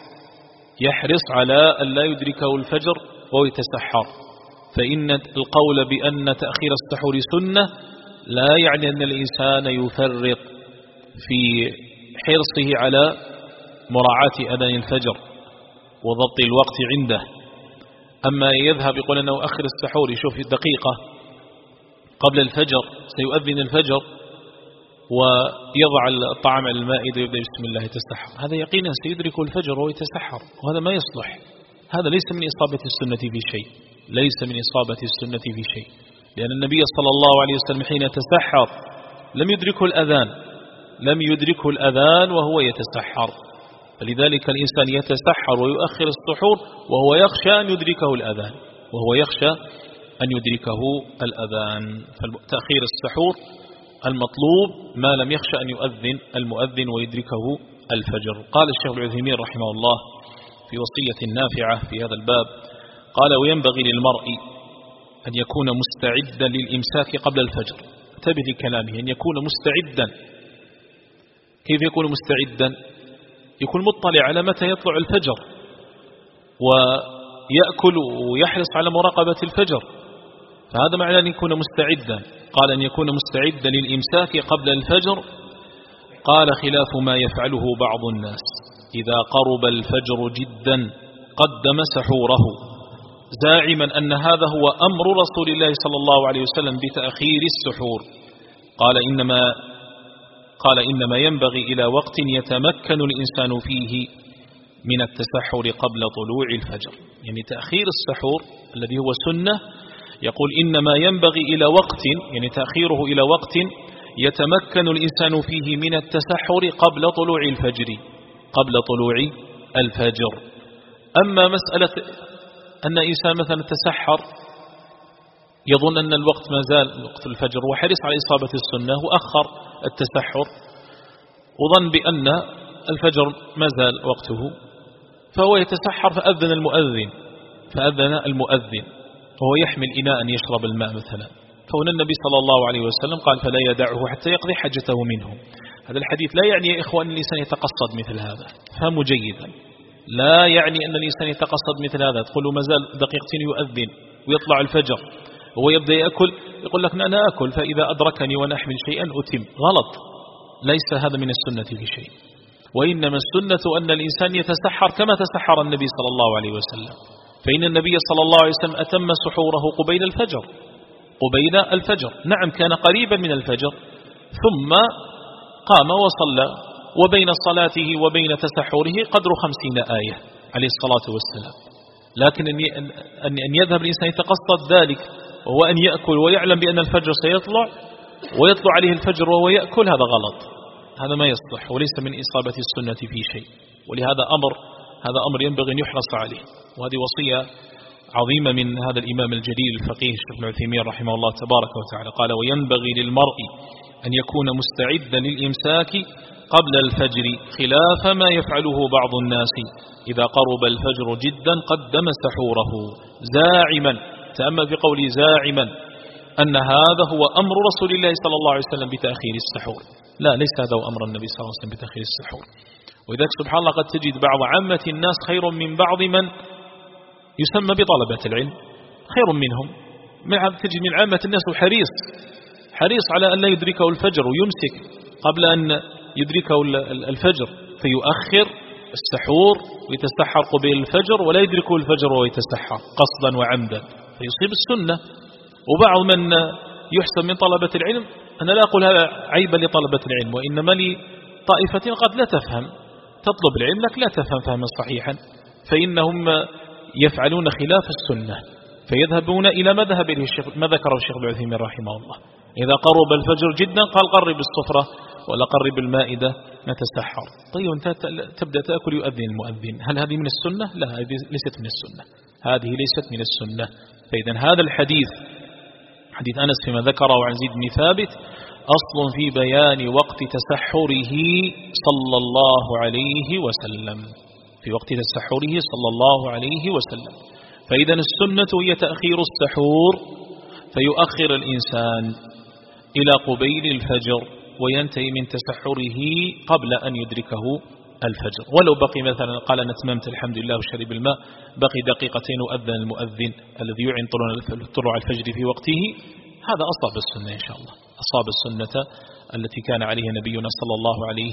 Speaker 1: فإن القول بأن تأخير السحور سنة لا يعني أن الإنسان يفرط في حرصه على مراعاة أذان الفجر وضبط الوقت عنده. أما يذهب يقول أنه أخر السحور، يشوف دقيقة قبل الفجر سيؤذن الفجر ويضع الطعام على المائدة ويبدأ بسم الله يتسحر، هذا يقينا سيدرك الفجر وهو يتسحر، وهذا ما يصلح. هذا ليس من إصابة السنة في شيء، لأن النبي صلى الله عليه وسلم حين يتسحر لم يدركه الأذان وهو يتسحر. فلذلك الإنسان يتسحر ويؤخر السحور وهو يخشى أن يدركه الأذان. فتأخير السحور المطلوب ما لم يخشى أن يؤذن المؤذن ويدركه الفجر. قال الشيخ العثيمين رحمه الله في وصية نافعة في هذا الباب، قال وينبغي للمرء أن يكون مستعدا للإمساك قبل الفجر. انتبه لكلامه، أن يكون مستعدا. كيف يكون مستعدا؟ يكون مطلع على متى يطلع الفجر، ويأكل ويحرص على مراقبة الفجر، فهذا معنى أن يكون مستعدا. قال أن يكون مستعدا للإمساك قبل الفجر، قال خلاف ما يفعله بعض الناس، إذا قرب الفجر جدا قدم سحوره، زاعما أن هذا هو أمر رسول الله صلى الله عليه وسلم بتأخير السحور. قال إنما ينبغي إلى وقت يتمكن الإنسان فيه من التسحر قبل طلوع الفجر، يعني تأخير السحور الذي هو سنة، يقول إنما ينبغي إلى وقت، يعني تأخيره إلى وقت يتمكن الإنسان فيه من التسحر قبل طلوع الفجر. أما مسألة أن إنسان مثلا تسحر يظن أن الوقت ما زال وقت الفجر وحرص على إصابة السنة وأخر التسحر وظن بأن الفجر ما زال وقته، فهو يتسحر فأذن المؤذن وهو يحمل إناء يشرب الماء مثلا، كون النبي صلى الله عليه وسلم قال فلا يدعه حتى يقضي حاجته منه. هذا الحديث لا يعني يا إخوان أن الإنسان يتقصد مثل هذا، فهموا جيدا، لا يعني أن الإنسان يتقصد مثل هذا، تقول له ما زال دقيقتين يؤذن ويطلع الفجر وهو يبدأ يأكل، يقول لك أنا أكل فإذا أدركني وأنا أحمل شيئا أتم. غلط، ليس هذا من السنة في شيء، وإنما السنة أن الإنسان يتسحر كما تسحر النبي صلى الله عليه وسلم، فإن النبي صلى الله عليه وسلم أتم سحوره قبيل الفجر. نعم كان قريبا من الفجر ثم قام وصلى، وبين صلاته وبين تسحره قدر 50 آية عليه الصلاة والسلام. لكن أن يذهب الإنسان يتقصد ذلك وهو أن يأكل ويعلم بأن الفجر سيطلع ويطلع عليه الفجر وهو يأكل، هذا غلط، هذا ما يصلح وليس من إصابة السنة في شيء. ولهذا هذا أمر ينبغي أن يحرص عليه، وهذه وصية عظيمة من هذا الإمام الجليل الفقيه الشيخ ابن عثيمين رحمه الله تبارك وتعالى. قال وينبغي للمرء أن يكون مستعدا للإمساك قبل الفجر خلاف ما يفعله بعض الناس، إذا قرب الفجر جدا قدم سحوره، زاعما، تأمل في قوله زاعما أن هذا هو أمر رسول الله صلى الله عليه وسلم بتأخير السحور. لا، ليس هذا هو أمر النبي صلى الله عليه وسلم بتأخير السحور. وإذاك سبحان الله قد تجد بعض عامة الناس خير من بعض من يسمى بطلبة العلم، خير منهم، تجد من عامة الناس حريص على أن لا يدركه الفجر ويمسك قبل أن يدركه الفجر، فيؤخر السحور ويتسحر قبيل الفجر ولا يدركه الفجر ويتسحر قصدا وعمدا فيصيب السنة. وبعض من يحسن من طلبة العلم، أنا لا أقول هذا عيبا لطلبة العلم، وإنما لطائفة قد لا تفهم، تطلب العلم لك لا تفهم فهما صحيحا، فإنهم يفعلون خلاف السنة، فيذهبون إلى ما ذهب إليه ما ذكره الشيخ ابن عثيمين رحمه الله، إذا قرب الفجر جدا قال قرب السفرة ولا قرب المائدة نتسحر. طيب أنت تبدأ تأكل يؤذن المؤذن، هل هذه من السنة؟ لا، هذه ليست من السنة، هذه ليست من السنة. فإذا هذا الحديث حديث أنس فيما ذكره عن زيد بن ثابت أصل في بيان وقت تسحره صلى الله عليه وسلم، في وقت تسحره صلى الله عليه وسلم. فإذا السنة هي تأخير السحور، فيؤخر الإنسان إلى قبيل الفجر وينتهي من تسحره قبل أن يدركه الفجر، ولو بقي مثلا قال أنا أتممت الحمد لله وشرب الماء، بقي دقيقتين وأذن المؤذن الذي يعين طلوع الفجر في وقته، هذا أصاب السنة إن شاء الله، أصاب السنة التي كان عليها نبينا صلى الله عليه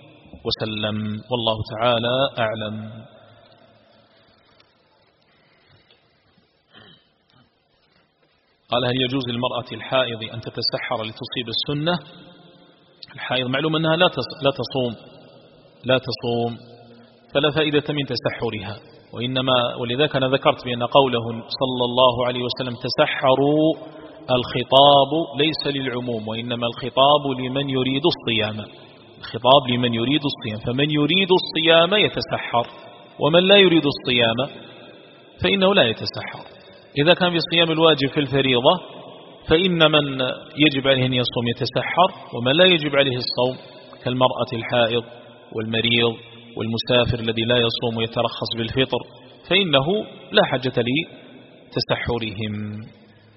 Speaker 1: وسلم، والله تعالى أعلم. قال هل يجوز للمرأة الحائض أن تتسحر لتصيب السنة؟ الحائض معلوم أنها لا تصوم فلا فائدة من تسحرها، ولذلك أنا ذكرت بأن قوله صلى الله عليه وسلم تسحروا الخطاب ليس للعموم، وإنما الخطاب لمن يريد الصيام، الخطاب لمن يريد الصيام، فمن يريد الصيام يتسحر، ومن لا يريد الصيام فإنه لا يتسحر. إذا كان في الصيام الواجب في الفريضة فإن من يجب عليه أن يصوم يتسحر، ومن لا يجب عليه الصوم كالمرأة الحائض والمريض والمسافر الذي لا يصوم ويترخص بالفطر فإنه لا حاجة لتسحرهم.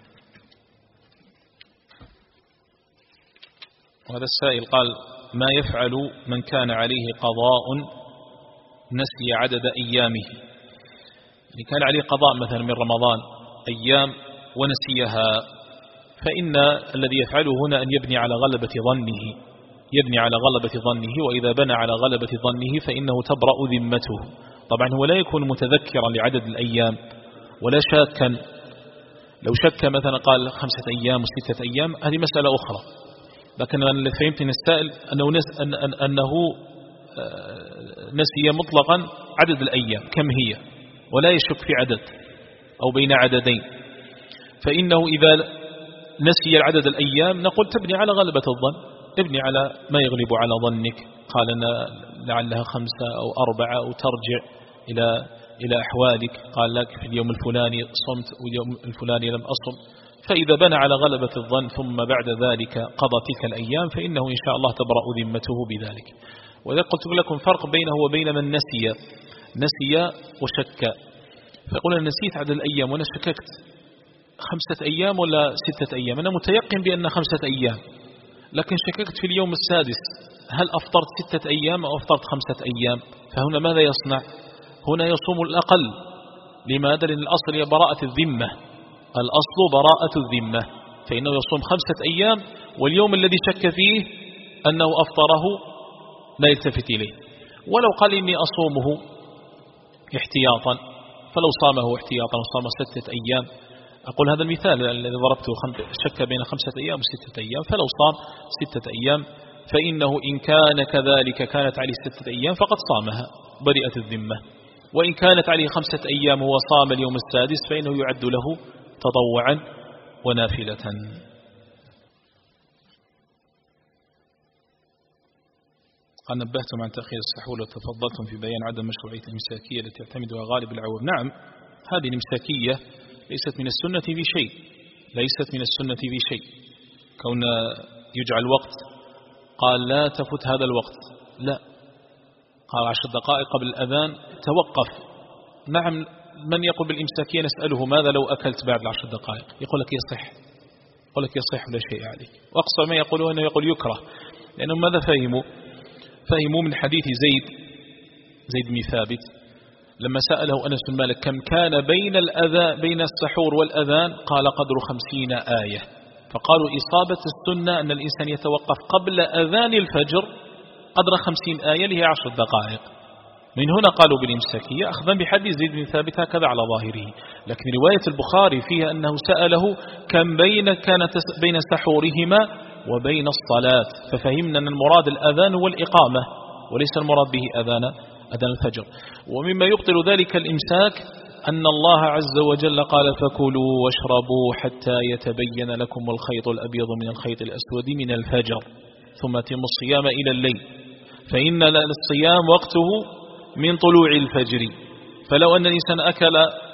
Speaker 1: وهذا السائل قال ما يفعل من كان عليه قضاء نسي عدد أيامه، يعني كان عليه قضاء مثلا من رمضان أيام ونسيها، فإن الذي يفعله هنا أن يبني على غلبة ظنه، وإذا بنى على غلبة ظنه فإنه تبرأ ذمته. طبعا هو لا يكون متذكرا لعدد الأيام ولا شاكا، لو شك مثلا قال 5 أيام و6 أيام هذه مسألة أخرى، لكن اللي فهمت من السائل أنه نسي مطلقا عدد الأيام كم هي، ولا يشك في عدد أو بين عددين، فإنه إذا نسي العدد الأيام نقول تبني على غلبة الظن، ابني على ما يغلب على ظنك، قال أن لعلها 5 أو 4 أو ترجع إلى أحوالك، قال لك في اليوم الفلاني صمت واليوم الفلاني لم أصم، فإذا بنى على غلبة الظن ثم بعد ذلك قضى تلك الأيام فإنه إن شاء الله تبرأ ذمته بذلك. وإذا قلت لكم فرق بينه وبين من نسي وشك، فيقول أنا نسيت عدد الأيام وأنا شككت 5 أيام ولا 6 أيام، أنا متيقن بأن 5 أيام، لكن شككت في اليوم السادس هل أفطرت 6 أيام أو أفطرت 5 أيام، فهنا ماذا يصنع؟ هنا يصوم الأقل. لماذا؟ لأن الأصل هي براءة الذمة، الأصل براءة الذمة، فإنه يصوم 5 أيام، واليوم الذي شك فيه أنه أفطره لا يلتفت إليه. ولو قال إني أصومه احتياطا، فلو صامه احتياطا وصام 6 أيام، أقول هذا المثال الذي ضربته، شك بين 5 أيام و6 أيام، فلو صام 6 أيام فإنه إن كان كذلك كانت عليه 6 أيام فقد صامها برئت الذمة، وإن كانت عليه 5 أيام وصام اليوم السادس فإنه يعد له تطوعا ونافلة. قد نبهتم عن تأخير السحور وتفضلتم في بيان عدم مشروعية الإمساكية التي يعتمدها غالب العوام. نعم، هذه الإمساكية ليست من السنة في شيء، ليست من السنة في شيء، كون يجعل وقت قال لا تفوت هذا الوقت، لا، قال 10 دقائق قبل الأذان توقف. نعم، من يقول بالإمساكية نسأله ماذا لو أكلت بعد 10 دقائق؟ يقول لك يصح، يقول لك يصح ولا شيء عليك. وأقصى ما يقولون أنه يقول يكره، لأنهم ماذا فهموا من حديث زيد بن ثابت لما سأله أنس بن مالك كم كان بين السحور والأذان، قال قدر 50 آية، فقالوا إصابة السنة أن الإنسان يتوقف قبل أذان الفجر قدر 50 آية اللي هي 10 دقائق. من هنا قالوا بالإمساكية أخذا بحديث زيد بن ثابت هكذا على ظاهره. لكن رواية البخاري فيها أنه سأله كم كانت بين سحورهما وبين الصلاة، ففهمنا أن المراد الأذان والإقامة وليس المراد به أذان الفجر. ومما يبطل ذلك الإمساك أن الله عز وجل قال فكلوا واشربوا حتى يتبين لكم الخيط الأبيض من الخيط الأسود من الفجر ثم أتموا الصيام إلى الليل، فإن الصيام وقته من طلوع الفجر. فلو أن الإنسان أكل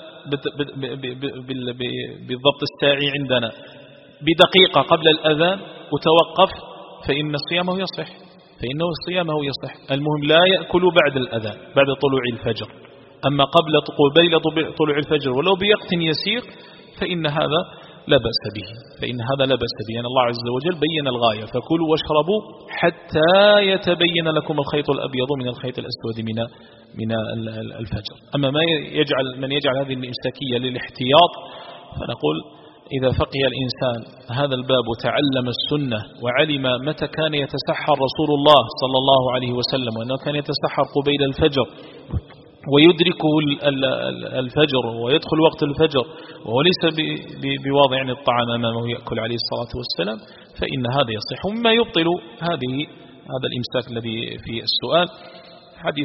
Speaker 1: بالضبط الساعي عندنا بدقيقة قبل الأذان وتوقف فإن صيامه يصح، المهم لا يأكل بعد الأذان بعد طلوع الفجر. أما قبل طلوع الفجر ولو بوقت يسير فإن هذا لا بأس به، يعني الله عز وجل بين الغاية فكلوا واشربوا حتى يتبين لكم الخيط الأبيض من الخيط الأسود من الفجر. أما من يجعل هذه الإمساكية للاحتياط، فنقول إذا فقه الإنسان هذا الباب وتعلم السنة وعلم متى كان يتسحر رسول الله صلى الله عليه وسلم وأنه كان يتسحر قبيل الفجر ويدركه الفجر ويدخل وقت الفجر وهو ليس بواضع الطعام أمامه يأكل عليه الصلاة والسلام، فإن هذا يصح. ومما يبطل هذا الإمساك الذي في السؤال حديث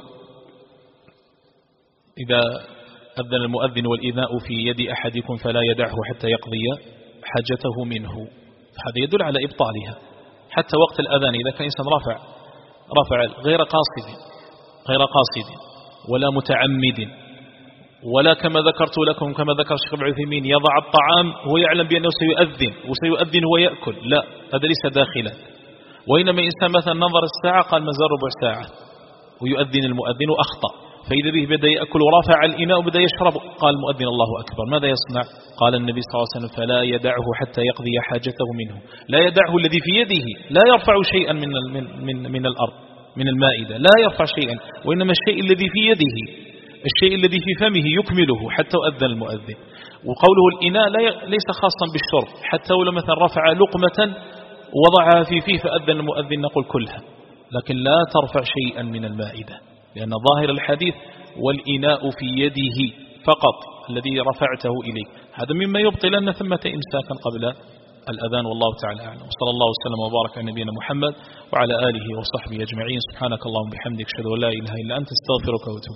Speaker 1: إذا أذن المؤذن والإذاء في يد أحدكم فلا يدعه حتى يقضي حاجته منه، هذا يدل على إبطالها. حتى وقت الأذان إذا كان إنسان رفع غير قاصد ولا متعمد، ولا كما ذكرت لكم كما ذكر الشيخ ابن عثيمين يضع الطعام وهو يعلم بأنه سيؤذن ويأكل، لا، هذا ليس داخلا. وإنما إنسان مثلا نظر الساعة قال مازال ربع ساعة ويؤذن المؤذن أخطأ، فإذا به بدأ يأكل ورفع الإناء وبدأ يشرب، قال المؤذن الله أكبر، ماذا يصنع؟ قال النبي صلى الله عليه وسلم فلا يدعه حتى يقضي حاجته منه، لا يدعه الذي في يده، لا يرفع شيئا من الأرض من المائدة، لا يرفع شيئا، وإنما الشيء الذي في يده الشيء الذي في فمه يكمله حتى أذن المؤذن. وقوله الإناء ليس خاصا بالشرب، حتى ولو مثلا رفع لقمة وضعها في فيه فأذن المؤذن نقول كلها، لكن لا ترفع شيئا من المائدة، لأن ظاهر الحديث والإناء في يده فقط الذي رفعته إليه، هذا مما يبطل أن ثمة إمساكا قبل الأذان. والله تعالى أعلم. وصلى الله وسلم وبارك على نبينا محمد وعلى آله وصحبه أجمعين. سبحانك اللهم وبحمدك أشهد أن لا إله إلا أنت استغفرك وأتوب